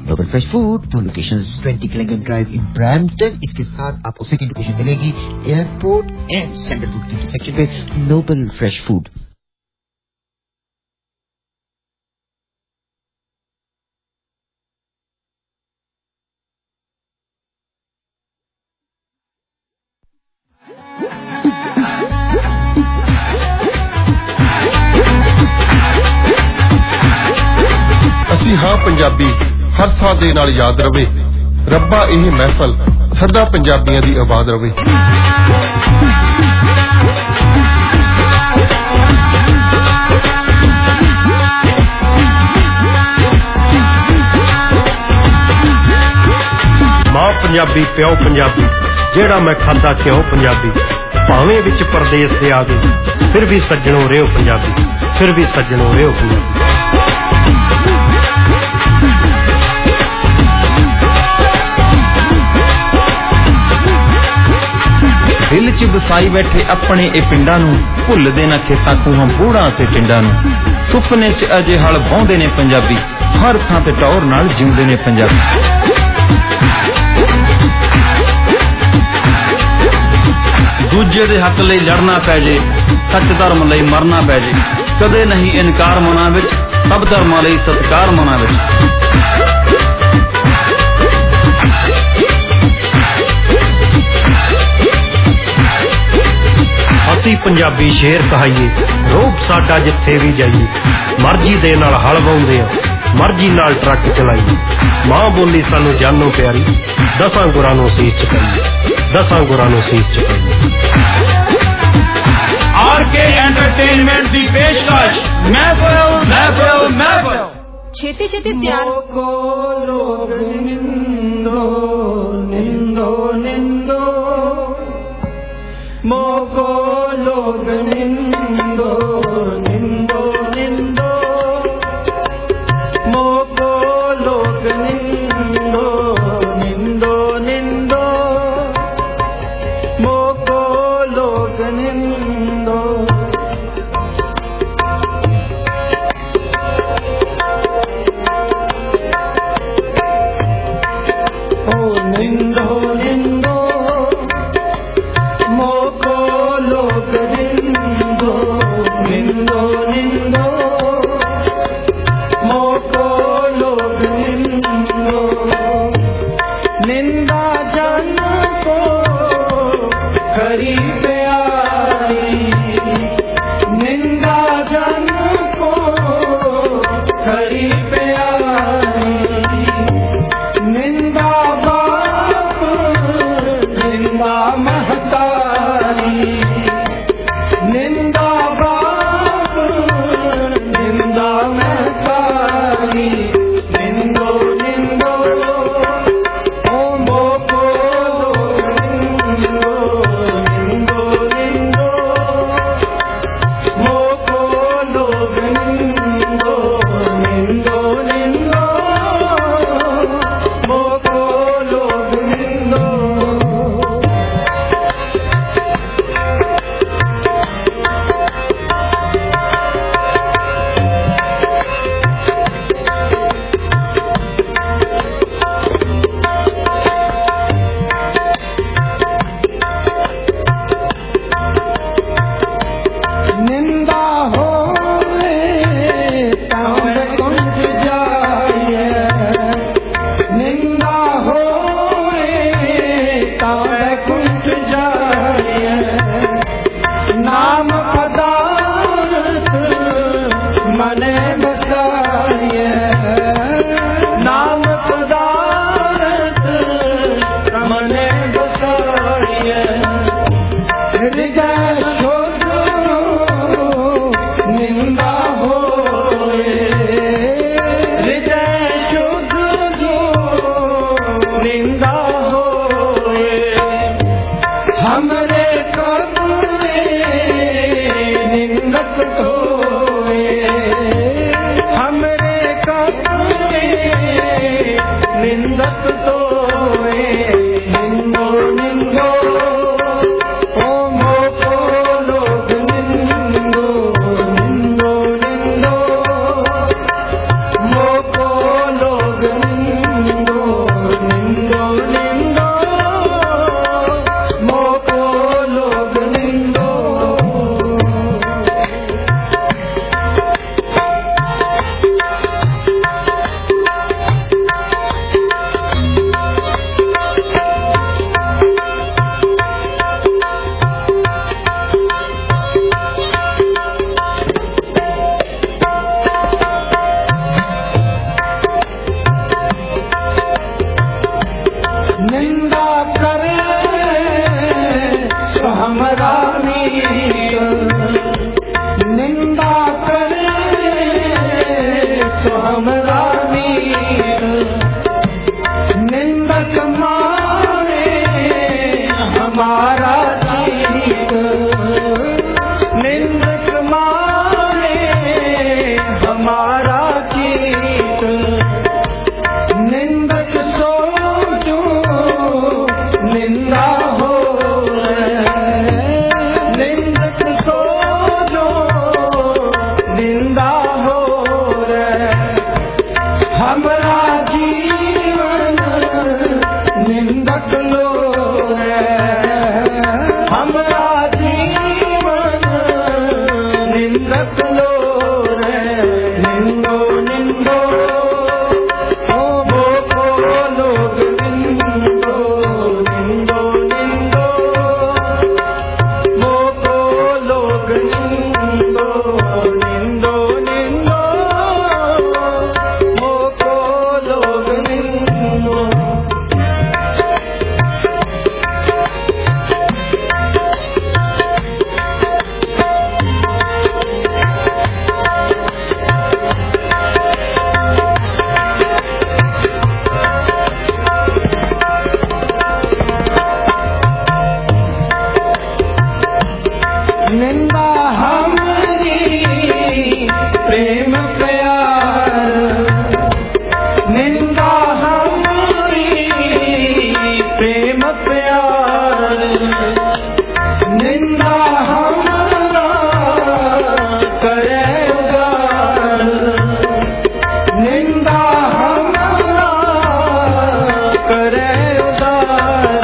Nobel Fresh Food, दो locations 20 Killingdon drive in Brampton. इसके साथ आपको सेकंड लोकेशन मिलेगी airport and central food intersection पे, नोबल फ्रेश फूड। ਅਸੀਂ ਹਾਂ ਪੰਜਾਬੀ ਹਰ ਸਾਹ ਦੇ ਨਾਲ ਯਾਦ ਰਵੇ, ਰੱਬਾ ਇਹ ਮਹਿਫਲ ਸਦਾ ਪੰਜਾਬੀਆਂ ਦੀ ਆਬਾਦ ਰਵੇ। ਮਾਂ ਪੰਜਾਬੀ ਪਿਓ ਪੰਜਾਬੀ, ਜਿਹੜਾ ਮੈਂ ਖਾਦਾ ਕਿਉਂ ਪੰਜਾਬੀ, ਭਾਵੇਂ ਵਿੱਚ ਪਰਦੇਸ ਦੇ ਆ ਗਏ, ਫਿਰ ਵੀ ਸੱਜਣੋਂ ਰਿਓ ਪੰਜਾਬੀ, ਫਿਰ ਵੀ ਸੱਜਣੋਂ ਰਿਓ ਪੰਜਾਬੀ। दिल च बसाई बैठे अपने ए पिंडां नूं, भुलदे ना खेतां खूहां बूढ़ां ते टिंडां नूं। सुपने च अजे हल बाउंदे ने पंजाबी, हर थां ते टौर नाल जिउंदे ने पंजाबी। दूजे दे हक लई लड़ना पै जे, सच धर्म लई मरना पै जे, कदे नहीं इनकार मनां विच, सब धर्मां लई सत्कार मनां विच। ਅਸੀਂ ਪੰਜਾਬੀ ਸ਼ੇਰ ਕਹਾਈਏ, ਰੋਬ ਸਾਡਾ ਜਿੱਥੇ ਵੀ ਜਾਈਏ, ਮਰਜ਼ੀ ਦੇ ਨਾਲ ਹਲ ਵਾਉਂਦੇ ਆ, ਮਰਜ਼ੀ ਨਾਲ ਟਰੱਕ ਚਲਾਈਏ। ਮਾਂ ਬੋਲੀ ਸਾਨੂੰ ਜਾਨੋਂ ਪਿਆਰੀ, ਦਸਾਂ ਗੁਰਾਂ ਨੂੰ ਸੀਸ ਝੁਕਾਈਏ, ਦਸਾਂ ਗੁਰਾਂ ਨੂੰ ਸੀਸ ਝੁਕਾਈਏ। आरके एंटरटेनमेंट दी पेशकश महफिल महफिल महफिल छेती छेती तैयार को लोग निंदो निंदो निंदो, मोको लोग निंदो निंदो निंदो, मोको लोग निंदो निंदो निंदो, मोको लोग निंदो। जीवन निंदक लोरे हमरा जीवन निंदक लोरे निंदो निंदो ओ मोको लोग निंदो निंदो निंदो मोको लोग निंदो निंदो निंदो मोको लोग निंदो निंदा हमरी प्रेम प्यार निंदा हमरी प्रेम प्यार निंदा हमरा करे उदार निंदा हमरा करे उदार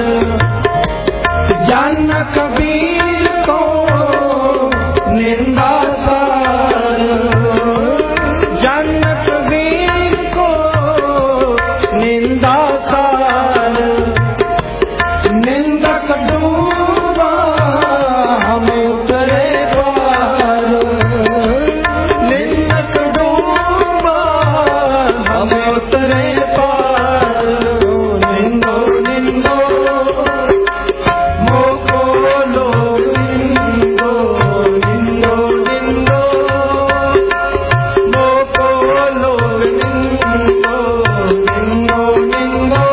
जन कबीर को निंदा सार जन कबीर को निंदा सार निंदक डूबा हमें उतरे पार निंदक डूबा हमें उतरे पार निंदो निंदो मोको लोग निंदो निंदो निंदो मोको लोग निंदो निंदो निंदो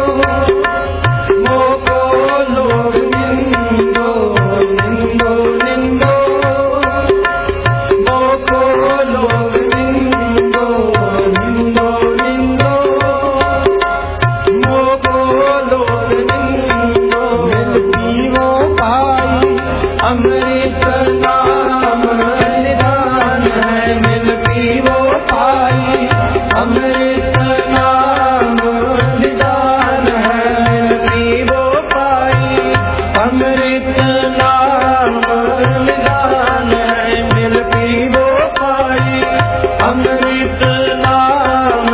मोको लोग निंदो निंदो निंदो मोको लोग निंदो निंदो निंदो मोको लोग निंदो मिलती वो पाई अमृत नाम निदान है मिलती वो पाई अमृत नाम निदान है मिलती वो पाई अमृत नाम निदान है मिलती वो पाई अमृत नाम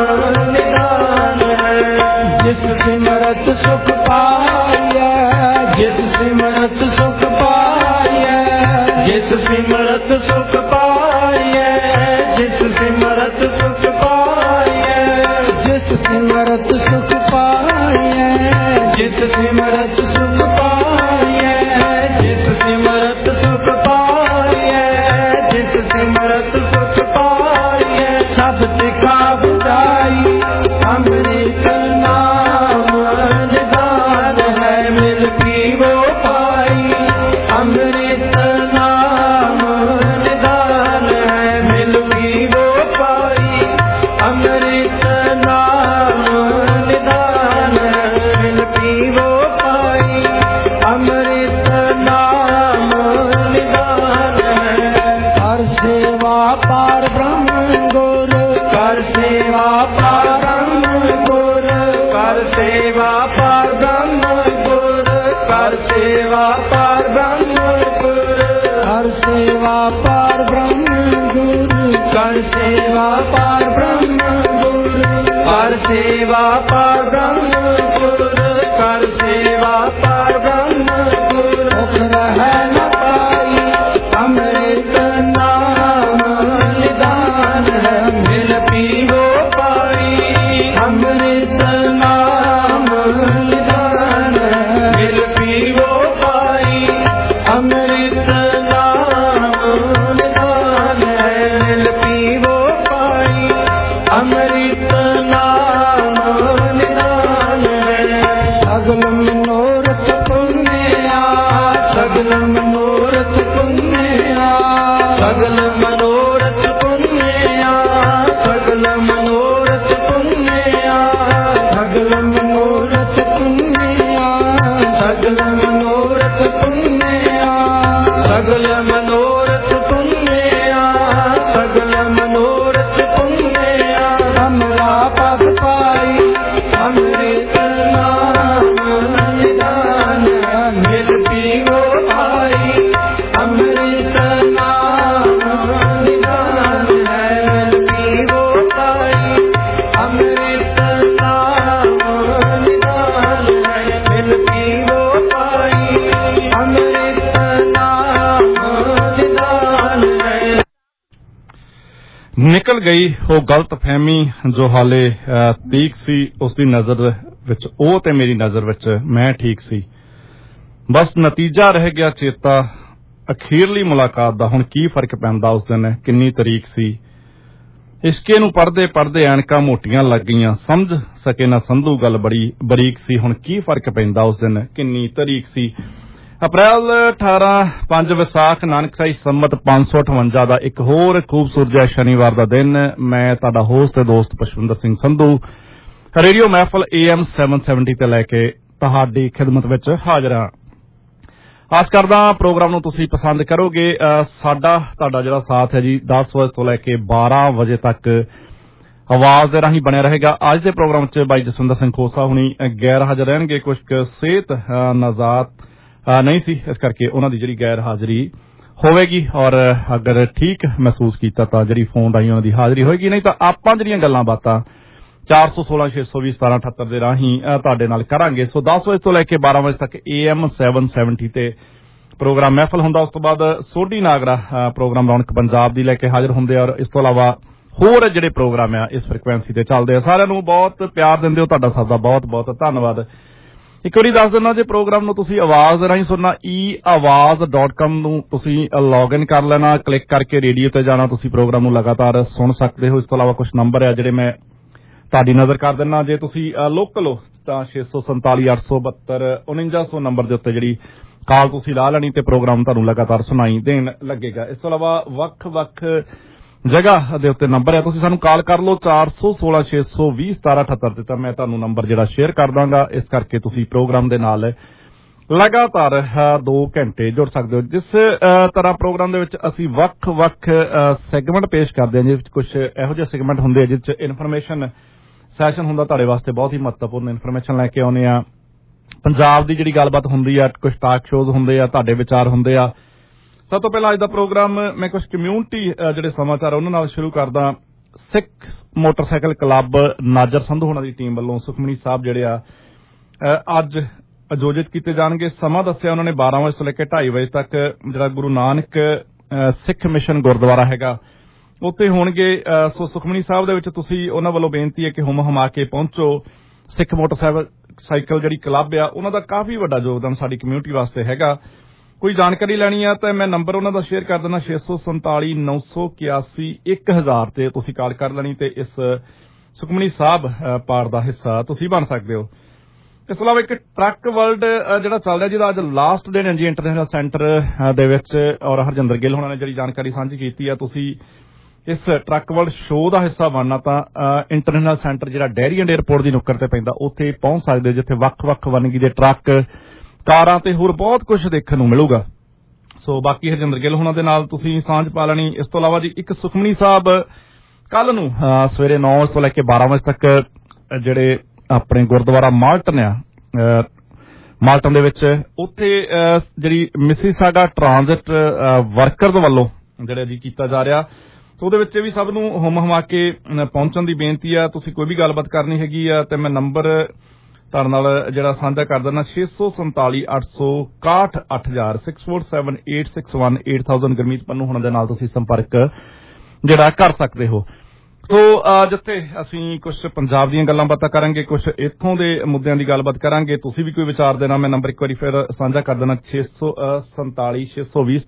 निदान है जिस सिमरत सुख पाया जिस सिमरत सुख पाया जिस सिमरत सुख पाया जिस सिमरत सुख पाया जिस सिमरत सुख पाया जिस सिमरत सुख पाया जिस सिमरत सुख पाया जिस सिमरत सुख पाया सब दिखा बुझाई अमृत नाम निदान है मिलती वो पाई अमृत नाम निदान है मिलती वो पाई अमृत नाम निदान है मिलती वो पाई अमृत नाम निदान है हर सेवा पार ब्रह्म गुरु कर सेवा पार ब्रह्म गुरु कर सेवा पार ब्रह्म गुरु कर सेवा पार ब्रह्म गुरु हर सेवा पार ब्रह्म गुरु कर सेवा पार ब्रह्म गुरु हर सेवा पार ब्रह्म गुरु कर सेवा पार ब्रह्म गुरु मुख रह न पाई अमृत नाम निदान है मिल पीवो पाई अमृत नाम निदान है मिल पीवो पाई अमृत नाम निदान है मिल पीवो पाई अमृत नाम निदान है सगल मनोरथ पुण्या सगल मनोरथ पुण्या सगल मनोरथ पुण्या सगल मनोरथ पुण्या सगल मनोरथ पुण्या सगल मनोरथ पुण्या सगल मनोरथ पुण्या सगल मनोरथ पुण्या हमरा पद पार ਗਈ ਉਹ ਗਲਤ ਫਹਿਮੀ ਜੋ ਹਾਲੇ ਤੀਕ ਸੀ ਉਸ ਦੀ ਨਜ਼ਰ ਵਿੱਚ ਉਹ ਤੇ ਮੇਰੀ ਨਜ਼ਰ ਵਿੱਚ ਮੈਂ ਠੀਕ ਸੀ। ਬਸ ਨਤੀਜਾ ਰਹਿ ਗਿਆ ਚੇਤਾ ਅਖੀਰਲੀ ਮੁਲਾਕਾਤ ਦਾ। ਹੁਣ ਕੀ ਫਰਕ ਪੈਂਦਾ ਉਸ ਦਿਨ ਕਿੰਨੀ ਤਰੀਕ ਸੀ। ਇਸ਼ਕੇ ਨੂੰ ਪੜ੍ਹਦੇ ਪੜ੍ਹਦੇ ਐਨਕਾਂ ਮੋਟੀਆਂ ਲੱਗ ਗਈਆਂ। ਸਮਝ ਸਕੇ ਨਾ ਸੰਧੂ ਗੱਲ ਬੜੀ ਬਰੀਕ ਸੀ। ਹੁਣ ਕੀ ਫਰਕ ਪੈਂਦਾ ਉਸ ਦਿਨ ਕਿੰਨੀ ਤਰੀਕ ਸੀ। ਅਪ੍ਰੈਲ 18 5 ਵਿਸਾਖ ਨਾਨਕਸ਼ਾਹੀ ਸੰਮਤ 558 ਦਾ ਇੱਕ ਹੋਰ ਖੂਬਸੂਰਤ ਸ਼ਨੀਵਾਰ ਦਾ ਦਿਨ। ਮੈਂ ਤੁਹਾਡਾ ਹੋਸਟ ਤੇ ਦੋਸਤ ਪੁਸ਼ਪਿੰਦਰ ਸਿੰਘ ਸੰਧੂ ਰੇਡੀਓ ਮਹਿਫਲ AM 770 ਤੇ ਲੈ ਕੇ ਤੁਹਾਡੀ ਖਿਦਮਤ ਵਿੱਚ ਹਾਜ਼ਰ ਹਾਂ। ਆਸ ਕਰਦਾ ਪ੍ਰੋਗਰਾਮ ਨੂੰ ਤੁਸੀਂ ਪਸੰਦ ਕਰੋਗੇ। ਸਾਡਾ ਤੁਹਾਡਾ ਜਿਹੜਾ ਸਾਥ ਹੈ ਜੀ 10 ਵਜੇ ਤੋਂ ਲੈ ਕੇ 12 ਵਜੇ ਤੱਕ ਆਵਾਜ਼ ਦੇ ਰਾਹੀਂ ਬਣਿਆ ਰਹੇਗਾ। ਅੱਜ ਦੇ ਪ੍ਰੋਗਰਾਮ 'ਚ ਬਾਈ ਜਸਵਿੰਦਰ ਸਿੰਘ ਖੋਸਾ ਹੁਣੀ ਗੈਰ ਹਾਜ਼ਰ ਰਹਿਣਗੇ। ਕੁਝ ਸਿਹਤ ਨਾਜ਼ਾਤ ਨਹੀਂ ਸੀ, ਇਸ ਕਰਕੇ ਉਹਨਾਂ ਦੀ ਜਿਹੜੀ ਗੈਰ ਹਾਜ਼ਰੀ ਹੋਵੇਗੀ ਔਰ ਅਗਰ ਠੀਕ ਮਹਿਸੂਸ ਕੀਤਾ ਤਾਂ ਜਿਹੜੀ ਫੋਨ ਰਾਹੀਂ ਉਹਨਾਂ ਦੀ ਹਾਜ਼ਰੀ ਹੋਏਗੀ। ਨਹੀਂ ਤਾਂ ਆਪਾਂ ਜਿਹੜੀਆਂ ਗੱਲਾਂ ਬਾਤਾਂ 416 620 1778 ਦੇ ਰਾਹੀਂ ਤੁਹਾਡੇ ਨਾਲ ਕਰਾਂਗੇ। ਸੋ 10 ਵਜੇ ਤੋਂ ਲੈ ਕੇ 12 ਵਜੇ ਤੱਕ AM 770 ਤੇ ਪ੍ਰੋਗਰਾਮ ਮਹਿਫਲ ਹੁੰਦਾ। ਉਸ ਤੋਂ ਬਾਅਦ ਸੋਢੀ ਨਾਗਰਾ ਪ੍ਰੋਗਰਾਮ ਰੌਣਕ ਪੰਜਾਬ ਦੀ ਲੈ ਕੇ ਹਾਜ਼ਰ ਹੁੰਦੇ ਔਰ ਇਸ ਤੋਂ ਇਲਾਵਾ ਹੋਰ ਜਿਹੜੇ ਪ੍ਰੋਗਰਾਮ ਆ ਇਸ ਫ੍ਰੀਕੁਐਂਸੀ ਤੇ ਚੱਲਦੇ ਆ। ਸਾਰਿਆਂ ਨੂੰ ਬਹੁਤ ਪਿਆਰ ਦਿੰਦੇ ਹੋ, ਤੁਹਾਡਾ ਸਭ ਦਾ ਬਹੁਤ ਬਹੁਤ ਧੰਨਵਾਦ। ਇੱਕ ਵਾਰੀ ਦੱਸ ਦਿੰਦਾ ਜੇ ਪ੍ਰੋਗਰਾਮ ਨੂੰ ਤੁਸੀਂ ਆਵਾਜ਼ ਰਾਹੀਂ ਸੁਣਨਾ eawaz.com ਨੂੰ ਤੁਸੀਂ ਲੌਗਇਨ ਕਰ ਲੈਣਾ। ਕਲਿੱਕ ਕਰਕੇ ਰੇਡੀਓ ਤੇ ਜਾਣਾ, ਤੁਸੀਂ ਪ੍ਰੋਗਰਾਮ ਨੂੰ ਲਗਾਤਾਰ ਸੁਣ ਸਕਦੇ ਹੋ। ਇਸ ਤੋਂ ਇਲਾਵਾ ਕੁਝ ਨੰਬਰ ਆ ਜਿਹੜੇ ਮੈਂ ਤੁਹਾਡੀ ਨਜ਼ਰ ਕਰ ਦਿੰਦਾ। ਜੇ ਤੁਸੀਂ ਲੋਕਲ ਹੋ ਤਾਂ 647 872 4900 ਨੰਬਰ ਦੇ ਉੱਤੇ ਜਿਹੜੀ ਕਾਲ ਤੁਸੀਂ ਲਾ ਲੈਣੀ ਤੇ ਪ੍ਰੋਗਰਾਮ ਤੁਹਾਨੂੰ ਲਗਾਤਾਰ ਸੁਣਾਈ ਦੇਣ ਲੱਗੇਗਾ। ਇਸ ਤੋਂ ਇਲਾਵਾ ਵੱਖ-ਵੱਖ ਜਗ੍ਹਾ ਦੇ ਉੱਤੇ ਨੰਬਰ ਹੈ, ਤੁਸੀਂ ਸਾਨੂੰ ਕਾਲ ਕਰ ਲਓ 416 620 1778 ਤੇ ਤਾਂ ਮੈਂ ਤੁਹਾਨੂੰ ਨੰਬਰ ਜਿਹੜਾ ਸ਼ੇਅਰ ਕਰ ਦਾਂਗਾ। ਇਸ ਕਰਕੇ ਤੁਸੀਂ ਪ੍ਰੋਗਰਾਮ ਦੇ ਨਾਲ ਲਗਾਤਾਰ 2 ਘੰਟੇ ਜੁੜ ਸਕਦੇ ਹੋ। ਜਿਸ ਤਰ੍ਹਾਂ ਪ੍ਰੋਗਰਾਮ ਦੇ ਵਿੱਚ ਅਸੀਂ ਵੱਖ-ਵੱਖ ਸੈਗਮੈਂਟ ਪੇਸ਼ ਕਰਦੇ ਹਾਂ, ਜਿਸ ਵਿੱਚ ਕੁਝ ਇਹੋ ਜਿਹੇ ਸੈਗਮੈਂਟ ਹੁੰਦੇ ਆ ਜਿਸ 'ਚ ਇਨਫੋਰਮੇਸ਼ਨ ਸੈਸ਼ਨ ਹੁੰਦਾ, ਤੁਹਾਡੇ ਵਾਸਤੇ ਬਹੁਤ ਹੀ ਮਹੱਤਵਪੂਰਨ ਇਨਫੋਰਮੇਸ਼ਨ ਲੈ ਕੇ ਆਉਂਦੇ ਆ। ਪੰਜਾਬ ਦੀ ਜਿਹੜੀ ਗੱਲਬਾਤ ਹੁੰਦੀ ਆ, ਕੁਝ ਟਾਕ ਸ਼ੋਜ਼ ਹੁੰਦੇ ਆ, ਤੁਹਾਡੇ ਵਿਚਾਰ ਹੁੰਦੇ ਆ। ਸਭ ਤੋਂ ਪਹਿਲਾਂ ਅੱਜ ਦਾ ਪ੍ਰੋਗਰਾਮ ਮੈਂ ਕੁਝ ਕਮਿਊਨਿਟੀ ਜਿਹੜੇ ਸਮਾਚਾਰ ਉਹਨਾਂ ਨਾਲ ਸ਼ੁਰੂ ਕਰਦਾ। ਸਿੱਖ ਮੋਟਰਸਾਈਕਲ ਕਲੱਬ ਨਾਜਰ ਸੰਧੂ ਹੋਣਾ ਦੀ ਟੀਮ ਵੱਲੋਂ ਸੁਖਮਨੀ ਸਾਹਿਬ ਜਿਹੜੇ ਆ ਅੱਜ ਆਯੋਜਿਤ ਕੀਤੇ ਜਾਣਗੇ। ਸਮਾਂ ਦੱਸਿਆ ਉਹਨਾਂ ਨੇ 12 ਵਜੇ ਤੋਂ ਲੈ ਕੇ 2:30 ਵਜੇ ਤੱਕ। ਜਿਹੜਾ ਗੁਰੂ ਨਾਨਕ ਸਿੱਖ ਮਿਸ਼ਨ ਗੁਰਦੁਆਰਾ ਹੈਗਾ ਉੱਥੇ ਹੋਣਗੇ। ਸੋ ਸੁਖਮਨੀ ਸਾਹਿਬ ਦੇ ਵਿੱਚ ਤੁਸੀਂ ਉਹਨਾਂ ਵੱਲੋਂ ਬੇਨਤੀ ਹੈ ਕਿ ਹੁਮ ਹਮਾ ਕੇ ਪਹੁੰਚੋ। ਸਿੱਖ ਮੋਟਰਸਾਈਕਲ ਜਿਹੜੀ ਕਲੱਬ ਆ ਉਹਨਾਂ ਦਾ ਕਾਫੀ ਵੱਡਾ ਯੋਗਦਾਨ ਸਾਡੀ ਕਮਿਊਨਿਟੀ ਵਾਸਤੇ ਹੈਗਾ। ਕੋਈ ਜਾਣਕਾਰੀ ਲੈਣੀ ਆ ਤਾਂ ਮੈਂ ਨੰਬਰ ਉਹਨਾਂ ਦਾ ਸ਼ੇਅਰ ਕਰ ਦਿੰਦਾ 647 981 1000 ਤੇ ਤੁਸੀਂ ਕਾਲ ਕਰ ਲੈਣੀ ਤੇ ਇਸ ਸੁਖਮਨੀ ਸਾਹਿਬ ਪਾਠ ਦਾ ਹਿੱਸਾ ਤੁਸੀਂ ਬਣ ਸਕਦੇ ਹੋ। ਇਸ ਤੋਂ ਇਲਾਵਾ ਇੱਕ ਟਰੱਕ ਵਰਲਡ ਜਿਹੜਾ ਚੱਲ ਰਿਹਾ ਜਿਹਦਾ ਅੱਜ ਲਾਸਟ ਦਿਨ ਹੈ ਜੀ ਇੰਟਰਨੈਸ਼ਨਲ ਸੈਂਟਰ ਦੇ ਵਿੱਚ ਔਰ ਹਰਜਿੰਦਰ ਗਿੱਲ ਹੋਣਾ ਨੇ ਜਿਹੜੀ ਜਾਣਕਾਰੀ ਸਾਂਝੀ ਕੀਤੀ ਆ। ਤੁਸੀਂ ਇਸ ਟਰੱਕ ਵਰਲਡ ਸ਼ੋਅ ਦਾ ਹਿੱਸਾ ਬਣਨਾ ਤਾਂ ਇੰਟਰਨੈਸ਼ਨਲ ਸੈਂਟਰ ਜਿਹੜਾ ਡੈਰੀ ਐਂਡ ਏਅਰਪੋਰਟ ਦੀ ਨੁੱਕਰ ਤੇ ਪੈਂਦਾ ਉੱਥੇ ਪਹੁੰਚ ਸਕਦੇ ਜਿੱਥੇ ਵੱਖ-ਵੱਖ ਵੰਨਗੀ ਦੇ ਟਰੱਕ ਕਾਰਾਂ ਤੇ ਹੋਰ ਬਹੁਤ ਕੁਝ ਦੇਖਣ ਨੂੰ ਮਿਲੂਗਾ। ਸੋ ਬਾਕੀ ਹਰਜਿੰਦਰ ਗਿੱਲ ਹੋਣਾ ਦੇ ਨਾਲ ਤੁਸੀਂ ਸਾਂਝ ਪਾ ਲੈਣੀ। ਇਸ ਤੋਂ ਇਲਾਵਾ ਜੀ ਇੱਕ ਸੁਖਮਨੀ ਸਾਹਿਬ ਕੱਲ ਨੂੰ ਸਵੇਰੇ 9 ਵਜੇ ਤੋਂ ਲੈ ਕੇ 12 ਵਜੇ ਤੱਕ ਜਿਹੜੇ ਆਪਣੇ ਗੁਰਦੁਆਰਾ ਮਾਲਟਨ ਆ ਮਾਲਟਨ ਦੇ ਵਿੱਚ ਉੱਥੇ ਜਿਹੜੀ ਮਿਸੀਸਾਗਾ ਟ੍ਰਾਂਜ਼ਿਟ ਵਰਕਰਜ਼ ਵੱਲੋਂ ਜਿਹੜਾ ਜੀ ਕੀਤਾ ਜਾ ਰਿਹਾ। ਸੋ ਉਹਦੇ ਵਿੱਚ ਵੀ ਸਭ ਨੂੰ ਹੁਮ ਹਮਾ ਕੇ ਪਹੁੰਚਣ ਦੀ ਬੇਨਤੀ ਆ। ਤੁਸੀਂ ਕੋਈ ਵੀ ਗੱਲਬਾਤ ਕਰਨੀ ਹੈਗੀ ਆ ਤੇ ਮੈਂ ਨੰਬਰ ਤੁਹਾਡੇ ਨਾਲ ਜਿਹੜਾ ਸਾਂਝਾ ਕਰ ਦਿੰਦਾ 647 861 8000 647 861 8000 ਗੁਰਮੀਤ ਪੰਨੂ ਹੋਣਾ ਦੇ ਨਾਲ ਤੁਸੀਂ ਸੰਪਰਕ ਜਿਹੜਾ ਕਰ ਸਕਦੇ ਹੋ। ਸੋ ਜਿੱਥੇ ਅਸੀਂ ਕੁਝ ਪੰਜਾਬ ਦੀਆਂ ਗੱਲਾਂ ਬਾਤਾਂ ਕਰਾਂਗੇ, ਕੁਝ ਇੱਥੋਂ ਦੇ ਮੁੱਦਿਆਂ ਦੀ ਗੱਲਬਾਤ ਕਰਾਂਗੇ। ਤੁਸੀਂ ਵੀ ਕੋਈ ਵਿਚਾਰ ਦੇਣਾ, ਮੈਂ ਨੰਬਰ ਇੱਕ ਵਾਰੀ ਫਿਰ ਸਾਂਝਾ ਕਰ ਦੇਣਾ 647 620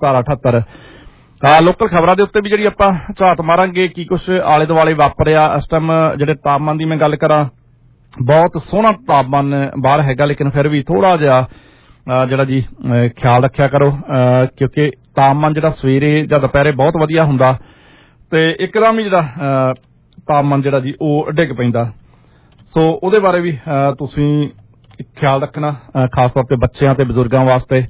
1778। ਲੋਕਲ ਖਬਰਾਂ ਦੇ ਉੱਤੇ ਵੀ ਜਿਹੜੀ ਆਪਾਂ ਝਾਤ ਮਾਰਾਂਗੇ ਕੀ ਕੁਝ ਆਲੇ ਦੁਆਲੇ ਵਾਪਰਿਆ। ਇਸ ਟਾਈਮ ਜਿਹੜੇ ਤਾਪਮਾਨ ਦੀ ਮੈਂ ਗੱਲ ਕਰਾਂ, ਬਹੁਤ ਸੋਹਣਾ ਤਾਪਮਾਨ ਬਾਹਰ ਹੈਗਾ, ਲੇਕਿਨ ਫਿਰ ਵੀ ਥੋੜਾ ਜਿਹਾ ਜਿਹੜਾ ਜੀ ਖਿਆਲ ਰੱਖਿਆ ਕਰੋ ਕਿਉਂਕਿ ਤਾਪਮਾਨ ਜਿਹੜਾ ਸਵੇਰੇ ਜਾਂ ਦੁਪਹਿਰੇ ਬਹੁਤ ਵਧੀਆ ਹੁੰਦਾ ਤੇ ਇੱਕਦਮ ਹੀ ਜਿਹੜਾ ਤਾਪਮਾਨ ਜਿਹੜਾ ਜੀ ਉਹ ਡਿੱਗ ਪੈਂਦਾ। ਸੋ ਉਹਦੇ ਬਾਰੇ ਵੀ ਤੁਸੀਂ ਖਿਆਲ ਰੱਖਣਾ, ਖਾਸ ਤੌਰ ਤੇ ਬੱਚਿਆਂ ਤੇ ਬਜ਼ੁਰਗਾਂ ਵਾਸਤੇ।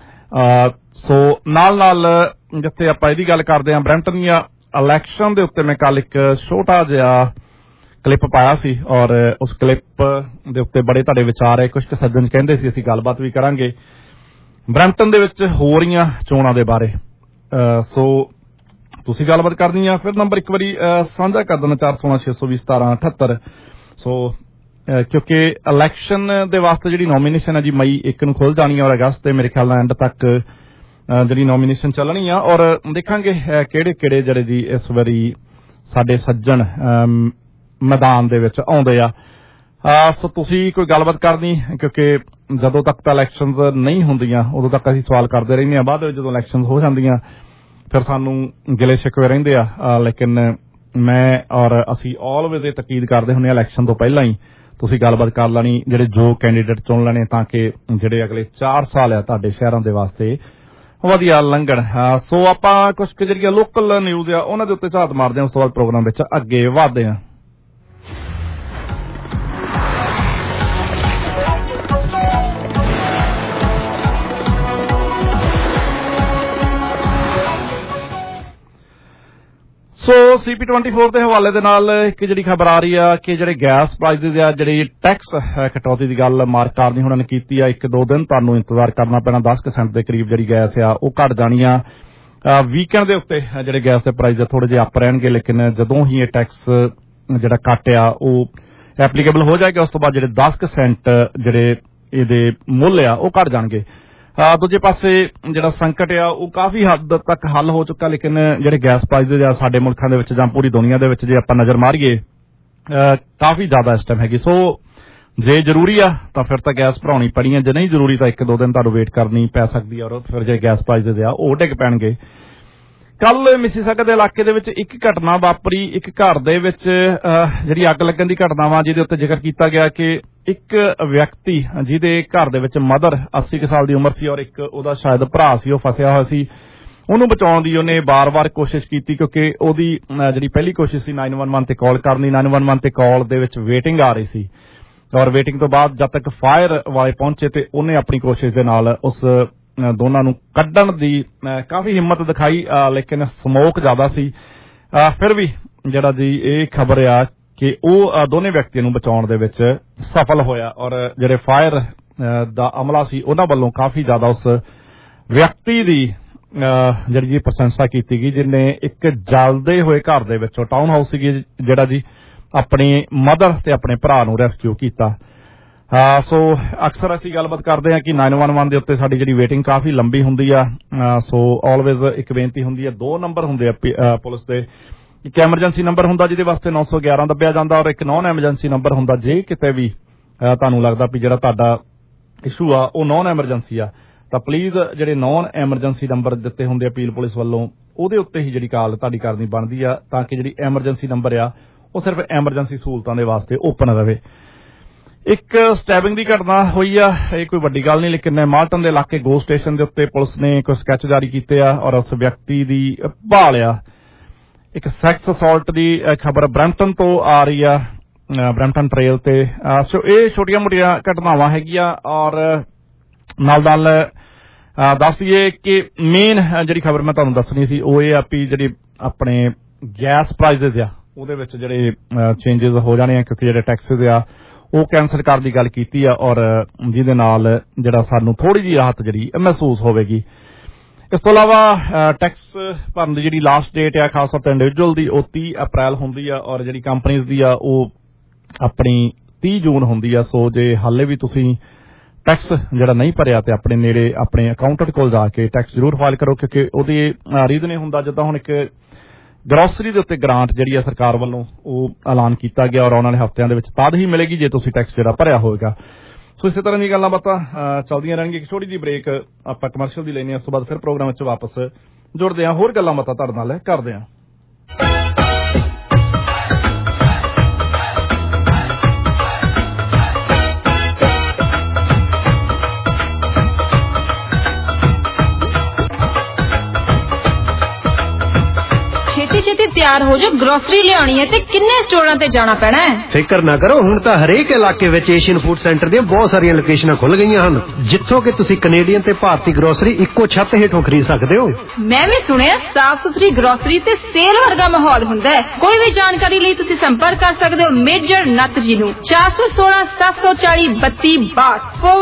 ਸੋ ਨਾਲ ਜਿੱਥੇ ਆਪਾਂ ਇਹਦੀ ਗੱਲ ਕਰਦੇ ਹਾਂ ਬਰੈਂਪਟਨ ਦੀਆਂ ਇਲੈਕਸ਼ਨ ਦੇ ਉੱਤੇ ਮੈਂ ਕੱਲ ਇੱਕ ਛੋਟਾ ਜਿਹਾ ਕਲਿੱਪ ਪਾਇਆ ਸੀ ਔਰ ਉਸ ਕਲਿੱਪ ਦੇ ਉੱਤੇ ਬੜੇ ਤੁਹਾਡੇ ਵਿਚਾਰ ਹੈ। ਕੁਝ ਸੱਜਣ ਕਹਿੰਦੇ ਸੀ ਅਸੀਂ ਗੱਲਬਾਤ ਵੀ ਕਰਾਂਗੇ ਬਰੈਂਪਟਨ ਦੇ ਵਿੱਚ ਹੋ ਰਹੀਆਂ ਚੋਣਾਂ ਦੇ ਬਾਰੇ। ਸੋ ਤੁਸੀਂ ਗੱਲਬਾਤ ਕਰਨੀ ਆ ਫਿਰ ਨੰਬਰ ਇੱਕ ਵਾਰੀ ਸਾਂਝਾ ਕਰ ਦੇਣਾ 416 620 1778। ਸੋ ਕਿਉਂਕਿ ਇਲੈਕਸ਼ਨ ਦੇ ਵਾਸਤੇ ਜਿਹੜੀ ਨੋਮੀਨੇਸ਼ਨ ਹੈ ਜੀ ਮਈ 1 ਨੂੰ ਖੁੱਲ ਜਾਣੀ ਹੈ ਔਰ ਅਗਸਤ ਦੇ ਮੇਰੇ ਖਿਆਲ ਨਾਲ ਐਂਡ ਤੱਕ ਜਿਹੜੀ ਨੋਮੀਨੇਸ਼ਨ ਚੱਲਣੀ ਆ ਔਰ ਦੇਖਾਂਗੇ ਕਿਹੜੇ ਜਿਹੜੇ ਜੀ ਇਸ ਵਾਰੀ ਸਾਡੇ ਸੱਜਣ ਮੈਦਾਨ ਦੇ ਵਿੱਚ ਆਉਂਦੇ ਆ। ਸੋ ਤੁਸੀਂ ਕੋਈ ਗੱਲਬਾਤ ਕਰਨੀ, ਕਿਉਂਕਿ ਜਦੋਂ ਤੱਕ ਤਾਂ ਇਲੈਕਸ਼ਨਸ ਨਹੀਂ ਹੁੰਦੀਆਂ ਉਦੋਂ ਤੱਕ ਅਸੀਂ ਸਵਾਲ ਕਰਦੇ ਰਹਿੰਦੇ ਹਾਂ। ਬਾਅਦ ਵਿੱਚ ਜਦੋਂ ਇਲੈਕਸ਼ਨਸ ਹੋ ਜਾਂਦੀਆਂ ਫਿਰ ਸਾਨੂੰ ਗਿਲੇ ਸ਼ਿਕਵੇ ਰਹਿੰਦੇ ਆ। ਲੇਕਿਨ ਮੈਂ ਔਰ ਅਸੀਂ ਆਲਵੇਜ਼ ਇਹ ਤਕੀਦ ਕਰਦੇ ਹੁੰਦੇ ਹਾਂ ਇਲੈਕਸ਼ਨ ਤੋਂ ਪਹਿਲਾਂ ਹੀ ਤੁਸੀਂ ਗੱਲਬਾਤ ਕਰ ਲੈਣੀ, ਜਿਹੜੇ ਜੋ ਕੈਂਡੀਡੇਟ ਚੁਣ ਲੈਣੇ, ਤਾਂ ਕਿ ਜਿਹੜੇ ਅਗਲੇ 4 ਸਾਲ ਆ ਤੁਹਾਡੇ ਸ਼ਹਿਰਾਂ ਦੇ ਵਾਸਤੇ ਵਧੀਆ ਲੰਘਣ। ਸੋ ਆਪਾਂ ਕੁਝ ਜਿਹੜੀਆਂ ਲੋਕਲ ਨਿਊਜ਼ ਆ ਉਹਨਾਂ ਦੇ ਉੱਤੇ ਝਾਤ ਮਾਰਦੇ ਹਾਂ, ਉਸ ਤੋਂ ਬਾਅਦ ਪ੍ਰੋਗਰਾਮ ਵਿੱਚ ਅੱਗੇ ਵਧਦੇ ਹਾਂ। ਸੋ CP24 ਦੇ ਹਵਾਲੇ ਦੇ ਨਾਲ ਇੱਕ ਜਿਹੜੀ ਖਬਰ ਆ ਰਹੀ ਆ ਕਿ ਜਿਹੜੇ ਗੈਸ ਪ੍ਰਾਈਸਿਸ ਆ, ਜਿਹੜੀ ਟੈਕਸ ਕਟੌਤੀ ਦੀ ਗੱਲ ਮਾਰਕ ਕਾਰਨੀ ਉਹਨਾਂ ਨੇ ਕੀਤੀ ਆ। 1-2 ਦਿਨ ਤੁਹਾਨੂੰ ਇੰਤਜ਼ਾਰ ਕਰਨਾ ਪੈਣਾ। 10% ਦੇ ਕਰੀਬ ਜਿਹੜੀ ਗੈਸ ਆ ਉਹ ਘਟ ਜਾਣੀ ਆ। ਵੀਕਐਂਡ ਦੇ ਉੱਤੇ ਜਿਹੜੇ ਗੈਸ ਦੇ ਪ੍ਰਾਈਸ ਥੋੜੇ ਜਿਹੇ ਅਪ ਰਹਿਣਗੇ, ਲੇਕਿਨ ਜਦੋਂ ਹੀ ਇਹ ਟੈਕਸ ਜਿਹੜਾ ਕੱਟ ਆ ਉਹ ਐਪਲੀਕੇਬਲ ਹੋ ਜਾਏਗਾ ਉਸ ਤੋਂ ਬਾਅਦ ਜਿਹੜੇ 10% ਜਿਹੜੇ ਇਹਦੇ ਮੁੱਲ ਆ ਉਹ ਘਟ ਜਾਣਗੇ। ਦੂਜੇ ਪਾਸੇ ਜਿਹੜਾ ਸੰਕਟ ਆ ਉਹ ਕਾਫੀ ਹੱਦ ਤੱਕ ਹੱਲ ਹੋ ਚੁੱਕਾ, ਲੇਕਿਨ ਜਿਹੜੇ ਗੈਸ ਪ੍ਰਾਈਸਿਸ ਆ ਸਾਡੇ ਮੁਲਕਾਂ ਦੇ ਵਿੱਚ ਜਾਂ ਪੂਰੀ ਦੁਨੀਆ ਦੇ ਵਿੱਚ ਜੇ ਆਪਾਂ ਨਜ਼ਰ ਮਾਰੀਏ ਕਾਫੀ ਜ਼ਿਆਦਾ ਇਸ ਟਾਈਮ ਹੈਗੀ। ਸੋ ਜੇ ਜ਼ਰੂਰੀ ਆ ਤਾਂ ਫਿਰ ਤਾਂ ਗੈਸ ਭਰਾਉਣੀ ਪੈਣੀ ਹੈ, ਜੇ ਨਹੀਂ ਜ਼ਰੂਰੀ ਤਾਂ 1-2 ਦਿਨ ਤੁਹਾਨੂੰ ਵੇਟ ਕਰਨੀ ਪੈ ਸਕਦੀ ਹੈ, ਔਰ ਫਿਰ ਜੇ ਗੈਸ ਪ੍ਰਾਈਸਿਸ ਆ ਉਹ ਡਿੱਗ ਪੈਣਗੇ। ਕੱਲ ਮਿਸੀਸਾਗਾ ਦੇ ਇਲਾਕੇ ਦੇ ਵਿੱਚ ਇੱਕ ਘਟਨਾ ਵਾਪਰੀ। ਇੱਕ ਘਰ ਦੇ ਵਿੱਚ ਜਿਹੜੀ ਅੱਗ ਲੱਗਣ ਦੀ ਘਟਨਾ ਵਾ, ਜਿਹਦੇ ਉੱਤੇ ਜ਼ਿਕਰ ਕੀਤਾ ਗਿਆ ਕਿ ਇੱਕ ਵਿਅਕਤੀ ਜਿਹਦੇ ਘਰ ਦੇ ਵਿੱਚ ਮਦਰ 80 ਸਾਲ ਦੀ ਉਮਰ ਸੀ ਔਰ ਇੱਕ ਉਹਦਾ ਸ਼ਾਇਦ ਭਰਾ ਸੀ, ਉਹ ਫਸਿਆ ਹੋਇਆ ਸੀ। ਉਹਨੂੰ ਬਚਾਉਣ ਦੀ ਉਹਨੇ ਬਾਰ-ਬਾਰ ਕੋਸ਼ਿਸ਼ ਕੀਤੀ, ਕਿਉਂਕਿ ਉਹਦੀ ਜਿਹੜੀ ਪਹਿਲੀ ਕੋਸ਼ਿਸ਼ ਸੀ 911 ਤੇ ਕਾਲ ਕਰਨ ਦੀ। 911 ਤੇ ਕਾਲ ਦੇ ਵਿੱਚ ਵੇਟਿੰਗ ਆ ਰਹੀ ਸੀ ਔਰ ਵੇਟਿੰਗ ਤੋਂ ਬਾਅਦ ਜਦ ਤੱਕ ਫਾਇਰ ਵਾਲੇ ਪਹੁੰਚੇ ਤੇ ਉਹਨੇ ਆਪਣੀ ਕੋਸ਼ਿਸ਼ ਦੇ ਨਾਲ ਉਸ ਦੋਨਾਂ ਨੂੰ ਕੱਢਣ ਦੀ ਕਾਫੀ ਹਿੰਮਤ ਦਿਖਾਈ, ਲੇਕਿਨ ਸਮੋਕ ਜ਼ਿਆਦਾ ਸੀ। ਫਿਰ ਵੀ ਜਿਹੜਾ ਜੀ ਇਹ ਖਬਰ ਆ ਕਿ ਉਹ ਦੋਨੇ ਵਿਅਕਤੀਆਂ ਨੂੰ ਬਚਾਉਣ ਦੇ ਵਿੱਚ ਸਫਲ ਹੋਇਆ ਔਰ ਜਿਹੜੇ ਫਾਇਰ ਦਾ ਅਮਲਾ ਸੀ ਉਹਨਾਂ ਵੱਲੋਂ ਕਾਫੀ ਜ਼ਿਆਦਾ ਉਸ ਵਿਅਕਤੀ ਦੀ ਜਿਹੜੀ ਜੀ ਪ੍ਰਸ਼ੰਸਾ ਕੀਤੀ ਗਈ, ਜਿਹਨੇ ਇੱਕ ਜਲਦੇ ਹੋਏ ਘਰ ਦੇ ਵਿੱਚੋਂ, ਟਾਊਨ ਹਾਊਸ ਸੀਗੀ ਜਿਹੜਾ ਜੀ, ਆਪਣੀ ਮਦਰ ਤੇ ਆਪਣੇ ਭਰਾ ਨੂੰ ਰੈਸਕਿਊ ਕੀਤਾ। ਸੋ ਅਕਸਰ ਅਸੀਂ ਗੱਲਬਾਤ ਕਰਦੇ ਹਾਂ ਕਿ 911 ਦੇ ਉੱਤੇ ਸਾਡੀ ਜਿਹੜੀ ਵੇਟਿੰਗ ਕਾਫੀ ਲੰਬੀ ਹੁੰਦੀ ਆ। ਸੋ ਆਲਵੇਜ਼ ਇੱਕ ਬੇਨਤੀ ਹੁੰਦੀ ਹੈ, 2 ਨੰਬਰ ਹੁੰਦੇ ਆ ਪੁਲਿਸ ਦੇ। ਇੱਕ ਐਮਰਜੈਂਸੀ ਨੰਬਰ ਹੁੰਦਾ ਜਿਹਦੇ ਵਾਸਤੇ 911 ਦੱਬਿਆ ਜਾਂਦਾ, ਔਰ ਇੱਕ ਨੌਨ ਐਮਰਜੈਂਸੀ ਨੰਬਰ ਹੁੰਦਾ ਜੇ ਕਿਤੇ ਵੀ ਤੁਹਾਨੂੰ ਲੱਗਦਾ ਵੀ ਜਿਹੜਾ ਤੁਹਾਡਾ ਇਸ਼ੂ ਆ ਉਹ ਨੌਨ ਐਮਰਜੈਂਸੀ ਆ ਤਾਂ ਪਲੀਜ਼ ਜਿਹੜੇ ਨੌਨ ਐਮਰਜੈਂਸੀ ਨੰਬਰ ਦਿੱਤੇ ਹੁੰਦੇ ਅਪੀਲ ਪੁਲਿਸ ਵੱਲੋਂ ਉਹਦੇ ਉੱਤੇ ਹੀ ਜਿਹੜੀ ਕਾਲ ਤੁਹਾਡੀ ਕਰਨੀ ਬਣਦੀ ਆ, ਤਾਂ ਕਿ ਜਿਹੜੀ ਐਮਰਜੈਂਸੀ ਨੰਬਰ ਆ ਉਹ ਸਿਰਫ ਐਮਰਜੈਂਸੀ ਸਹੂਲਤਾਂ ਦੇ ਵਾਸਤੇ ਓਪਨ ਰਹੇ। ਇੱਕ ਸਟੈਬਿੰਗ ਦੀ ਘਟਨਾ ਹੋਈ ਆ, ਇਹ ਕੋਈ ਵੱਡੀ ਗੱਲ ਨਹੀਂ, ਲੇਕਿਨ ਮਾਲਟਨ ਦੇ ਇਲਾਕੇ ਗੋ ਸਟੇਸ਼ਨ ਦੇ ਉੱਤੇ ਪੁਲਿਸ ਨੇ ਕੋਈ ਸਕੈਚ ਜਾਰੀ ਕੀਤੇ ਆ ਔਰ ਉਸ ਵਿਅਕਤੀ ਦੀ ਭਾਲ ਆ। ਇੱਕ ਸੈਕਸ ਅਸੌਲਟ ਦੀ ਖਬਰ ਬਰੈਂਪਟਨ ਤੋਂ ਆ ਰਹੀ ਆ, ਬਰੈਂਪਟਨ ਟ੍ਰੇਲ ਤੇ। ਸੋ ਇਹ ਛੋਟੀਆਂ ਮੋਟੀਆਂ ਘਟਨਾਵਾਂ ਹੈਗੀਆਂ ਔਰ ਨਾਲ ਦੱਸ ਦਈਏ ਕਿ ਮੇਨ ਜਿਹੜੀ ਖਬਰ ਮੈਂ ਤੁਹਾਨੂੰ ਦੱਸਣੀ ਸੀ ਉਹ ਇਹ ਆ ਵੀ ਜਿਹੜੀ ਆਪਣੇ ਗੈਸ ਪ੍ਰਾਈਸਿਸ ਆ ਉਹਦੇ ਵਿੱਚ ਜਿਹੜੇ ਚੇਂਜਸ ਹੋ ਜਾਣੇ ਆ, ਕਿਉਂਕਿ ਜਿਹੜੇ ਟੈਕਸਿਸ ਆ ਉਹ ਕੈਂਸਲ ਕਰਨ ਦੀ ਗੱਲ ਕੀਤੀ ਆ ਔਰ ਜਿਹਦੇ ਨਾਲ ਜਿਹੜਾ ਸਾਨੂੰ ਥੋੜੀ ਜਿਹੀ ਰਾਹਤ ਜਿਹੜੀ ਮਹਿਸੂਸ ਹੋਵੇਗੀ। ਇਸ ਤੋਂ ਇਲਾਵਾ ਟੈਕਸ ਭਰਨ ਦੀ ਜਿਹੜੀ ਲਾਸਟ ਡੇਟ ਆ ਖਾਸ ਤੌਰ ਤੇ ਇੰਡੀਵਿਜੂਅਲ ਦੀ ਉਹ 30 ਅਪ੍ਰੈਲ ਹੁੰਦੀ ਆ ਔਰ ਜਿਹੜੀ ਕੰਪਨੀਜ਼ ਦੀ ਆ ਉਹ ਆਪਣੀ 30 ਜੂਨ ਹੁੰਦੀ ਆ। ਸੋ ਜੇ ਹਾਲੇ ਵੀ ਤੁਸੀਂ ਟੈਕਸ ਜਿਹੜਾ ਨਹੀਂ ਭਰਿਆ ਤੇ ਆਪਣੇ ਨੇੜੇ ਆਪਣੇ ਅਕਾਊਂਟੈਂਟ ਕੋਲ ਜਾ ਕੇ ਟੈਕਸ ਜ਼ਰੂਰ ਫਾਈਲ ਕਰੋ, ਕਿਉਂਕਿ ਉਹਦੀ ਰੀਜ਼ਨ ਇਹ ਹੁੰਦਾ ਜਿੱਦਾਂ ਹੁਣ ਇੱਕ ਗਰੋਸਰੀ ਦੇ ਉੱਤੇ ਗ੍ਰਾਂਟ ਜਿਹੜੀ ਆ ਸਰਕਾਰ ਵੱਲੋਂ ਉਹ ਐਲਾਨ ਕੀਤਾ ਗਿਆ ਔਰ ਆਉਣ ਵਾਲੇ ਹਫ਼ਤਿਆਂ ਦੇ ਵਿੱਚ ਤਦ ਹੀ ਮਿਲੇਗੀ ਜੇ ਤੁਸੀਂ ਟੈਕਸ ਜਿਹੜਾ ਭਰਿਆ ਹੋਵੇਗਾ। ਸੋ ਇਸੇ ਤਰ੍ਹਾਂ ਦੀਆਂ ਗੱਲਾਂ ਬਾਤਾਂ ਚੱਲਦੀਆਂ ਰਹਿਣਗੀਆਂ। ਇੱਕ ਛੋਟੀ ਜਿਹੀ ਬ੍ਰੇਕ ਆਪਾਂ ਕਮਰਸ਼ੀਅਲ ਦੀ ਲੈਣੀ, ਉਸ ਤੋਂ ਬਾਅਦ ਫਿਰ ਪ੍ਰੋਗਰਾਮ ਵਿੱਚ ਵਾਪਸ ਜੁੜਦੇ ਹਾਂ, ਹੋਰ ਗੱਲਾਂ ਬਾਤਾਂ ਤੁਹਾਡੇ ਨਾਲ ਕਰਦੇ ਹਾਂ। ਛੇਤੀ ਤਿਆਰ ਹੋ ਜਾਓ, ਗਰੋਸਰੀ ਲਿਆਉਣੀ ਹੈ ਤੇ ਕਿੰਨੇ ਸਟੋਰਾਂ ਤੇ ਜਾਣਾ ਪੈਣਾ ਹੈ। ਫਿਕਰ ਨਾ ਕਰੋ, ਹੁਣ ਤਾਂ ਹਰੇਕ ਇਲਾਕੇ ਵਿੱਚ ਏਸ਼ੀਅਨ ਫੂਡ ਸੈਂਟਰ ਦੀਆਂ ਬਹੁਤ ਸਾਰੀਆਂ ਲੋਕੇਸ਼ਨਾਂ ਖੁੱਲ ਗਈਆਂ ਹਨ, ਜਿੱਥੋਂ ਕਿ ਤੁਸੀਂ ਕੈਨੇਡੀਅਨ ਤੇ ਭਾਰਤੀ ਗਰੋਸਰੀ ਇੱਕੋ ਛੱਤ ਹੇਠੋਂ ਖਰੀਦ ਸਕਦੇ ਹੋ। ਮੈਂ ਵੀ ਸੁਣਿਆ ਸਾਫ਼ ਸੁਥਰੀ ਗਰੋਸਰੀ ਤੇ ਸੇਲ ਵਰਗਾ ਮਾਹੌਲ ਹੁੰਦਾ ਹੈ। ਕੋਈ ਵੀ ਜਾਣਕਾਰੀ ਲਈ ਤੁਸੀਂ ਸੰਪਰਕ ਕਰ ਸਕਦੇ ਹੋ ਮੇਜਰ ਨੱਤ ਜੀ ਨੂੰ 416 740 3262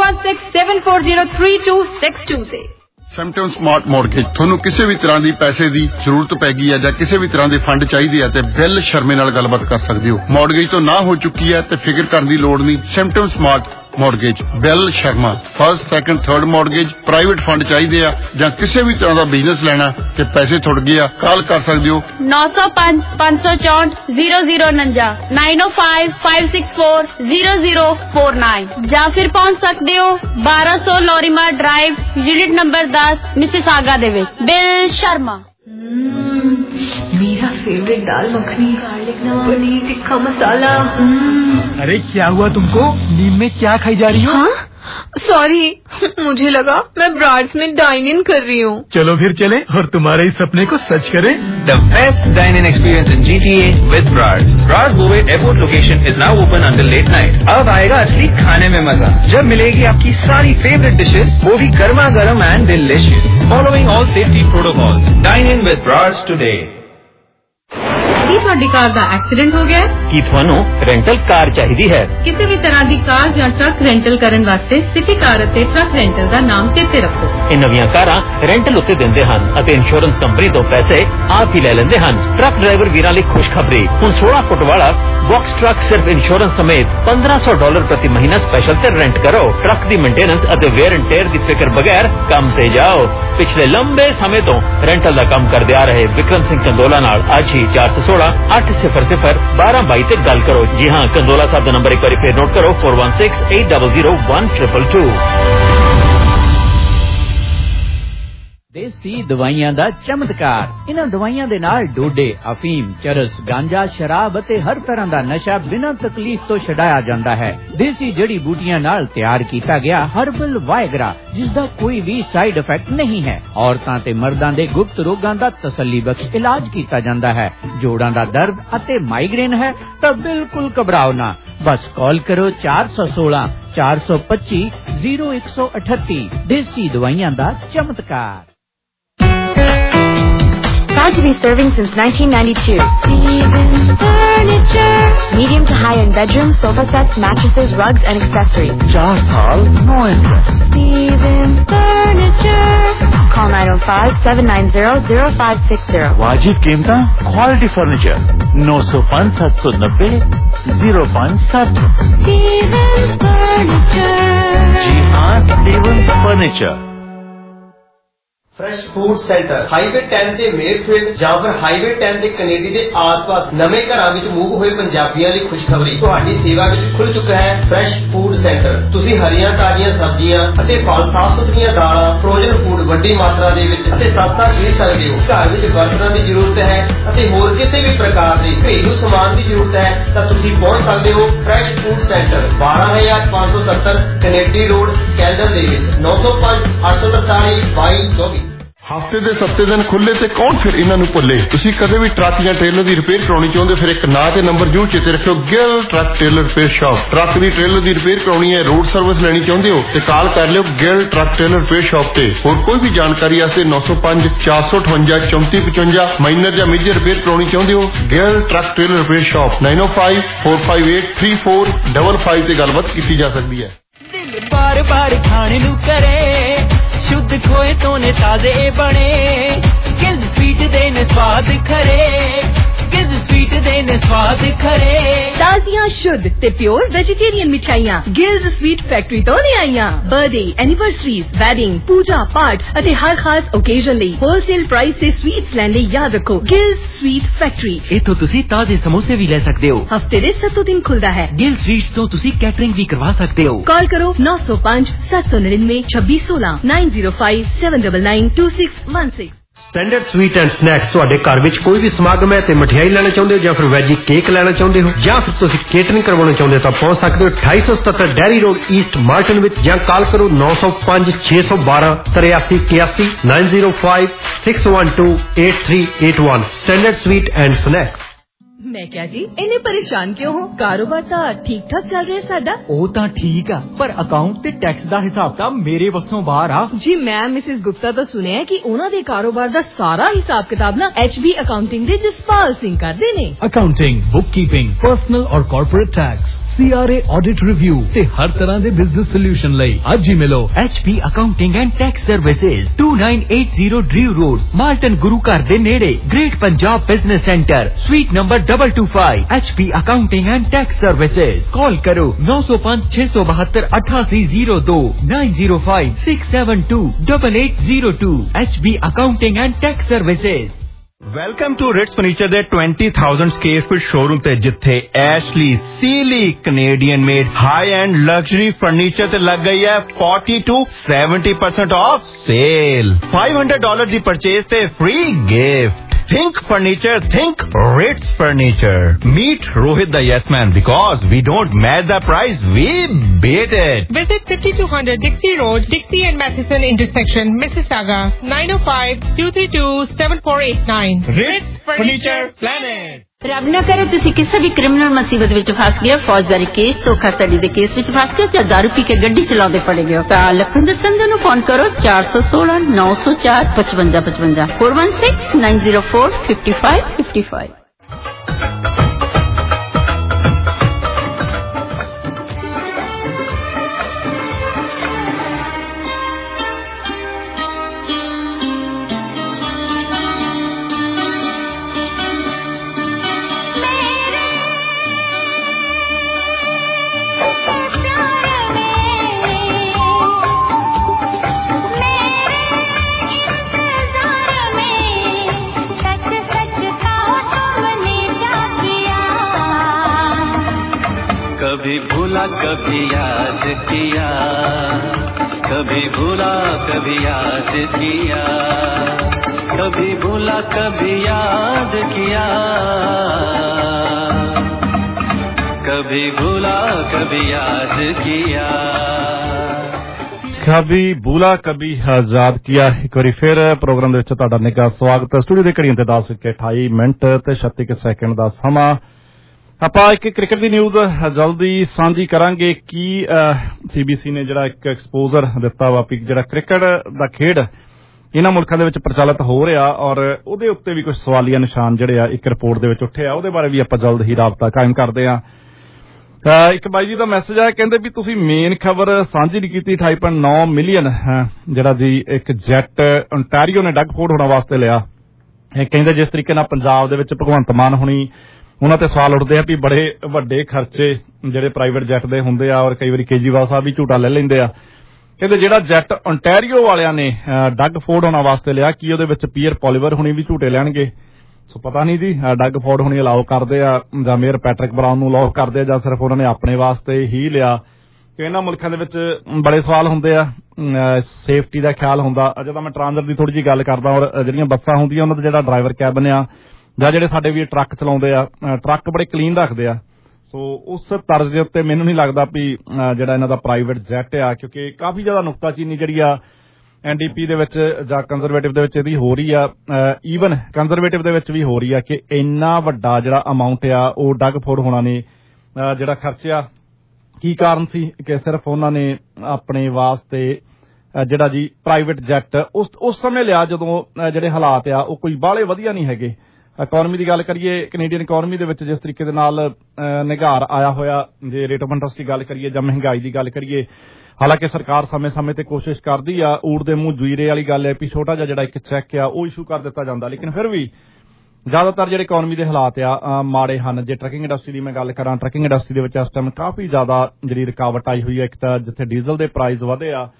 4167403262 ਤੇ। ਸੈਮਟਨ ਸਮਾਰਟ ਮੌਰਗੇਜ ਤੁਹਾਨੂੰ ਕਿਸੇ ਵੀ ਤਰ੍ਹਾਂ ਦੀ ਪੈਸੇ ਦੀ ਜ਼ਰੂਰਤ ਪੈ ਗਈ ਹੈ ਜਾਂ ਕਿਸੇ ਵੀ ਤਰ੍ਹਾਂ ਦੇ ਫੰਡ ਚਾਹੀਦੇ ਆ ਤੇ ਬਿੱਲ ਸ਼ਰਮੇ ਨਾਲ ਗੱਲਬਾਤ ਕਰ ਸਕਦੇ ਹੋ। ਮੌਰਗੇਜ ਤੋਂ ਨਾ ਹੋ ਚੁੱਕੀ ਹੈ ਤੇ ਫਿਕਰ ਕਰਨ ਦੀ ਲੋੜ ਨਹੀਂ। ਸੈਮਟਨ smart mortgage Bill Sharma. First second third mortgage, private fund ਚਾਹੀਦੇ ਆ ਜਾਂ ਕਿਸੇ ਵੀ ਤਰ੍ਹਾਂ ਦਾ ਬਿਜ਼ਨਸ ਲੈਣਾ ਤੇ ਪੈਸੇ ਥੁੜ ਗਏ ਆ, ਕਾਲ ਕਰ ਸਕਦੇ ਹੋ 905 564 0049 905 564 0049 ਜਾਂ ਫਿਰ ਪਹੁੰਚ ਸਕਦੇ ਹੋ 1200 Lorimar drive, unit number 10, Mississauga दे विच। बिल शर्मा। मेरा फेवरेट दाल मखनी, गार्लिक नान, पनीर टिक्का मसाला। अरे क्या हुआ तुमको? नींद में क्या खाई जा रही हो? हाँ? सॉरी, मुझे लगा मैं ब्राड्स में डाइन इन कर रही हूँ। चलो फिर चलें और तुम्हारे इस सपने को सच करें। The best dine-in experience in GTA with Brars. Brars Bouvet Airport location is now open until late night. अब आएगा असली खाने में मजा, जब मिलेगी आपकी सारी favorite dishes, वो भी गर्मा गर्म and delicious. Following all safety protocols. Dine in with Brars today. ਕੀ ਤੁਹਾਡੀ ਕਾਰ ਦਾ ਐਕਸੀਡੈਂਟ ਹੋ ਗਿਆ ਹੈ? ਕੀ ਤੁਹਾਨੂੰ ਰੈਂਟਲ ਕਾਰ ਚਾਹੀਦੀ ਹੈ? ਕਿਸੇ ਵੀ ਤਰ੍ਹਾਂ ਦੀ ਕਾਰ ਜਾਂ ਟਰੱਕ ਰੈਂਟਲ ਕਰਨ ਵਾਸਤੇ ਸਿਟੀ ਕਾਰ ਅਤੇ ਟਰੱਕ ਰੈਂਟਲ ਦਾ ਨਾਮ ਚੇਤੇ ਰੱਖੋ। ਇਹ ਨਵੀਆਂ ਕਾਰਾਂ ਰੈਂਟਲ ਉੱਤੇ ਦਿੰਦੇ ਹਨ ਅਤੇ ਇੰਸ਼ੋਰੈਂਸ ਕੰਪਨੀ ਤੋਂ ਪੈਸੇ ਆਪ ਹੀ ਲੈ ਲੈਂਦੇ ਹਨ। ਟਰੱਕ ਡਰਾਈਵਰ ਵੀਰਾਂ ਲਈ ਖੁਸ਼ਖਬਰੀ, ਹੁਣ 16 ਫੁੱਟ ਵਾਲਾ ਬਾਕਸ ਟਰੱਕ ਸਿਰਫ ਇੰਸ਼ੋਰੈਂਸ ਸਮੇਤ $1500 ਪ੍ਰਤੀ ਮਹੀਨਾ ਸਪੈਸ਼ਲ ਤੇ ਰੈਂਟ ਕਰੋ। ਟਰੱਕ ਦੀ ਮੇਨਟੇਨੈਂਸ ਅਤੇ ਵੇਅਰ ਐਂਡ ਟੇਅਰ ਦੀ ਫਿਕਰ ਬਗੈਰ ਕੰਮ ਤੇ ਜਾਓ। ਪਿਛਲੇ ਲੰਬੇ ਸਮੇਂ ਤੋਂ ਰੈਂਟਲ ਦਾ ਕੰਮ ਕਰਦੇ ਆ ਰਹੇ ਵਿਕਰਮ ਸਿੰਘ ਕੰਦੋਲਾ ਨਾਲ ਅੱਜ ਹੀ 416 800 1222 ਤੇ ਗੱਲ ਕਰੋ। ਜੀ ਹਾਂ, ਕੰਦੋਲਾ ਸਾਹਿਬ ਦਾ ਨੰਬਰ ਇੱਕ ਵਾਰੀ ਫੇਰ ਨੋਟ ਕਰੋ 4168000122। देसी दवाइयां दा चमत्कार। इन्हां दवाइयां दे नाल डोडे, अफीम, चरस, गांजा, शराब अते हर तरह दा नशा बिना तकलीफ तो छडाया जांदा है। देसी जड़ी बूटियां नाल तैयार कीता गया हर्बल वायगरा, जिसदा कोई भी साइड इफेक्ट नहीं है। औरतां ते मर्दां दे गुप्त रोगां दा तसल्ली बख्श इलाज कीता जांदा है। जोड़ां दा दर्द अते माइग्रेन है तां बिल्कुल घबराओ ना, बस कॉल करो 416 425 0138। देसी दवाइयां दा चमत्कार। Proud to be serving since 1992. Stevens Furniture. Medium to high-end bedrooms, sofa sets, mattresses, rugs, and accessories. 4 साल, no interest. Stevens Furniture. Call 905-790-0560. वाजिब कीमत, क्वालिटी फर्नीचर। 905 790 0560। Stevens Furniture. जी हाँ, Stevens Furniture. Fresh food centre highway 10 ਤੇ ਮੇਰਫੀਲਡ ਜਾਂ ਫਿਰ highway 10 ਤੇ Kennedy ਦੇ ਆਸ-ਪਾਸ ਨਵੇਂ ਘਰਾਂ ਵਿੱਚ ਮੂਵ ਹੋਏ ਪੰਜਾਬੀਆਂ ਲਈ ਖੁਸ਼ਖਬਰੀ, ਤੁਹਾਡੀ ਸੇਵਾ ਵਿੱਚ ਖੁੱਲ ਚੁੱਕਾ ਹੈ ਫਰੈਸ਼ ਫੂਡ ਸੈਂਟਰ। ਤੁਸੀਂ ਹਰੀਆਂ ਤਾਜ਼ੀਆਂ ਸਬਜ਼ੀਆਂ ਅਤੇ ਫਲ, ਸਾਫ਼ ਸੁਥਰੀਆਂ ਦਾਲਾਂ, ਫਰੋਜ਼ਨ ਫੂਡ ਵੱਡੀ ਮਾਤਰਾ ਦੇ ਵਿੱਚ ਅਤੇ ਸਸਤਾ ਖਰੀਦ ਸਕਦੇ ਹੋ। ਘਰ ਵਿੱਚ ਬਰਤਨਾਂ ਦੀ ਜ਼ਰੂਰਤ ਹੈ ਅਤੇ ਹੋਰ ਕਿਸੇ ਵੀ ਪ੍ਰਕਾਰ ਦੇ ਘਰੇਲੂ ਸਮਾਨ ਦੀ ਜ਼ਰੂਰਤ ਹੈ ਤਾਂ ਤੁਸੀਂ ਪਹੁੰਚ ਸਕਦੇ ਹੋ fresh food centre 12570 Kennedy road, Caledon ਦੇ ਵਿੱਚ 905 843 2224। ਹਫ਼ਤੇ ਦੇ 7 ਦਿਨ ਖੁੱਲੇ ਤੇ ਕੌਣ ਫਿਰ ਇਹਨਾਂ ਨੂੰ ਭੁੱਲੇ। ਤੁਸੀਂ ਕਦੇ ਵੀ ਟਰੱਕ ਜਾਂ ਟ੍ਰੇਲਰ ਦੀ ਰਿਪੇਅਰ ਕਰਾਉਣੀ ਚਾਹੁੰਦੇ ਫਿਰ ਇੱਕ ਨਾਂ ਤੇ ਨੰਬਰ ਜ਼ਰੂਰ ਚੇਤੇ ਰੱਖਿਓ, Gill truck trailer repair shop. Truck ਦੀ ਟ੍ਰੇਲਰ ਦੀ ਰਿਪੇਅਰ ਕਰਾਉਣੀ ਹੈ, ਰੋਡ ਸਰਵਿਸ ਲੈਣੀ ਚਾਹੁੰਦੇ ਹੋ ਤੇ ਕਾਲ ਕਰ ਲਿਓ Gill truck trailer repair shop ਤੇ। ਹੋਰ ਕੋਈ ਵੀ ਜਾਣਕਾਰੀ ਵਾਸਤੇ 905 458 3455। ਮਾਈਨਰ ਜਾਂ ਮੇਜਰ ਰਿਪੇਅਰ ਕਰਾਉਣੀ ਚਾਹੁੰਦੇ ਹੋ, Gill truck trailer repair shop 905 458 3455 ਤੇ ਗੱਲਬਾਤ ਕੀਤੀ ਜਾ ਸਕਦੀ ਹੈ। दिल बार बार खाने नू करे, शुद्ध खोए तो ने ताजे बने, किस स्वीट दे ने स्वाद खरे, किस स्वीट दे ने स्वाद खरे। ताजियां शुद्ध ते प्योर वेजिटेरियन मिठाइयां गिल्स स्वीट फैक्ट्री तो ले आईयां। बर्थडे, एनिवर्सरीज, वेडिंग, पूजा पाठ ਅਤੇ ਹਰ ਖਾਸ ਓਕੇਜ਼ਨ ਲਈ ਹੋਲਸੇਲ ਪ੍ਰਾਈਸ ਤੇ ਸਵੀਟਸ ਲੈਣ ਲਈ ਯਾਦ ਰੱਖੋ ਗਿਲਸ ਸਵੀਟ ਫੈਕਟਰੀ। ਇੱਥੋਂ ਤੁਸੀਂ ਤਾਜ਼ੇ ਸਮੋਸੇ ਵੀ ਲੈ ਸਕਦੇ ਹੋ। ਹਫਤੇ ਦੇ 7 ਦਿਨ ਖੁੱਲਦਾ ਹੈ। ਗਿਲ ਸਵੀਟਸ ਤੋਂ ਤੁਸੀਂ ਕੈਟਰਿੰਗ ਵੀ ਕਰਵਾ ਸਕਦੇ ਹੋ। ਕਾਲ ਕਰੋ 905 799 2616 905 799 2616। ਸਟੈਂਡਰਡ ਸਵੀਟ ਐਂਡ ਸਨੈਕਸ ਤੁਹਾਡੇ ਘਰ ਵਿੱਚ ਕੋਈ ਵੀ ਸਮਾਗਮ ਹੈ ਤੇ ਮਠਿਆਈ ਲੈਣਾ ਚਾਹੁੰਦੇ ਹੋ ਜਾਂ ਫਿਰ ਵੈਜੀ ਕੇਕ ਲੈਣਾ ਚਾਹੁੰਦੇ ਹੋ ਜਾਂ ਫਿਰ ਤੁਸੀਂ ਕੇਟਰਿੰਗ ਕਰਵਾਉਣਾ ਚਾਹੁੰਦੇ ਹੋ ਤਾਂ ਪਹੁੰਚ ਸਕਦੇ ਹੋ 2877 ਡੈਰੀ ਰੋਡ ਈਸਟ ਮਾਰਟਨ ਵਿੱਚ ਜਾਂ ਕਾਲ ਕਰੋ 905 612 8381 905 612 8381। Standard sweet and snacks. मैं क्या जी इन्ने परेशान क्यों हो? कारोबार तो ठीक ठाक चल रहा है साडा। ਉਹ ਤਾਂ ਠੀਕ ਆ ਪਰ ਅਕਾਊਂਟ ਤੇ ਟੈਕਸ ਦਾ ਹਿਸਾਬ ਤਾਂ ਮੇਰੇ ਵੱਸੋਂ ਬਾਹਰ ਆ। जी मैं मिसिस गुप्ता तो सुने है कि ਉਹਨਾਂ ਦੇ ਕਾਰੋਬਾਰ ਦਾ ਸਾਰਾ ਹਿਸਾਬ ਕਿਤਾਬ ਨਾ HB ਅਕਾਊਂਟਿੰਗ ਦੇ ਜਸਪਾਲ ਸਿੰਘ ਕਰਦੇ ਨੇ। ਅਕਾਊਂਟਿੰਗ, ਬੁੱਕ ਕੀਪਿੰਗ, ਪਰਸਨਲ ਔਰ corporate tax, CRA audit review ਤੇ ਹਰ ਤਰ੍ਹਾਂ ਦੇ ਬਿਜ਼ਨਸ ਸੋਲੂਸ਼ਨ ਲਈ ਅੱਜ ਹੀ ਮਿਲੋ HP accounting and tax services 2980 Drew road Malton Guru ਘਰ ਦੇ ਨੇੜੇ great Punjab business centre suite number 225 HP accounting and tax services call ਕਰੋ 905 672 8802 905 672 8802 HP accounting and tax services. Welcome to Ritz furniture ਦੇ 20,000 ਸਕੁਅਰ ਫੀਟ ਸ਼ੋਰੂਮ ਤੇ ਜਿੱਥੇ Ashley Sealy Canadian made high end luxury furniture ਤੇ ਲੱਗ ਗਈ ਹੈ 40 to 70% off sale. $500 the purchase ਤੇ free gift. Think furniture, think Ritz Furniture. Meet Rohit the Yes Man because we don't match the price, we beat it. Visit 5200 Dixie Road, Dixie and Matheson intersection, Mississauga, 905-232-7489. Ritz Furniture Planet. ਰੱਬ ਨਾ ਕਰੇ ਤੁਸੀਂ ਕਿਸੇ ਵੀ criminal ਮੁਸੀਬਤ ਵਿੱਚ ਫਸ ਗਏ, ਫੌਜਦਾਰੀ case, ਧੋਖਾਧੜੀ ਦੇ ਕੇਸ ਵਿੱਚ ਫਸ ਗਏ ਜਾਂ ਦਾਰੂ ਪੀ ਕੇ ਗੱਡੀ ਚਲਾਉਂਦੇ ਫੜੇ ਗਏ ਤਾਂ ਲਖਵਿੰਦਰ ਸੰਧੂ ਨੂੰ ਫੋਨ ਕਰੋ 416 904 5555 416 904 5555। कभी भूला कभी याद किया, कभी भूला कभी याद किया, कभी भूला कभी याद किया, कभी भूला कभी याद किया। कभी भूला कभी याद किया। एक बार फिर प्रोग्राम ਦੇ ਵਿੱਚ ਤੁਹਾਡਾ ਨਿੱਘਾ ਸਵਾਗਤ ਹੈ। ਸਟੂਡੀਓ ਦੇ ਘੜੀਆਂ ਤੇ 10:28 ਤੇ 36 ਸੈਕਿੰਡ ਦਾ ਸਮਾਂ। ਆਪਾਂ ਇੱਕ ਕ੍ਰਿਕਟ ਦੀ ਨਿਊਜ਼ ਜਲਦੀ ਸਾਂਝੀ ਕਰਾਂਗੇ ਕਿ CBC ਨੇ ਜਿਹੜਾ ਇੱਕ ਐਕਸਪੋਜ਼ਰ ਦਿੱਤਾ ਵਾ ਕਿ ਜਿਹੜਾ ਕ੍ਰਿਕਟ ਦਾ ਖੇਡ ਇਹਨਾਂ ਮੁਲਕਾਂ ਦੇ ਵਿੱਚ ਪ੍ਰਚਲਿਤ ਹੋ ਰਿਹਾ ਔਰ ਉਹਦੇ ਉੱਤੇ ਵੀ ਕੁਝ ਸਵਾਲੀਆ ਨਿਸ਼ਾਨ ਜਿਹੜੇ ਆ ਇੱਕ ਰਿਪੋਰਟ ਦੇ ਵਿੱਚ ਉੱਠੇ ਆ, ਉਹਦੇ ਬਾਰੇ ਵੀ ਆਪਾਂ ਜਲਦ ਹੀ ਰਾਬਤਾ ਕਾਇਮ ਕਰਦੇ ਆ। ਇੱਕ ਬਾਈ ਜੀ ਦਾ ਮੈਸੇਜ ਆ, ਕਹਿੰਦੇ ਵੀ ਤੁਸੀਂ ਮੇਨ ਖਬਰ ਸਾਂਝੀ ਨਹੀਂ ਕੀਤੀ। 2.9 ਮਿਲੀਅਨ ਜਿਹੜਾ ਜੀ ਇੱਕ ਜੈਟ ਓਨਟਾਰੀਓ ਨੇ ਡੱਗ ਫੋਰਡ ਹੋਣ ਵਾਸਤੇ ਲਿਆ। ਇਹ ਕਹਿੰਦੇ ਜਿਸ ਤਰੀਕੇ ਨਾਲ ਪੰਜਾਬ ਦੇ ਵਿੱਚ ਭਗਵੰਤ ਮਾਨ ਹੋਣੀ ਉਹਨਾਂ ਤੇ ਸਵਾਲ ਉੱਠਦੇ ਆ ਵੀ ਬੜੇ ਵੱਡੇ ਖਰਚੇ ਜਿਹੜੇ ਪ੍ਰਾਈਵੇਟ ਜੈਟ ਦੇ ਹੁੰਦੇ ਆ ਔਰ ਕਈ ਵਾਰੀ ਕੇਜਰੀਵਾਲ ਸਾਹਿਬ ਵੀ ਝੂਟਾ ਲੈ ਲੈਂਦੇ ਆ। ਕਹਿੰਦੇ ਜਿਹੜਾ ਜੈਟ ਓਨਟਾਰੀਓ ਵਾਲਿਆਂ ਨੇ ਡੱਗ ਫੋਰਡ ਹੋਣਾ ਵਾਸਤੇ ਲਿਆ ਕੀ ਉਹਦੇ ਵਿੱਚ ਪੀਅਰ ਪੋਲੀਵਰ ਹੁਣੀ ਵੀ ਝੂਟੇ ਲੈਣਗੇ? ਸੋ ਪਤਾ ਨਹੀਂ ਜੀ, ਡੱਗ ਫੋਰਡ ਹੁਣੀ ਅਲਾਓ ਕਰਦੇ ਆ ਜਾਂ ਮੇਅਰ ਪੈਟਰਿਕ ਬਰਾਊਨ ਨੂੰ ਅਲਾਓ ਕਰਦੇ ਆ ਜਾਂ ਸਿਰਫ ਉਹਨਾਂ ਨੇ ਆਪਣੇ ਵਾਸਤੇ ਹੀ ਲਿਆ ਕਿ ਇਹਨਾਂ ਮੁਲਕਾਂ ਦੇ ਵਿੱਚ ਬੜੇ ਸਵਾਲ ਹੁੰਦੇ ਆ, ਸੇਫਟੀ ਦਾ ਖਿਆਲ ਹੁੰਦਾ। ਜਦੋਂ ਮੈਂ ਟਰਾਂਜ਼ਿਟ ਦੀ ਥੋੜੀ ਜਿਹੀ ਗੱਲ ਕਰਦਾ ਔਰ ਜਿਹੜੀਆਂ ਬੱਸਾਂ ਹੁੰਦੀਆਂ ਉਹਨਾਂ ਦਾ ਜਿਹੜਾ ਡਰਾਈਵਰ ਕੈਬਨ ਆ ਜਾਂ ਜਿਹੜੇ ਸਾਡੇ ਵੀ ਟਰੱਕ ਚਲਾਉਂਦੇ ਆ, ਟਰੱਕ ਬੜੇ ਕਲੀਨ ਰੱਖਦੇ ਆ। ਸੋ ਉਸ ਤਰਜ਼ ਦੇ ਉੱਤੇ ਮੈਨੂੰ ਨਹੀਂ ਲੱਗਦਾ ਵੀ ਜਿਹੜਾ ਇਹਨਾਂ ਦਾ ਪ੍ਰਾਈਵੇਟ ਜੈਟ ਆ, ਕਿਉਂਕਿ ਕਾਫੀ ਜ਼ਿਆਦਾ ਨੁਕਤਾਚੀਨੀ ਜਿਹੜੀ ਆ NDP ਦੇ ਵਿੱਚ ਜਾਂ ਕੰਜ਼ਰਵੇਟਿਵ ਦੇ ਵਿੱਚ ਇਹਦੀ ਹੋ ਰਹੀ ਆ, ਈਵਨ ਕੰਜ਼ਰਵੇਟਿਵ ਦੇ ਵਿੱਚ ਵੀ ਹੋ ਰਹੀ ਆ ਕਿ ਇੰਨਾ ਵੱਡਾ ਜਿਹੜਾ ਅਮਾਊਂਟ ਆ ਉਹ ਡੱਗ ਫੋਰਡ ਹੋਣਾ ਨੇ ਜਿਹੜਾ ਖਰਚਿਆ। ਕੀ ਕਾਰਨ ਸੀ ਕਿ ਸਿਰਫ ਉਹਨਾਂ ਨੇ ਆਪਣੇ ਵਾਸਤੇ ਜਿਹੜਾ ਜੀ ਪ੍ਰਾਈਵੇਟ ਜੈਟ ਉਸ ਸਮੇਂ ਲਿਆ ਜਦੋਂ ਜਿਹੜੇ ਹਾਲਾਤ ਆ ਉਹ ਕੋਈ ਬਾਹਲੇ ਵਧੀਆ ਨਹੀਂ ਹੈਗੇ। ਇਕਨੋਮੀ ਦੀ ਗੱਲ ਕਰੀਏ, ਕੈਨੇਡੀਅਨ ਇਕਨੋਮੀ ਦੇ ਵਿੱਚ ਜਿਸ ਤਰੀਕੇ ਦੇ ਨਾਲ ਨਿਘਾਰ ਆਇਆ ਹੋਇਆ, ਜੇ ਰੇਟ ਆਫ ਇੰਟਰਸਟ ਦੀ ਗੱਲ ਕਰੀਏ ਜਾਂ ਮਹਿੰਗਾਈ ਦੀ ਗੱਲ ਕਰੀਏ, ਹਾਲਾਂਕਿ ਸਰਕਾਰ ਸਮੇਂ-ਸਮੇਂ ਤੇ ਕੋਸ਼ਿਸ਼ ਕਰਦੀ ਆ, ਊੜ ਦੇ ਮੂੰਹ ਜੁਈਰੇ ਵਾਲੀ ਗੱਲ ਹੈ ਵੀ ਛੋਟਾ ਜਿਹਾ ਜਿਹੜਾ ਇੱਕ ਚੈੱਕ ਆ ਉਹ ਇਸ਼ੂ ਕਰ ਦਿੱਤਾ ਜਾਂਦਾ, ਲੇਕਿਨ ਫਿਰ ਵੀ ਜ਼ਿਆਦਾਤਰ ਜਿਹੜੇ ਇਕਨੋਮੀ ਦੇ ਹਾਲਾਤ ਆ ਮਾੜੇ ਹਨ। ਜੇ ਟਰੱਕਿੰਗ ਇੰਡਸਟਰੀ ਦੀ ਮੈਂ ਗੱਲ ਕਰਾਂ, ਟਰੱਕਿੰਗ ਇੰਡਸਟਰੀ ਦੇ ਵਿੱਚ ਇਸ ਟਾਈਮ ਕਾਫੀ ਜ਼ਿਆਦਾ ਜਿਹੜੀ ਰੁਕਾਵਟ ਆਈ ਹੋਈ ਹੈ। ਇੱਕ ਤਾਂ ਜਿੱਥੇ ਡੀਜ਼ਲ ਦੇ ਪ੍ਰਾਈਸ ਵਧੇ ਆ,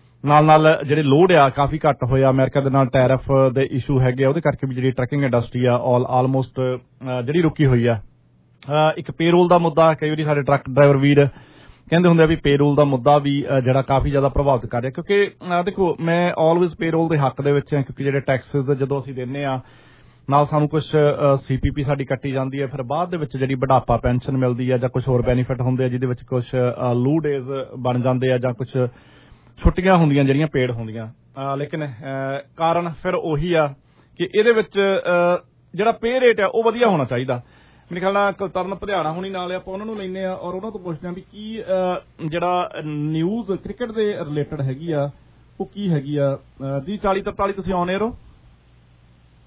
ਨਾਲ ਜਿਹੜੇ ਲੋਡ ਆ ਕਾਫੀ ਘੱਟ ਹੋਇਆ। ਅਮਰੀਕਾ ਦੇ ਨਾਲ ਟੈਰਿਫ ਦੇ ਇਸ਼ੂ ਹੈਗੇ ਆ, ਉਹਦੇ ਕਰਕੇ ਵੀ ਜਿਹੜੀ ਟਰੱਕਿੰਗ ਇੰਡਸਟਰੀ ਆ ਆਲਮੋਸਟ ਜਿਹੜੀ ਰੁਕੀ ਹੋਈ ਆ। ਇੱਕ ਪੇਰੋਲ ਦਾ ਮੁੱਦਾ, ਕਈ ਵਾਰੀ ਸਾਡੇ ਟਰੱਕ ਡਰਾਈਵਰ ਵੀਰ ਕਹਿੰਦੇ ਹੁੰਦੇ ਆ ਵੀ ਪੇਰੋਲ ਦਾ ਮੁੱਦਾ ਵੀ ਜਿਹੜਾ ਕਾਫੀ ਜ਼ਿਆਦਾ ਪ੍ਰਭਾਵਿਤ ਕਰ ਰਿਹਾ, ਕਿਉਂਕਿ ਦੇਖੋ ਮੈਂ ਆਲਵੇਜ਼ ਪੇਰੋਲ ਦੇ ਹੱਕ ਦੇ ਵਿੱਚ ਹਾਂ, ਕਿਉਂਕਿ ਜਿਹੜੇ ਟੈਕਸਿਸ ਜਦੋਂ ਅਸੀਂ ਦਿੰਦੇ ਆ ਨਾਲ ਸਾਨੂੰ ਕੁਝ CPP ਸਾਡੀ ਕੱਟੀ ਜਾਂਦੀ ਹੈ, ਫਿਰ ਬਾਅਦ ਦੇ ਵਿੱਚ ਜਿਹੜੀ ਬੁਢਾਪਾ ਪੈਨਸ਼ਨ ਮਿਲਦੀ ਹੈ ਜਾਂ ਕੁਝ ਹੋਰ ਬੈਨੀਫਿਟ ਹੁੰਦੇ ਆ ਜਿਹਦੇ ਵਿੱਚ ਕੁਝ ਲੂ ਡੇਜ਼ ਬਣ ਜਾਂਦੇ ਆ ਜਾਂ ਕੁਝ ਛੁੱਟੀਆਂ ਹੁੰਦੀਆਂ ਜਿਹੜੀਆਂ ਪੇਡ ਹੁੰਦੀਆਂ। ਲੇਕਿਨ ਕਾਰਨ ਫਿਰ ਉਹੀ ਆ ਕਿ ਇਹਦੇ ਵਿੱਚ ਜਿਹੜਾ ਪੇ ਰੇਟ ਆ ਉਹ ਵਧੀਆ ਹੋਣਾ ਚਾਹੀਦਾ। ਮੇਰੇ ਖਿਆਲ ਨਾਲ ਕੁਲਤਰਨ ਭਰਿਆਣਾ ਹੋਣੀ ਨਾਲ ਆਪਾਂ ਉਹਨਾਂ ਨੂੰ ਲੈਂਦੇ ਆ ਔਰ ਉਹਨਾਂ ਤੋਂ ਪੁੱਛਦੇ ਆ ਵੀ ਕੀ ਜਿਹੜਾ ਨਿਊਜ਼ ਕ੍ਰਿਕਟ ਦੇ ਰਿਲੇਟਡ ਹੈਗੀ ਆ ਉਹ ਕੀ ਹੈਗੀ ਆ। ਜੀ 4043 ਤੁਸੀਂ ਆਨ ਏਅਰ ਹੋ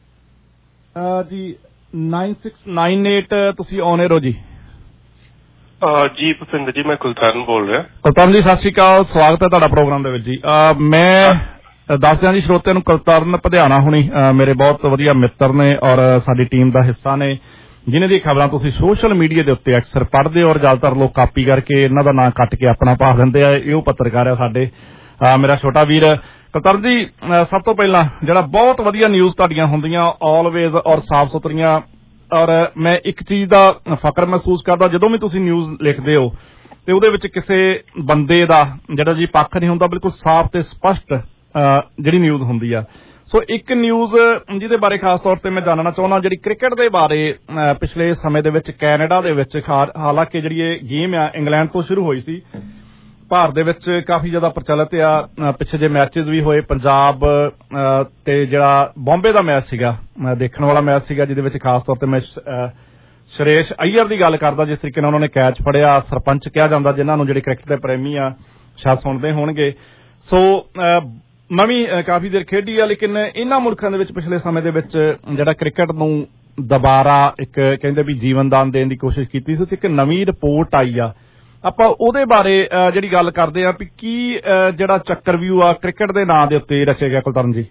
ਜੀ, 9698 ਤੁਸੀਂ ਆਨ ਏਅਰ ਹੋ ਜੀ। ਜੀ ਭੁਪਿੰਦਰ ਜੀ, ਮੈਂ ਕੁਲਤਾਨ ਬੋਲ ਰਿਹਾ। ਕੁਲਤਾਨ ਜੀ ਸਤਿ ਸ਼੍ਰੀ ਅਕਾਲ, ਸਵਾਗਤ ਹੈ ਤੁਹਾਡਾ ਪ੍ਰੋਗਰਾਮ ਦੇ ਵਿੱਚ ਜੀ। ਮੈਂ ਦੱਸ ਦਿਆਂ ਜੀ ਸਰੋਤਿਆਂ ਨੂੰ, ਕੁਲਤਾਨ ਪਧਿਆਣਾ ਹੁਣੀ ਮੇਰੇ ਬਹੁਤ ਵਧੀਆ ਮਿੱਤਰ ਨੇ ਔਰ ਸਾਡੀ ਟੀਮ ਦਾ ਹਿੱਸਾ ਨੇ, ਜਿਨ੍ਹਾਂ ਦੀ ਖਬਰਾਂ ਤੁਸੀਂ ਸੋਸ਼ਲ ਮੀਡੀਆ ਦੇ ਉੱਤੇ ਅਕਸਰ ਪੜ੍ਹਦੇ ਹੋ ਔਰ ਜ਼ਿਆਦਾਤਰ ਲੋਕ ਕਾਪੀ ਕਰਕੇ ਇਹਨਾਂ ਦਾ ਨਾਂ ਕੱਟ ਕੇ ਆਪਣਾ ਪਾ ਦਿੰਦੇ ਆ। ਇਹ ਉਹ ਪੱਤਰਕਾਰ ਆ ਸਾਡੇ, ਮੇਰਾ ਛੋਟਾ ਵੀਰ। ਕੁਲਤਾਨ ਜੀ, ਸਭ ਤੋਂ ਪਹਿਲਾਂ ਜਿਹੜਾ ਬਹੁਤ ਵਧੀਆ ਨਿਊਜ਼ ਤੁਹਾਡੀਆਂ ਹੁੰਦੀਆਂ ਆਲਵੇਜ਼ ਔਰ ਸਾਫ਼ ਸੁਥਰੀਆਂ, ਔਰ ਮੈਂ ਇੱਕ ਚੀਜ਼ ਦਾ ਫਕਰ ਮਹਿਸੂਸ ਕਰਦਾ ਜਦੋਂ ਵੀ ਤੁਸੀਂ ਨਿਊਜ਼ ਲਿਖਦੇ ਹੋ ਤੇ ਉਹਦੇ ਵਿੱਚ ਕਿਸੇ ਬੰਦੇ ਦਾ ਜਿਹੜਾ ਜੀ ਪੱਖ ਨਹੀਂ ਹੁੰਦਾ, ਬਿਲਕੁਲ ਸਾਫ਼ ਤੇ ਸਪਸ਼ਟ ਜਿਹੜੀ ਨਿਊਜ਼ ਹੁੰਦੀ ਆ। ਸੋ ਇੱਕ ਨਿਊਜ਼ ਜਿਹਦੇ ਬਾਰੇ ਖਾਸ ਤੌਰ ਤੇ ਮੈਂ ਜਾਣਨਾ ਚਾਹੁੰਦਾ, ਜਿਹੜੀ ਕ੍ਰਿਕਟ ਦੇ ਬਾਰੇ ਪਿਛਲੇ ਸਮੇਂ ਦੇ ਵਿੱਚ ਕੈਨੇਡਾ ਦੇ ਵਿੱਚ, ਹਾਲਾਂਕਿ ਜਿਹੜੀ ਇਹ ਗੇਮ ਆ ਇੰਗਲੈਂਡ ਤੋਂ ਸ਼ੁਰੂ ਹੋਈ ਸੀ, ਭਾਰਤ ਦੇ ਵਿੱਚ ਕਾਫੀ ਜ਼ਿਆਦਾ ਪ੍ਰਚਲਿਤ ਆ। ਪਿੱਛੇ ਜੇ ਮੈਚਿਸ ਵੀ ਹੋਏ, ਪੰਜਾਬ ਤੇ ਜਿਹੜਾ ਬੰਬੇ ਦਾ ਮੈਚ ਸੀਗਾ, ਦੇਖਣ ਵਾਲਾ ਮੈਚ ਸੀਗਾ, ਜਿਹਦੇ ਵਿੱਚ ਖਾਸ ਤੌਰ ਤੇ ਮੈਂ ਸੁਰੇਸ਼ ਅਈਅਰ ਦੀ ਗੱਲ ਕਰਦਾ, ਜਿਸ ਤਰੀਕੇ ਨਾਲ ਉਹਨਾਂ ਨੇ ਕੈਚ ਫੜਿਆ, ਸਰਪੰਚ ਕਿਹਾ ਜਾਂਦਾ, ਜਿਨ੍ਹਾਂ ਨੂੰ ਜਿਹੜੇ ਕ੍ਰਿਕਟ ਦੇ ਪ੍ਰੇਮੀ ਆ ਸ਼ਾਇਦ ਸੁਣਦੇ ਹੋਣਗੇ। ਸੋ ਮੈਂ ਵੀ ਕਾਫੀ ਦੇਰ ਖੇਡੀ ਆ, ਲੇਕਿਨ ਇਹਨਾਂ ਮੁਲਕਾਂ ਦੇ ਵਿੱਚ ਪਿਛਲੇ ਸਮੇਂ ਦੇ ਵਿੱਚ ਜਿਹੜਾ ਕ੍ਰਿਕਟ ਨੂੰ ਦੁਬਾਰਾ ਇੱਕ ਕਹਿੰਦੇ ਵੀ ਜੀਵਨਦਾਨ ਦੇਣ ਦੀ ਕੋਸ਼ਿਸ਼ ਕੀਤੀ ਸੀ। ਇੱਕ ਨਵੀਂ ਰਿਪੋਰਟ ਆਈ ਆ, ਆਪਾਂ ਉਹਦੇ ਬਾਰੇ ਜਿਹੜੀ ਗੱਲ ਕਰਦੇ ਆ ਵੀ ਕੀ ਜਿਹੜਾ ਚੱਕਰਵਿਊ ਆ ਕ੍ਰਿਕਟ ਦੇ ਨਾਂ ਦੇ ਉੱਤੇ ਰਚਿਆ ਗਿਆ। ਕੁਲਤਾਨ ਜੀ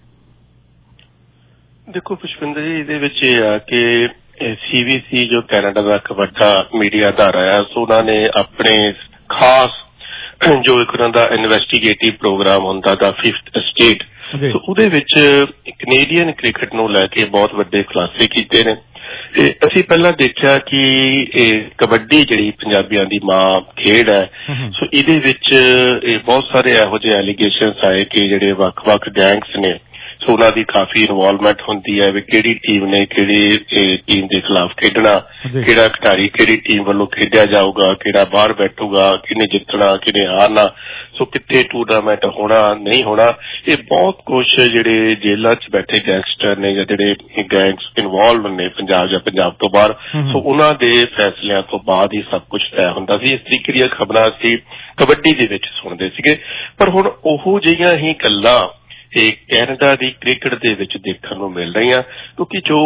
ਦੇਖੋ ਪੁਸ਼ਪਿੰਦਰ ਜੀ, ਇਹਦੇ ਵਿੱਚ ਇਹ ਆ ਕਿ CBC ਜੋ ਕੈਨੇਡਾ ਦਾ ਇੱਕ ਵੱਡਾ ਮੀਡੀਆ ਅਦਾਰਾ ਆ, ਸੋ ਉਹਨਾਂ ਨੇ ਆਪਣੇ ਖਾਸ ਜੋ ਇੱਕ ਉਹਨਾਂ ਦਾ ਇਨਵੈਸਟੀਗੇਟਿਵ ਪ੍ਰੋਗਰਾਮ ਹੁੰਦਾ ਦਾ 5th ਸਟੇਟ, ਸੋ ਉਹਦੇ ਵਿੱਚ ਕੈਨੇਡੀਅਨ ਕ੍ਰਿਕਟ ਨੂੰ ਲੈ ਕੇ ਬਹੁਤ ਵੱਡੇ ਖੁਲਾਸੇ ਕੀਤੇ ਨੇ। ਤੇ ਅਸੀਂ ਪਹਿਲਾਂ ਦੇਖਿਆ ਕਿ ਇਹ ਕਬੱਡੀ ਜਿਹੜੀ ਪੰਜਾਬੀਆਂ ਦੀ ਮਾਂ ਖੇਡ ਹੈ, ਸੋ ਇਹਦੇ ਵਿੱਚ ਬਹੁਤ ਸਾਰੇ ਇਹੋ ਜਿਹੇ ਐਲੀਗੇਸ਼ਨਸ ਆਏ ਕਿ ਜਿਹੜੇ ਵੱਖ-ਵੱਖ ਗੈਂਗਸ ਨੇ, ਸੋ ਉਹਨਾਂ ਦੀ ਕਾਫੀ ਇਨਵੋਲਵਮੈਂਟ ਹੁੰਦੀ ਹੈ ਵੀ ਕਿਹੜੀ ਟੀਮ ਨੇ ਕਿਹੜੀ ਟੀਮ ਦੇ ਖਿਲਾਫ ਖੇਡਣਾ, ਕਿਹੜਾ ਖਿਡਾਰੀ ਕਿਹੜੀ ਟੀਮ ਵੱਲੋਂ ਖੇਡਿਆ ਜਾਊਗਾ, ਕਿਹੜਾ ਬਾਹਰ ਬੈਠੂਗਾ, ਕਿਹਨੇ ਜਿੱਤਣਾ ਕਿਹਨੇ ਹਾਰਨਾ, ਸੋ ਕਿੱਥੇ ਟੂਰਨਾਮੈਂਟ ਹੋਣਾ ਨਹੀਂ ਹੋਣਾ। ਇਹ ਬਹੁਤ ਕੁਛ ਜਿਹੜੇ ਜੇਲ੍ਹਾਂ 'ਚ ਬੈਠੇ ਗੈਂਗਸਟਰ ਨੇ ਜਾਂ ਜਿਹੜੇ ਗੈਂਗਸ ਇਨਵੋਲਵ ਨੇ ਪੰਜਾਬ ਜਾਂ ਪੰਜਾਬ ਤੋਂ ਬਾਹਰ, ਸੋ ਉਹਨਾਂ ਦੇ ਫੈਸਲਿਆਂ ਤੋਂ ਬਾਅਦ ਹੀ ਸਭ ਕੁਛ ਤੈਅ ਹੁੰਦਾ ਸੀ। ਇਸ ਤਰੀਕੇ ਦੀਆਂ ਖਬਰਾਂ ਅਸੀਂ ਕਬੱਡੀ ਦੇ ਵਿੱਚ ਸੁਣਦੇ ਸੀਗੇ, ਪਰ ਹੁਣ ਉਹੋ ਜਿਹੀਆਂ ਹੀ ਗੱਲਾਂ ਇਹ ਕੈਨੇਡਾ ਦੀ ਕ੍ਰਿਕਟ ਦੇ ਵਿੱਚ ਦੇਖਣ ਨੂੰ ਮਿਲ ਰਹੀਆਂ, ਕਿਉਂਕਿ ਜੋ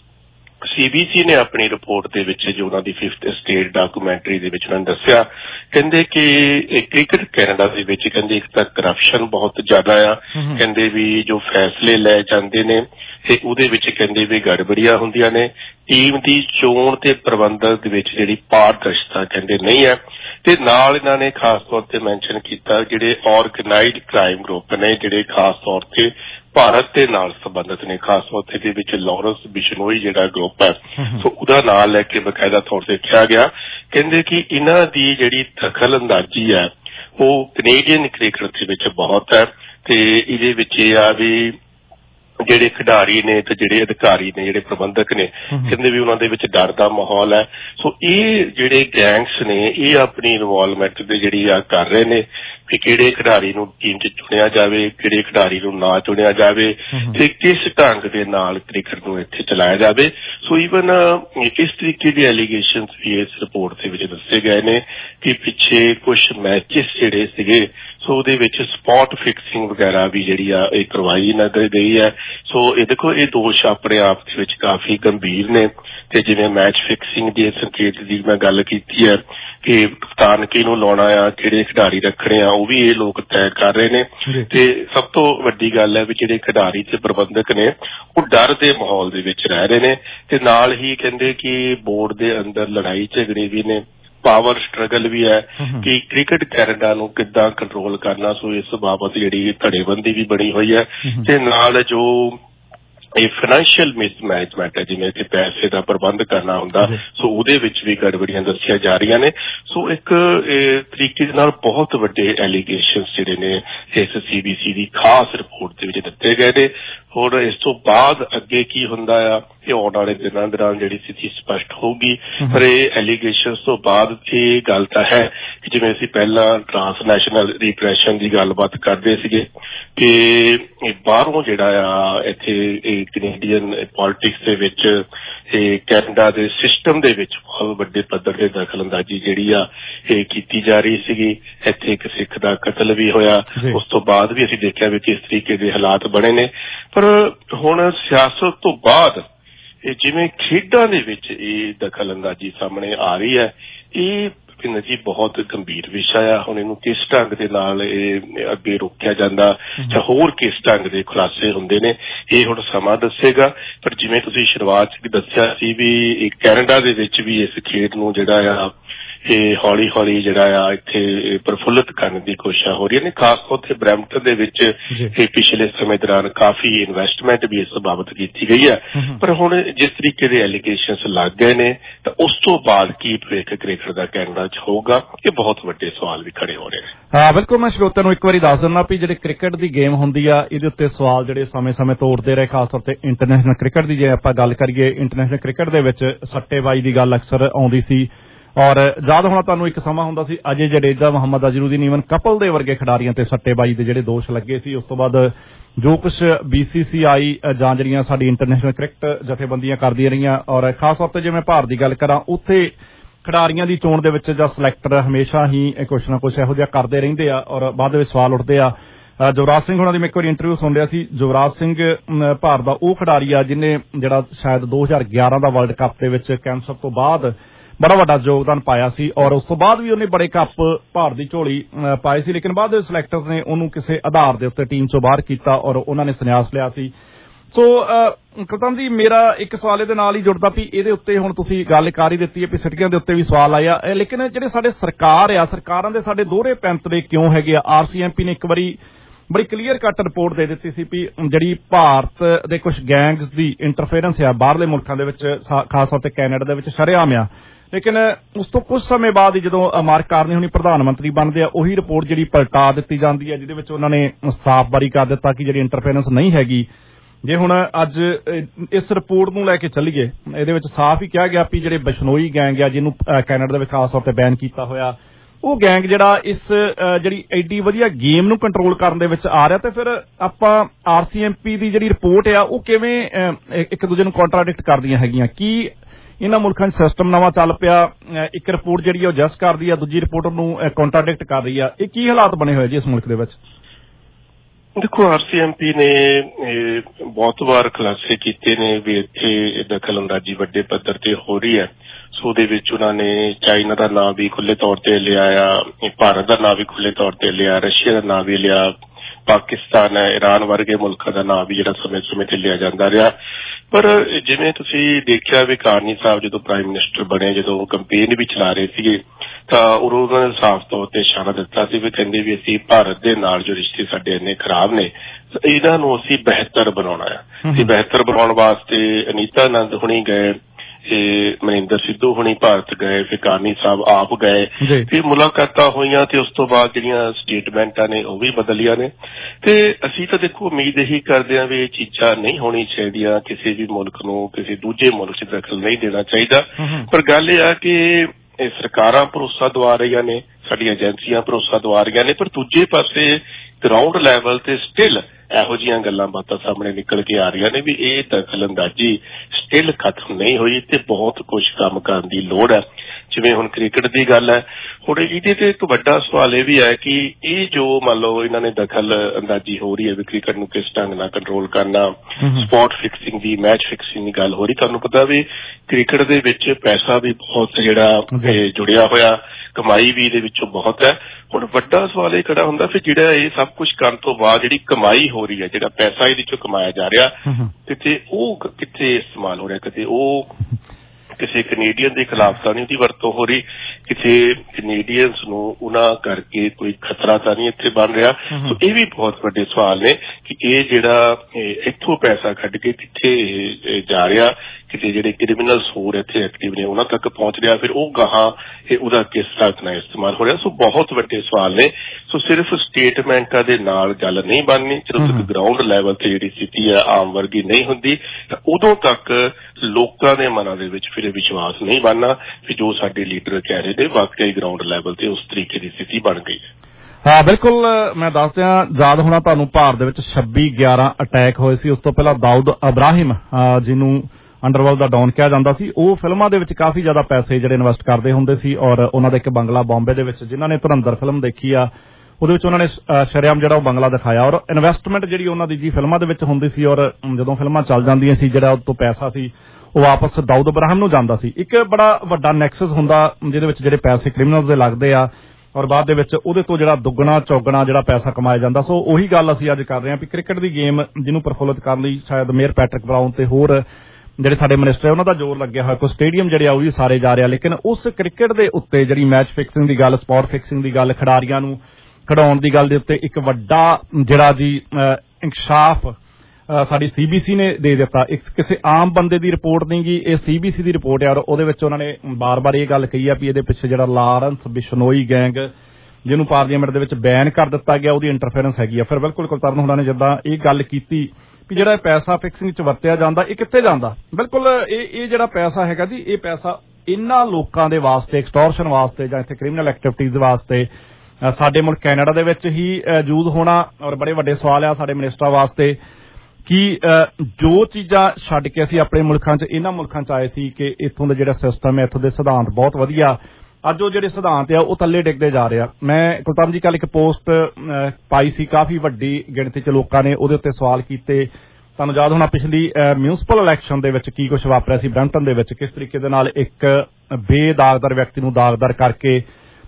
CBC ਨੇ ਆਪਣੀ ਰਿਪੋਰਟ ਦੇ ਵਿੱਚ ਜੋ ਉਹਨਾਂ ਦੀ 5th ਸਟੇਟ ਡਾਕੂਮੈਂਟਰੀ ਦੇ ਵਿੱਚ ਉਹਨਾਂ ਨੇ ਦੱਸਿਆ, ਕਹਿੰਦੇ ਕਿ ਕ੍ਰਿਕਟ ਕੈਨੇਡਾ ਦੇ ਵਿੱਚ ਕਹਿੰਦੇ ਇੱਕ ਤਾਂ ਕਰਪਸ਼ਨ ਬਹੁਤ ਜ਼ਿਆਦਾ ਆ, ਕਹਿੰਦੇ ਵੀ ਜੋ ਫੈਸਲੇ ਲੈ ਜਾਂਦੇ ਨੇ ਤੇ ਉਹਦੇ ਵਿੱਚ ਕਹਿੰਦੇ ਵੀ ਗੜਬੜੀਆਂ ਹੁੰਦੀਆਂ ਨੇ, ਟੀਮ ਦੀ ਚੋਣ ਤੇ ਪ੍ਰਬੰਧਨ ਦੇ ਵਿੱਚ ਜਿਹੜੀ ਪਾਰਦਰਸ਼ਤਾ ਕਹਿੰਦੇ ਨਹੀਂ ਹੈ। ਤੇ ਨਾਲ ਇਹਨਾਂ ਨੇ ਖਾਸ ਤੌਰ ਤੇ ਮੈਂਸ਼ਨ ਕੀਤਾ ਜਿਹੜੇ ਆਰਗੇਨਾਈਜ਼ਡ ਕ੍ਰਾਈਮ ਗਰੁੱਪ ਨੇ, ਜਿਹੜੇ ਖਾਸ ਤੌਰ ਤੇ ਭਾਰਤ ਦੇ ਨਾਲ ਸੰਬੰਧਿਤ ਨੇ, ਖਾਸ ਤੌਰ ਤੇ ਦੇ ਵਿੱਚ ਲਾਰੈਂਸ ਬਿਸ਼ਨੋਈ ਜਿਹੜਾ ਗਰੁੱਪ ਹੈ, ਸੋ ਉਹਦਾ ਨਾਂ ਲੈ ਕੇ ਬਕਾਇਦਾ ਤੌਰ ਤੇ ਕਿਹਾ ਗਿਆ। ਕਹਿੰਦੇ ਕਿ ਇਹਨਾਂ ਦੀ ਜਿਹੜੀ ਦਖਲ ਅੰਦਾਜ਼ੀ ਹੈ ਉਹ ਕੈਨੇਡੀਅਨ ਕ੍ਰਿਕਟ ਦੇ ਵਿੱਚ ਬਹੁਤ ਹੈ, ਤੇ ਇਹਦੇ ਵਿੱਚ ਇਹ ਆ ਵੀ ਜਿਹੜੇ ਖਿਡਾਰੀ ਨੇ ਤੇ ਜਿਹੜੇ ਅਧਿਕਾਰੀ ਨੇ, ਜਿਹੜੇ ਪ੍ਰਬੰਧਕ ਨੇ, ਕਹਿੰਦੇ ਵੀ ਉਹਨਾਂ ਦੇ ਵਿੱਚ ਡਰ ਦਾ ਮਾਹੌਲ ਹੈ। ਸੋ ਇਹ ਜਿਹੜੇ ਗੈਂਗਸ ਨੇ ਇਹ ਆਪਣੀ ਇਨਵੋਲਵਮੈਂਟ ਦੇ ਜਿਹੜੀ ਆ ਕਰ ਰਹੇ ਨੇ ਕਿ ਕਿਹੜੇ ਖਿਡਾਰੀ ਨੂੰ ਟੀਮ 'ਚ ਚੁਣਿਆ ਜਾਵੇ, ਕਿਹੜੇ ਖਿਡਾਰੀ ਨੂੰ ਨਾ ਚੁਣਿਆ ਜਾਵੇ, ਤੇ ਕਿਸ ਢੰਗ ਦੇ ਨਾਲ ਕ੍ਰਿਕਟ ਨੂੰ ਇੱਥੇ ਚਲਾਇਆ ਜਾਵੇ। ਸੋ ਈਵਨ ਇਸ ਤਰੀਕੇ ਦੇ ਐਲੀਗੇਸ਼ਨ ਵੀ ਇਸ ਰਿਪੋਰਟ ਦੇ ਵਿੱਚ ਦੱਸੇ ਗਏ ਨੇ ਕਿ ਪਿੱਛੇ ਕੁਝ ਮੈਚਿਸ ਜਿਹੜੇ ਸੀਗੇ, ਸੋ ਉਹਦੇ ਵਿੱਚ ਸਪੌਟ ਫਿਕਸਿੰਗ ਵਗੈਰਾ ਵੀ ਜਿਹੜੀ ਆ ਇਹ ਕਰਵਾਈ ਨਜ਼ਰ ਗਈ ਹੈ। ਸੋ ਇਹ ਦੇਖੋ, ਇਹ ਦੋਸ਼ ਆਪਣੇ ਆਪ ਦੇ ਵਿੱਚ ਕਾਫੀ ਗੰਭੀਰ ਨੇ। ਤੇ ਜਿਵੇਂ ਮੈਚ ਫਿਕਸਿੰਗ ਦੇ ਸੰਕੇਤ ਦੀ ਮੈਂ ਗੱਲ ਕੀਤੀ ਹੈ ਕਿ ਕਪਤਾਨ ਕਿਹਨੂੰ ਲਾਉਣਾ ਆ, ਕਿਹੜੇ ਖਿਡਾਰੀ ਰੱਖਣੇ ਆ, ਉਹ ਵੀ ਇਹ ਲੋਕ ਤੈਅ ਕਰ ਰਹੇ ਨੇ। ਤੇ ਸਭ ਤੋਂ ਵੱਡੀ ਗੱਲ ਹੈ ਵੀ ਜਿਹੜੇ ਖਿਡਾਰੀ ਤੇ ਪ੍ਰਬੰਧਕ ਨੇ ਉਹ ਡਰ ਦੇ ਮਾਹੌਲ ਦੇ ਵਿੱਚ ਰਹਿ ਰਹੇ ਨੇ, ਤੇ ਨਾਲ ਹੀ ਕਹਿੰਦੇ ਕਿ ਬੋਰਡ ਦੇ ਅੰਦਰ ਲੜਾਈ ਝਗੜੇ ਵੀ ਨੇ, ਪਾਵਰ ਸਟਰਗਲ ਵੀ ਹੈ ਕਿ ਕ੍ਰਿਕਟ ਕੈਨੇਡਾ ਨੂੰ ਕਿੱਦਾਂ ਕੰਟਰੋਲ ਕਰਨਾ। ਸੋ ਇਸ ਬਾਬਤ ਜਿਹੜੀ ਧੜੇਬੰਦੀ ਵੀ ਬਣੀ ਹੋਈ ਹੈ, ਤੇ ਨਾਲ ਜੋ ਇਹ ਫਾਈਨੈਂਸ਼ੀਅਲ ਮਿਸਮੈਨੇਜਮੈਂਟ ਹੈ, ਜਿਵੇਂ ਕਿ ਪੈਸੇ ਦਾ ਪ੍ਰਬੰਧ ਕਰਨਾ ਹੁੰਦਾ, ਸੋ ਉਹਦੇ ਵਿੱਚ ਵੀ ਗੜਬੜੀਆਂ ਦੱਸੀਆਂ ਜਾ ਰਹੀਆਂ ਨੇ। ਸੋ ਇੱਕ ਤਰੀਕੇ ਦੇ ਨਾਲ ਬਹੁਤ ਵੱਡੇ ਐਲੀਗੇਸ਼ਨਸ ਜਿਹੜੇ ਨੇ ਇਸ CBC ਦੀ ਖਾਸ ਰਿਪੋਰਟ ਦੇ ਵਿੱਚ ਦਿੱਤੇ ਗਏ ਨੇ। ਹੁਣ ਇਸ ਤੋਂ ਬਾਅਦ ਅੱਗੇ ਕੀ ਹੁੰਦਾ ਆ ਇਹ ਆਉਣ ਵਾਲੇ ਦਿਨਾਂ ਦੌਰਾਨ ਜਿਹੜੀ ਸਥਿਤੀ ਸਪਸ਼ਟ ਹੋਊਗੀ, ਪਰ ਇਹ ਐਲੀਗੇਸ਼ਨਸ ਤੋਂ ਬਾਅਦ ਇਹ ਗੱਲ ਤਾਂ ਹੈ ਕਿ ਜਿਵੇਂ ਅਸੀਂ ਪਹਿਲਾਂ ਟ੍ਰਾਂਸਨੈਸ਼ਨਲ ਰਿਪਰੈਸ਼ਨ ਦੀ ਗੱਲਬਾਤ ਕਰਦੇ ਸੀਗੇ ਕਿ ਬਾਹਰੋਂ ਜਿਹੜਾ ਆ ਇੱਥੇ ਕੈਨੇਡੀਅਨ ਪੋਲਿਟਿਕਸ ਦੇ ਵਿੱਚ ਇਹ ਕੈਨੇਡਾ ਦੇ ਸਿਸਟਮ ਦੇ ਵਿੱਚ ਬਹੁਤ ਵੱਡੇ ਪੱਧਰ ਤੇ ਦਖਲ ਅੰਦਾਜ਼ੀ ਜਿਹੜੀ ਆ ਇਹ ਕੀਤੀ ਜਾ ਰਹੀ ਸੀਗੀ। ਇੱਥੇ ਇੱਕ ਸਿੱਖ ਦਾ ਕਤਲ ਵੀ ਹੋਇਆ, ਉਸ ਤੋਂ ਬਾਅਦ ਵੀ ਅਸੀਂ ਦੇਖਿਆ ਵੀ ਕਿਸ ਤਰੀਕੇ ਦੇ ਹਾਲਾਤ ਬਣੇ ਨੇ। ਪਰ ਹੁਣ ਸਿਆਸਤ ਤੋਂ ਬਾਅਦ ਇਹ ਜਿਵੇਂ ਖੇਡਾਂ ਦੇ ਵਿੱਚ ਇਹ ਦਖਲ ਅੰਦਾਜ਼ੀ ਸਾਹਮਣੇ ਆ ਰਹੀ ਹੈ, ਇਹ ਭਿੰਦਰ ਜੀ ਬਹੁਤ ਗੰਭੀਰ ਵਿਸ਼ਾ ਆ। ਹੁਣ ਇਹਨੂੰ ਕਿਸ ਢੰਗ ਦੇ ਨਾਲ ਇਹ ਅੱਗੇ ਰੋਕਿਆ ਜਾਂਦਾ ਜਾਂ ਹੋਰ ਕਿਸ ਢੰਗ ਦੇ ਖੁਲਾਸੇ ਹੁੰਦੇ ਨੇ, ਇਹ ਹੁਣ ਸਮਾਂ ਦੱਸੇਗਾ। ਪਰ ਜਿਵੇਂ ਤੁਸੀਂ ਸ਼ੁਰੂਆਤ 'ਚ ਵੀ ਦੱਸਿਆ ਸੀ ਵੀ ਕੈਨੇਡਾ ਦੇ ਵਿੱਚ ਵੀ ਇਸ ਖੇਡ ਨੂੰ ਜਿਹੜਾ ਆ ਇਹ ਹੌਲੀ ਹੌਲੀ ਜਿਹੜਾ ਆ ਇੱਥੇ ਪ੍ਰਫੁੱਲਿਤ ਕਰਨ ਦੀ ਕੋਸ਼ਿਸ਼ਾਂ ਹੋ ਰਹੀਆਂ ਨੇ। ਖਾਸ ਤੌਰ ਤੇ ਬਰੈਂਪਟਨ ਦੇ ਵਿੱਚ ਇਹ ਪਿਛਲੇ ਸਮੇਂ ਦੌਰਾਨ ਕਾਫੀ ਇਨਵੈਸਟਮੈਂਟ ਵੀ ਇਸ ਬਾਬਤ ਕੀਤੀ ਗਈ ਹੈ। ਪਰ ਹੁਣ ਜਿਸ ਤਰੀਕੇ ਦੇ ਐਲੀਗੇਸ਼ਨਸ ਲੱਗ ਗਏ ਨੇ ਤਾਂ ਉਸ ਤੋਂ ਬਾਅਦ ਕੀ ਭਵਿੱਖ ਕ੍ਰਿਕਟ ਦਾ ਕੈਨੇਡਾ 'ਚ ਹੋਊਗਾ, ਇਹ ਬਹੁਤ ਵੱਡੇ ਸਵਾਲ ਵੀ ਖੜੇ ਹੋ ਰਹੇ ਨੇ। ਹਾਂ ਬਿਲਕੁਲ, ਮੈਂ ਸਰੋਤਿਆਂ ਨੂੰ ਇੱਕ ਵਾਰੀ ਦੱਸ ਦਿੰਦਾ ਵੀ ਜਿਹੜੇ ਕ੍ਰਿਕਟ ਦੀ ਗੇਮ ਹੁੰਦੀ ਆ ਇਹਦੇ ਉੱਤੇ ਸਵਾਲ ਜਿਹੜੇ ਸਮੇਂ-ਸਮੇਂ ਤੋਂ ਉੱਠਦੇ ਰਹੇ। ਖਾਸ ਤੌਰ ਤੇ ਇੰਟਰਨੈਸ਼ਨਲ ਕ੍ਰਿਕਟ ਦੀ ਜੇ ਆਪਾਂ ਗੱਲ ਕਰੀਏ, ਇੰਟਰਨੈਸ਼ਨਲ ਕ੍ਰਿਕਟ ਦੇ ਵਿੱਚ ਸੱਟੇਬਾਜ਼ੀ ਦੀ ਗੱਲ ਅਕਸਰ ਆਉਂਦੀ ਸੀ ਔਰ ਯਾਦ ਹੋਣਾ ਤੁਹਾਨੂੰ ਇੱਕ ਸਮਾਂ ਹੁੰਦਾ ਸੀ ਅਜੇ ਜਡੇਜਾ, ਮੁਹੰਮਦ ਅਜ਼ਹਰੁਦੀਨ, ਈਵਨ ਕਪਲ ਦੇ ਵਰਗੇ ਖਿਡਾਰੀਆਂ ਤੇ ਸੱਟੇਬਾਜ਼ੀ ਦੇ ਜਿਹੜੇ ਦੋਸ਼ ਲੱਗੇ ਸੀ। ਉਸ ਤੋਂ ਬਾਅਦ ਜੋ ਕੁਝ BCCI ਜਾਂ ਜਿਹੜੀਆਂ ਸਾਡੀ ਇੰਟਰਨੈਸ਼ਨਲ ਕ੍ਰਿਕਟ ਜਥੇਬੰਦੀਆਂ ਕਰਦੀਆਂ ਰਹੀਆਂ ਔਰ ਖਾਸ ਤੌਰ ਤੇ ਜੇ ਮੈਂ ਭਾਰਤ ਦੀ ਗੱਲ ਕਰਾਂ ਉੱਥੇ ਖਿਡਾਰੀਆਂ ਦੀ ਚੋਣ ਦੇ ਵਿੱਚ ਜਾਂ ਸਿਲੈਕਟਰ ਹਮੇਸ਼ਾ ਹੀ ਕੁਛ ਨਾ ਕੁਛ ਇਹੋ ਜਿਹਾ ਕਰਦੇ ਰਹਿੰਦੇ ਆ ਔਰ ਬਾਅਦ ਦੇ ਵਿੱਚ ਸਵਾਲ ਉੱਠਦੇ ਆ। ਯੁਵਰਾਜ ਸਿੰਘ ਹੋਣਾ ਦੀ ਮੈਂ ਇੱਕ ਵਾਰੀ ਇੰਟਰਵਿਊ ਸੁਣ ਰਿਹਾ ਸੀ। ਯੁਵਰਾਜ ਸਿੰਘ ਭਾਰਤ ਦਾ ਉਹ ਖਿਡਾਰੀ ਆ ਜਿਹਨੇ ਜਿਹੜਾ ਸ਼ਾਇਦ 2011 ਦਾ ਵਰਲਡ ਕੱਪ ਦੇ ਵਿੱਚ ਕੈਂਸਰ ਤੋਂ ਬਾਅਦ ਬੜਾ ਵੱਡਾ ਯੋਗਦਾਨ ਪਾਇਆ ਸੀ ਔਰ ਉਸ ਤੋਂ ਬਾਅਦ ਵੀ ਉਹਨੇ ਬੜੇ ਕੱਪ ਭਾਰਤ ਦੀ ਝੋਲੀ ਪਾਏ ਸੀ, ਲੇਕਿਨ ਬਾਅਦ ਦੇ ਸਿਲੈਕਟਰਸ ਨੇ ਉਹਨੂੰ ਕਿਸੇ ਆਧਾਰ ਦੇ ਉੱਤੇ ਟੀਮ ਚੋਂ ਬਾਹਰ ਕੀਤਾ ਔਰ ਉਹਨਾਂ ਨੇ ਸੰਨਿਆਸ ਲਿਆ ਸੀ। ਸੋ ਕਪਤਾਨ ਜੀ, ਮੇਰਾ ਇੱਕ ਸਵਾਲ ਇਹਦੇ ਨਾਲ ਹੀ ਜੁੜਦਾ ਵੀ ਇਹਦੇ ਉੱਤੇ ਹੁਣ ਤੁਸੀਂ ਗੱਲ ਕਰ ਹੀ ਦਿੱਤੀ ਹੈ ਵੀ ਸਿਟੀਆਂ ਦੇ ਉੱਤੇ ਵੀ ਸਵਾਲ ਆਇਆ, ਲੇਕਿਨ ਜਿਹੜੇ ਸਾਡੇ ਸਰਕਾਰਾਂ ਦੇ ਸਾਡੇ ਦੋਹਰੇ ਪੈਂਤੜੇ ਕਿਉਂ ਹੈਗੇ ਆ? RCMP ਨੇ ਇੱਕ ਵਾਰੀ ਬੜੀ ਕਲੀਅਰ ਕੱਟ ਰਿਪੋਰਟ ਦੇ ਦਿੱਤੀ ਸੀ ਵੀ ਜਿਹੜੀ ਭਾਰਤ ਦੇ ਕੁਝ ਗੈਂਗਸ ਦੀ ਇੰਟਰਫੇਰੈਂਸ ਆ ਬਾਹਰਲੇ ਮੁਲਕਾਂ ਦੇ ਵਿੱਚ, ਖਾਸ ਤੌਰ ਤੇ ਕੈਨੇਡਾ ਦੇ ਵਿੱਚ ਸ਼ਰੇਆਮ ਆ, ਲੇਕਿਨ ਉਸ ਤੋਂ ਕੁਝ ਸਮੇਂ ਬਾਅਦ ਹੀ ਜਦੋਂ ਮਾਰਕ ਕਾਰਨੀ ਹੁਣੀ ਪ੍ਰਧਾਨ ਮੰਤਰੀ ਬਣਦੇ ਆ ਉਹੀ ਰਿਪੋਰਟ ਜਿਹੜੀ ਪਲਟਾ ਦਿੱਤੀ ਜਾਂਦੀ ਹੈ, ਜਿਹਦੇ ਵਿੱਚ ਉਹਨਾਂ ਨੇ ਸਾਫ਼ ਕਰ ਦਿੱਤਾ ਕਿ ਜਿਹੜੀ ਇੰਟਰਫੇਰੈਂਸ ਨਹੀਂ ਹੈਗੀ। ਜੇ ਹੁਣ ਅੱਜ ਇਸ ਰਿਪੋਰਟ ਨੂੰ ਲੈ ਕੇ ਚੱਲੀਏ, ਇਹਦੇ ਵਿੱਚ ਸਾਫ਼ ਹੀ ਕਿਹਾ ਗਿਆ ਵੀ ਜਿਹੜੇ ਬਿਸ਼ਨੋਈ ਗੈਂਗ ਆ ਜਿਹਨੂੰ ਕੈਨੇਡਾ ਦੇ ਵਿੱਚ ਖਾਸ ਤੌਰ ਤੇ ਬੈਨ ਕੀਤਾ ਹੋਇਆ, ਉਹ ਗੈਂਗ ਜਿਹੜਾ ਇਸ ਜਿਹੜੀ ਐਡੀ ਵਧੀਆ ਗੇਮ ਨੂੰ ਕੰਟਰੋਲ ਕਰਨ ਦੇ ਵਿੱਚ ਆ ਰਿਹਾ, ਤੇ ਫਿਰ ਆਪਾਂ RCMP ਦੀ ਜਿਹੜੀ ਰਿਪੋਰਟ ਆ ਉਹ ਕਿਵੇਂ ਇੱਕ ਦੂਜੇ ਨੂੰ ਕੰਟਰਾਡਿਕਟ ਕਰਦੀਆਂ ਹੈਗੀਆਂ? ਕੀ ਇਹਨਾਂ ਮੁਲਕਾਂ 'ਚ ਸਿਸਟਮ ਨਵਾਂ ਚੱਲ ਪਿਆ, ਇੱਕ ਰਿਪੋਰਟ ਜਿਹੜੀ ਉਹ ਜਸਟ ਕਰਦੀ ਆ, ਦੂਜੀ ਰਿਪੋਰਟ ਨੂੰ ਕੰਟਰਾਡਿਕਟ ਕਰ ਰਹੀ ਆ? ਇਹ ਕੀ ਹਾਲਾਤ ਬਣੇ ਹੋਏ ਜੀ ਇਸ ਮੁਲਕ ਦੇ ਵਿੱਚ? ਦੇਖੋ, RCMP ਨੇ ਬਹੁਤ ਵਾਰ ਖੁਲਾਸੇ ਕੀਤੇ ਨੇ ਵੀ ਇੱਥੇ ਦਖਲ ਅੰਦਾਜ਼ੀ ਵੱਡੇ ਪੱਧਰ ਤੇ ਹੋ ਰਹੀ ਹੈ। ਸੋ ਉਹਦੇ ਵਿੱਚ ਉਹਨਾਂ ਨੇ ਚਾਈਨਾ ਦਾ ਨਾਂ ਵੀ ਖੁੱਲੇ ਤੌਰ ਤੇ ਲਿਆ ਆ, ਭਾਰਤ ਦਾ ਨਾਂ ਵੀ ਖੁੱਲੇ ਤੌਰ ਤੇ ਲਿਆ, ਰਸ਼ੀਆ ਦਾ ਨਾਂ ਵੀ ਲਿਆ, ਪਾਕਿਸਤਾਨ, ਈਰਾਨ ਵਰਗੇ ਮੁਲਕਾਂ ਦਾ ਨਾਂ ਵੀ ਜਿਹੜਾ ਸਮੇਂ ਤੇ ਲਿਆ ਜਾਂਦਾ ਰਿਹਾ। ਪਰ ਜਿਵੇਂ ਤੁਸੀਂ ਦੇਖਿਆ ਵੀ ਕਾਰਨੀ ਸਾਹਿਬ ਜਦੋਂ ਪ੍ਰਾਈਮ ਮਿਨਿਸਟਰ ਬਣੇ, ਜਦੋਂ ਕੰਪੇਨ ਵੀ ਚਲਾ ਰਹੇ ਸੀਗੇ ਤਾਂ ਉਹਨਾਂ ਨੇ ਸਾਫ਼ ਤੌਰ ਤੇ ਇਸ਼ਾਰਾ ਦਿੱਤਾ ਸੀ ਵੀ ਕਹਿੰਦੇ ਵੀ ਅਸੀਂ ਭਾਰਤ ਦੇ ਨਾਲ ਜੋ ਰਿਸ਼ਤੇ ਸਾਡੇ ਇੰਨੇ ਖਰਾਬ ਨੇ ਇਹਨਾਂ ਨੂੰ ਅਸੀਂ ਬਿਹਤਰ ਬਣਾਉਣਾ ਆ। ਅਸੀਂ ਬਿਹਤਰ ਬਣਾਉਣ ਵਾਸਤੇ ਅਨੀਤਾ ਆਨੰਦ ਹੁਣੀ ਗਏ, ਮਨਿੰਦਰ ਸਿੱਧੂ ਹੁਣੀ ਭਾਰਤ ਗਏ, ਫਿਰ ਕਾਰਨੀ ਸਾਹਿਬ ਆਪ ਗਏ, ਫਿਰ ਮੁਲਾਕਾਤਾਂ ਹੋਈਆਂ ਤੇ ਉਸ ਤੋਂ ਬਾਅਦ ਜਿਹੜੀਆਂ ਸਟੇਟਮੈਂਟਾਂ ਨੇ ਉਹ ਵੀ ਬਦਲੀਆਂ ਨੇ। ਤੇ ਅਸੀਂ ਤਾਂ ਦੇਖੋ ਉਮੀਦ ਇਹੀ ਕਰਦੇ ਹਾਂ ਵੀ ਇਹ ਚੀਜ਼ਾਂ ਨਹੀਂ ਹੋਣੀ ਚਾਹੀਦੀਆਂ, ਕਿਸੇ ਵੀ ਮੁਲਕ ਨੂੰ ਕਿਸੇ ਦੂਜੇ ਮੁਲਕ 'ਚ ਦਖਲ ਨਹੀਂ ਦੇਣਾ ਚਾਹੀਦਾ। ਪਰ ਗੱਲ ਇਹ ਆ ਕਿ ਇਹ ਸਰਕਾਰਾਂ ਭਰੋਸਾ ਦਵਾ ਰਹੀਆਂ ਨੇ, ਸਾਡੀਆਂ ਏਜੰਸੀਆਂ ਭਰੋਸਾ ਦਵਾ ਰਹੀਆਂ ਨੇ, ਪਰ ਦੂਜੇ ਪਾਸੇ ਗਰਾਊਂਡ ਲੈਵਲ ਤੇ ਸਟਿਲ ਇਹੋ ਜਿਹੀਆਂ ਗੱਲਾਂ ਬਾਤਾਂ ਸਾਹਮਣੇ ਨਿਕਲ ਕੇ ਆ ਰਹੀਆਂ ਨੇ ਵੀ ਇਹ ਦਖਲ ਅੰਦਾਜ਼ੀ ਸਟਿਲ ਖਤਮ ਨਹੀਂ ਹੋਈ ਤੇ ਬਹੁਤ ਕੁਝ ਕੰਮ ਕਰਨ ਦੀ ਲੋੜ ਹੈ। ਜਿਵੇਂ ਹੁਣ ਕ੍ਰਿਕਟ ਦੀ ਗੱਲ ਹੈ, ਹੁਣ ਇਹਦੇ ਤੇ ਇੱਕ ਵੱਡਾ ਸਵਾਲ ਇਹ ਵੀ ਹੈ ਕਿ ਇਹ ਜੋ ਮੰਨ ਲਓ ਇਹਨਾਂ ਨੇ ਦਖਲ ਅੰਦਾਜ਼ੀ ਹੋ ਰਹੀ ਹੈ ਵੀ ਕ੍ਰਿਕਟ ਨੂੰ ਕਿਸ ਢੰਗ ਨਾਲ ਕੰਟਰੋਲ ਕਰਨਾ, ਸਪੋਰਟ ਫਿਕਸਿੰਗ ਦੀ, ਮੈਚ ਫਿਕਸਿੰਗ ਦੀ ਗੱਲ ਹੋ ਰਹੀ। ਤੁਹਾਨੂੰ ਪਤਾ ਵੀ ਕ੍ਰਿਕਟ ਦੇ ਵਿੱਚ ਪੈਸਾ ਵੀ ਬਹੁਤ ਜਿਹੜਾ ਜੁੜਿਆ ਹੋਇਆ, ਕਮਾਈ ਵੀ ਇਹਦੇ ਵਿੱਚੋਂ ਬਹੁਤ ਹੈ। ਹੁਣ ਵੱਡਾ ਸਵਾਲ ਇਹ ਖੜਾ ਹੁੰਦਾ ਫਿਰ ਜਿਹੜਾ ਇਹ ਸਭ ਕੁਝ ਕਰਨ ਤੋਂ ਬਾਅਦ ਜਿਹੜੀ ਕਮਾਈ ਹੋ ਰਹੀ ਹੈ, ਜਿਹੜਾ ਪੈਸਾ ਇਹਦੇ ਚੋਂ ਕਮਾਇਆ ਜਾ ਰਿਹਾ, ਕਿਤੇ ਉਹ ਕਿੱਥੇ ਇਸਤੇਮਾਲ ਹੋ ਰਿਹਾ? ਕਿਤੇ ਉਹ ਕਿਸੇ ਕੈਨੇਡੀਅਨ ਦੇ ਖਿਲਾਫ ਤਾਂ ਨਹੀਂ ਉਹਦੀ ਵਰਤੋਂ ਹੋ ਰਹੀ, ਕਿਸੇ ਕੈਨੇਡੀਅਨਸ ਨੂੰ ਉਹਨਾਂ ਕਰਕੇ ਕੋਈ ਖਤਰਾ ਤਾਂ ਨਹੀਂ ਇੱਥੇ ਬਣ ਰਿਹਾ? ਸੋ ਇਹ ਵੀ ਬਹੁਤ ਵੱਡੇ ਸਵਾਲ ਨੇ ਕਿ ਇਹ ਜਿਹੜਾ ਇੱਥੋਂ ਪੈਸਾ ਕੱਢ ਕੇ ਕਿੱਥੇ ਜਾ ਰਿਹਾ, ਕਿਤੇ ਜਿਹੜੇ ਕ੍ਰਿਮੀਨਲਸ ਹੋਰ ਇੱਥੇ ਐਕਟਿਵ ਨੇ ਉਹਨਾਂ ਤੱਕ ਪਹੁੰਚ ਰਿਹਾ, ਫਿਰ ਉਹ ਗਾਹਾਂ ਉਹਦਾ ਕਿਸ ਤਰ੍ਹਾਂ ਨਾਲ ਇਸਤੇਮਾਲ ਹੋ ਰਿਹਾ? ਸੋ ਬਹੁਤ ਵੱਡੇ ਸਵਾਲ ਨੇ। ਸੋ ਸਿਰਫ ਸਟੇਟਮੈਂਟਾਂ ਦੇ ਨਾਲ ਗੱਲ ਨਹੀਂ ਬਣਨੀ, ਜਦੋਂ ਤੱਕ ਗਰਾਊਂਡ ਲੈਵਲ ਤੇ ਜਿਹੜੀ ਸਥਿਤੀ ਹੈ ਆਮ ਵਰਗੀ ਨਹੀਂ ਹੁੰਦੀ ਤਾਂ ਉਦੋਂ ਤੱਕ ਲੋਕਾਂ ਦੇ ਮਨਾਂ ਦੇ ਵਿੱਚ ਫਿਰ ਵਿਸ਼ਵਾਸ ਨਹੀਂ ਬਣਨਾ ਕਿ ਜੋ ਸਾਡੇ ਲੀਡਰ ਕਹਿ ਰਹੇ ਨੇ ਵਾਕਈ ਗਰਾਊਂਡ ਲੈਵਲ ਤੇ ਉਸ ਤਰੀਕੇ ਦੀ ਸਥਿਤੀ ਬਣ ਗਈ ਹੈ। ਹਾਂ ਬਿਲਕੁਲ, ਮੈਂ ਦੱਸ ਦਿਆਂ ਯਾਦ ਹੋਣਾ ਤੁਹਾਨੂੰ ਭਾਰਤ ਦੇ ਵਿੱਚ 26/11 ਅਟੈਕ ਹੋਏ ਸੀ। ਉਸ ਤੋਂ ਪਹਿਲਾਂ ਦਾਊਦ ਇਬਰਾਹਿਮ ਜਿਹਨੂੰ ਅੰਡਰਵਰਲਡ ਦਾ ਡੌਨ ਕਿਹਾ ਜਾਂਦਾ ਸੀ, ਉਹ ਫਿਲਮਾਂ ਦੇ ਵਿੱਚ ਕਾਫੀ ਜ਼ਿਆਦਾ ਪੈਸੇ ਜਿਹੜੇ ਇਨਵੈਸਟ ਕਰਦੇ ਹੁੰਦੇ ਸੀ ਔਰ ਉਹਨਾਂ ਦਾ ਇੱਕ ਬੰਗਲਾ ਬੰਬੇ ਦੇ ਵਿੱਚ, ਜਿਨ੍ਹਾਂ ਨੇ ਧੁਰੰਦਰ ਫਿਲਮ ਦੇਖੀ ਆ ਉਹਦੇ ਵਿੱਚ ਉਹਨਾਂ ਨੇ ਸ਼ਰੇਆਮ ਜਿਹੜਾ ਉਹ ਬੰਗਲਾ ਦਿਖਾਇਆ ਔਰ ਇਨਵੈਸਟਮੈਂਟ ਜਿਹੜੀ ਉਹਨਾਂ ਦੀ ਜੀ ਫਿਲਮਾਂ ਦੇ ਵਿੱਚ ਹੁੰਦੀ ਸੀ ਔਰ ਜਦੋਂ ਫਿਲਮਾਂ ਚੱਲ ਜਾਂਦੀਆਂ ਸੀ ਜਿਹੜਾ ਉਹ ਤੋਂ ਪੈਸਾ ਸੀ ਉਹ ਵਾਪਸ ਦਾਊਦ ਇਬਰਾਹਿਮ ਨੂੰ ਜਾਂਦਾ ਸੀ। ਇੱਕ ਬੜਾ ਵੱਡਾ ਨੈਕਸਸ ਹੁੰਦਾ ਜਿਹਦੇ ਵਿੱਚ ਜਿਹੜੇ ਪੈਸੇ ਕ੍ਰਿਮੀਨਲਸ ਦੇ ਲੱਗਦੇ ਆ ਔਰ ਬਾਅਦ ਦੇ ਵਿੱਚ ਉਹਦੇ ਤੋਂ ਜਿਹੜਾ ਦੁੱਗਣਾ ਚੌਗਣਾ ਜਿਹੜਾ ਪੈਸਾ ਕਮਾਇਆ ਜਾਂਦਾ। ਸੋ ਉਹੀ ਗੱਲ ਅਸੀਂ ਅੱਜ ਕਰ ਰਹੇ ਹਾਂ ਵੀ ਕ੍ਰਿਕਟ ਦੀ ਗੇਮ ਜਿਹਨੂੰ ਪ੍ਰਫੁੱਲਿਤ ਕਰਨ ਲਈ ਸ਼ਾਇਦ ਮੇਅਰ ਪੈਟਰਿਕ ਬਰਾਊਨ ਤੇ ਹੋਰ ਜਿਹੜੇ ਸਾਡੇ ਮਿਨਿਸਟਰ ਉਹਨਾਂ ਦਾ ਜ਼ੋਰ ਲੱਗਿਆ ਹੋਇਆ, ਕੋਈ ਸਟੇਡੀਅਮ ਜਿਹੜੇ ਆ ਉਹ ਵੀ ਸਾਰੇ ਜਾ ਰਿਹਾ, ਲੇਕਿਨ ਉਸ ਕ੍ਰਿਕਟ ਦੇ ਉੱਤੇ ਜਿਹੜੀ ਮੈਚ ਫਿਕਸਿੰਗ ਦੀ ਗੱਲ, ਸਪੌਟ ਫਿਕਸਿੰਗ ਦੀ ਗੱਲ, ਖਿਡਾਰੀਆਂ ਨੂੰ ਖਿਡਾਉਣ ਦੀ ਗੱਲ ਦੇ ਉੱਤੇ ਇੱਕ ਵੱਡਾ ਜਿਹੜਾ ਜੀ ਇੰਕਸ਼ਾਫ ਸਾਡੀ CBC ਨੇ ਦੇ ਦਿੱਤਾ। ਕਿਸੇ ਆਮ ਬੰਦੇ ਦੀ ਰਿਪੋਰਟ ਨਹੀਂ ਗੀ, ਇਹ CBC ਦੀ ਰਿਪੋਰਟ ਹੈ ਔਰ ਉਹਦੇ ਵਿੱਚ ਉਹਨਾਂ ਨੇ ਬਾਰ-ਬਾਰ ਇਹ ਗੱਲ ਕਹੀ ਆ ਵੀ ਇਹਦੇ ਪਿੱਛੇ ਜਿਹੜਾ ਲਾਰੈਂਸ ਬਿਸ਼ਨੋਈ ਗੈਂਗ ਜਿਹਨੂੰ ਪਾਰਲੀਮੈਂਟ ਦੇ ਵਿੱਚ ਬੈਨ ਕਰ ਦਿੱਤਾ ਗਿਆ ਉਹਦੀ ਇੰਟਰਫੇਰੈਂਸ ਹੈਗੀ ਆ। ਫਿਰ ਬਿਲਕੁਲ ਕੁਲਤਾਰਨ ਹੁਣਾਂ ਨੇ ਜਿੱਦਾਂ ਇਹ ਗੱਲ ਕੀਤੀ ਵੀ ਜਿਹੜਾ ਪੈਸਾ ਫਿਕਸਿੰਗ 'ਚ ਵਰਤਿਆ ਜਾਂਦਾ ਇਹ ਕਿੱਥੇ ਜਾਂਦਾ, ਬਿਲਕੁਲ ਇਹ ਜਿਹੜਾ ਪੈਸਾ ਹੈਗਾ ਜੀ ਇਹ ਪੈਸਾ ਇਹਨਾਂ ਲੋਕਾਂ ਦੇ ਵਾਸਤੇ, ਐਕਸਟੋਰਸ਼ਨ ਵਾਸਤੇ ਜਾਂ ਇੱਥੇ ਕ੍ਰਿਮੀਨਲ ਐਕਟੀਵਿਟੀਜ਼ ਵਾਸਤੇ ਸਾਡੇ ਮੁਲਕ ਕੈਨੇਡਾ ਦੇ ਵਿੱਚ ਹੀ ਯੂਜ਼ ਹੋਣਾ। ਔਰ ਬੜੇ ਵੱਡੇ ਸਵਾਲ ਆ ਸਾਡੇ ਮਿਨਿਸਟਰਾਂ ਵਾਸਤੇ ਕਿ ਜੋ ਚੀਜ਼ਾਂ ਛੱਡ ਕੇ ਅਸੀਂ ਆਪਣੇ ਮੁਲਕਾਂ 'ਚ ਇਹਨਾਂ ਮੁਲਕਾਂ 'ਚ ਆਏ ਸੀ ਕਿ ਇੱਥੋਂ ਦਾ ਜਿਹੜਾ ਸਿਸਟਮ ਹੈ, ਇੱਥੋਂ ਦੇ ਸਿਧਾਂਤ ਬਹੁਤ ਵਧੀਆ, ਅੱਜ ਉਹ ਜਿਹੜੇ ਸਿਧਾਂਤ ਆ ਉਹ ਥੱਲੇ ਡਿੱਗਦੇ ਜਾ ਰਹੇ ਆ। ਮੈਂ ਕੁਲਤਾਨ ਜੀ ਕੱਲ ਇੱਕ ਪੋਸਟ ਪਾਈ ਸੀ, ਕਾਫੀ ਵੱਡੀ ਗਿਣਤੀ 'ਚ ਲੋਕਾਂ ਨੇ ਉਹਦੇ ਉੱਤੇ ਸਵਾਲ ਕੀਤੇ। ਤੁਹਾਨੂੰ ਯਾਦ ਹੋਣਾ ਪਿਛਲੀ ਮਿਊਨਿਸਪਲ ਇਲੈਕਸ਼ਨ ਦੇ ਵਿੱਚ ਕੀ ਕੁਝ ਵਾਪਰਿਆ ਸੀ ਬਰੈਂਪਟਨ ਦੇ ਵਿੱਚ, ਕਿਸ ਤਰੀਕੇ ਦੇ ਨਾਲ ਇੱਕ ਬੇਦਾਗਦਾਰ ਵਿਅਕਤੀ ਨੂੰ ਦਾਗਦਾਰ ਕਰਕੇ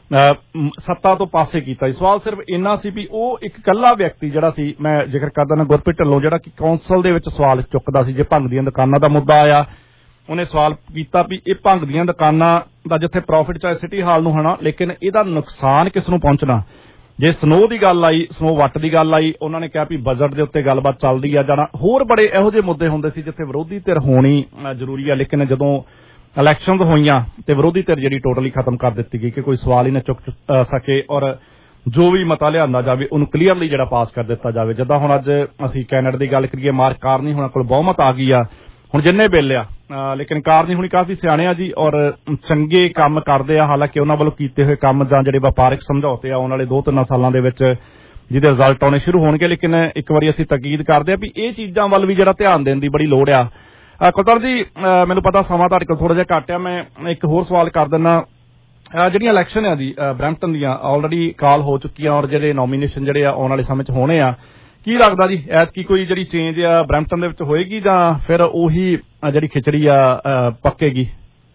ਸੱਤਾ ਤੋਂ ਪਾਸੇ ਕੀਤਾ ਸੀ। ਸਵਾਲ ਸਿਰਫ ਇੰਨਾ ਸੀ ਵੀ ਉਹ ਇੱਕ ਇਕੱਲਾ ਵਿਅਕਤੀ ਜਿਹੜਾ ਸੀ, ਮੈਂ ਜ਼ਿਕਰ ਕਰਦਾ ਨਾ ਗੁਰਪ੍ਰੀਤ ਢਿੱਲੋਂ, ਜਿਹੜਾ ਕਿ ਕੌਂਸਲ ਦੇ ਵਿੱਚ ਸਵਾਲ ਚੁੱਕਦਾ ਸੀ। ਜੇ ਭੰਗ ਦੀਆਂ ਦੁਕਾਨਾਂ ਦਾ ਮੁੱਦਾ ਆਇਆ ਉਹਨੇ ਸਵਾਲ ਕੀਤਾ ਵੀ ਇਹ ਭੰਗ ਦੀਆਂ ਦੁਕਾਨਾਂ ਦਾ ਜਿੱਥੇ ਪ੍ਰੋਫਿਟ ਚਾਹੇ ਸਿਟੀ ਹਾਲ ਨੂੰ ਹੋਣਾ, ਲੇਕਿਨ ਇਹਦਾ ਨੁਕਸਾਨ ਕਿਸ ਨੂੰ ਪਹੁੰਚਣਾ। ਜੇ ਸਨੋ ਦੀ ਗੱਲ ਆਈ, ਸਨੋ ਵੱਟ ਦੀ ਗੱਲ ਆਈ, ਉਹਨਾਂ ਨੇ ਕਿਹਾ ਵੀ ਬਜਟ ਦੇ ਉੱਤੇ ਗੱਲਬਾਤ ਚੱਲਦੀ ਆ ਜਾਣਾ। ਹੋਰ ਬੜੇ ਇਹੋ ਜਿਹੇ ਮੁੱਦੇ ਹੁੰਦੇ ਸੀ ਜਿੱਥੇ ਵਿਰੋਧੀ ਧਿਰ ਹੋਣੀ ਜ਼ਰੂਰੀ ਆ, ਲੇਕਿਨ ਜਦੋਂ ਇਲੈਕਸ਼ਨਸ ਹੋਈਆਂ ਤੇ ਵਿਰੋਧੀ ਧਿਰ ਜਿਹੜੀ ਟੋਟਲੀ ਖਤਮ ਕਰ ਦਿੱਤੀ ਗਈ ਕਿ ਕੋਈ ਸਵਾਲ ਹੀ ਨਾ ਚੁੱਕ ਸਕੇ ਔਰ ਜੋ ਵੀ ਮਤਾ ਲਿਆਂਦਾ ਜਾਵੇ ਉਹਨੂੰ ਕਲੀਅਰਲੀ ਜਿਹੜਾ ਪਾਸ ਕਰ ਦਿੱਤਾ ਜਾਵੇ। ਜਿੱਦਾਂ ਹੁਣ ਅੱਜ ਅਸੀਂ ਕੈਨੇਡਾ ਦੀ ਗੱਲ ਕਰੀਏ, ਮਾਰਕ ਕਾਰਨੀ ਹੋਣਾ ਕੋਲ ਬਹੁਮਤ ਆ ਗਈ ਆ ਹੁਣ ਜਿੰਨੇ ਬਿੱਲ ਆ, ਲੇਕਿਨ ਕਾਰਨੀ ਹੁਣੀ ਕਾਫੀ ਸਿਆਣੇ ਆ ਜੀ ਔਰ ਚੰਗੇ ਕੰਮ ਕਰਦੇ ਆ। ਹਾਲਾਂਕਿ ਉਹਨਾਂ ਵੱਲੋਂ ਕੀਤੇ ਹੋਏ ਕੰਮ ਜਾਂ ਜਿਹੜੇ ਵਪਾਰਕ ਸਮਝੌਤੇ ਆ ਆਉਣ ਵਾਲੇ 2-3 ਸਾਲਾਂ ਦੇ ਵਿੱਚ ਜਿਹਦੇ ਰਿਜ਼ਲਟ ਆਉਣੇ ਸ਼ੁਰੂ ਹੋਣਗੇ, ਲੇਕਿਨ ਇੱਕ ਵਾਰੀ ਅਸੀਂ ਤਾਕੀਦ ਕਰਦੇ ਆ ਵੀ ਇਹ ਚੀਜ਼ਾਂ ਵੱਲ ਵੀ ਜਿਹੜਾ ਧਿਆਨ ਦੇਣ ਦੀ ਬੜੀ ਲੋੜ ਆ। ਕੁਲਤਾਰ ਜੀ ਮੈਨੂੰ ਪਤਾ ਸਮਾਂ ਤੁਹਾਡੇ ਕੋਲ ਥੋੜਾ ਜਿਹਾ ਘੱਟ ਆ, ਮੈਂ ਇੱਕ ਹੋਰ ਸਵਾਲ ਕਰ ਦਿੰਦਾ। ਜਿਹੜੀਆਂ ਇਲੈਕਸ਼ਨ ਆ ਜੀ ਬਰੈਂਪਟਨ ਦੀਆਂ ਆਲਰੇਡੀ ਕਾਲ ਹੋ ਚੁੱਕੀਆਂ ਔਰ ਜਿਹੜੇ ਨੋਮੀਨੇਸ਼ਨ ਜਿਹੜੇ ਆ ਆਉਣ ਵਾਲੇ ਸਮੇਂ 'ਚ ਹੋਣੇ ਆ, ਕੀ ਲੱਗਦਾ ਜੀ ਐਤਕੀ ਕੋਈ ਜਿਹੜੀ ਚੇਂਜ ਆ ਬਰੈਂਪਟਨ ਦੇ ਵਿੱਚ ਹੋਏਗੀ ਜਾਂ ਫਿਰ ਉਹੀ ਜਿਹੜੀ ਖਿਚੜੀ ਆ ਪੱਕੇਗੀ?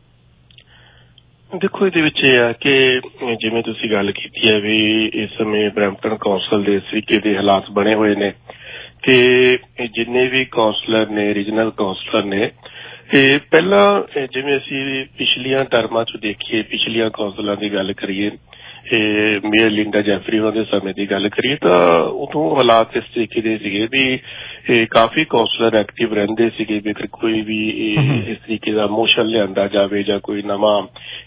ਦੇਖੋ ਇਹਦੇ ਵਿੱਚ ਇਹ ਆ ਕਿ ਜਿਵੇਂ ਤੁਸੀਂ ਗੱਲ ਕੀਤੀ ਹੈ ਵੀ ਇਸ ਸਮੇਂ ਬਰੈਂਪਟਨ ਕੌਂਸਲ ਦੇ ਇਸ ਤਰੀਕੇ ਦੇ ਹਾਲਾਤ ਬਣੇ ਹੋਏ ਨੇ ਕਿ ਜਿੰਨੇ ਵੀ ਕੌਂਸਲਰ ਨੇ, ਰੀਜਨਲ ਕੌਂਸਲਰ ਨੇ, ਤੇ ਪਹਿਲਾਂ ਜਿਵੇਂ ਅਸੀਂ ਪਿਛਲੀਆਂ ਟਰਮਾਂ 'ਚ ਦੇਖੀਏ, ਪਿਛਲੀਆਂ ਕੌਂਸਲਾਂ ਦੀ ਗੱਲ ਕਰੀਏ, ਮੇਅਰ ਲਿੰਡਾ ਜੈਫਰੀ ਉਹਨਾਂ ਦੇ ਸਮੇਂ ਦੀ ਗੱਲ ਕਰੀਏ ਤਾਂ ਉਦੋਂ ਹਾਲਾਤ ਇਸ ਤਰੀਕੇ ਦੇ ਸੀਗੇ ਵੀ ਕਾਫੀ ਕੌਂਸਲਰ ਐਕਟਿਵ ਰਹਿੰਦੇ ਸੀਗੇ ਵੀ ਕੋਈ ਵੀ ਇਸ ਤਰੀਕੇ ਦਾ ਮੋਸ਼ਨ ਲਿਆਂਦਾ ਜਾਵੇ ਜਾਂ ਕੋਈ ਨਵਾਂ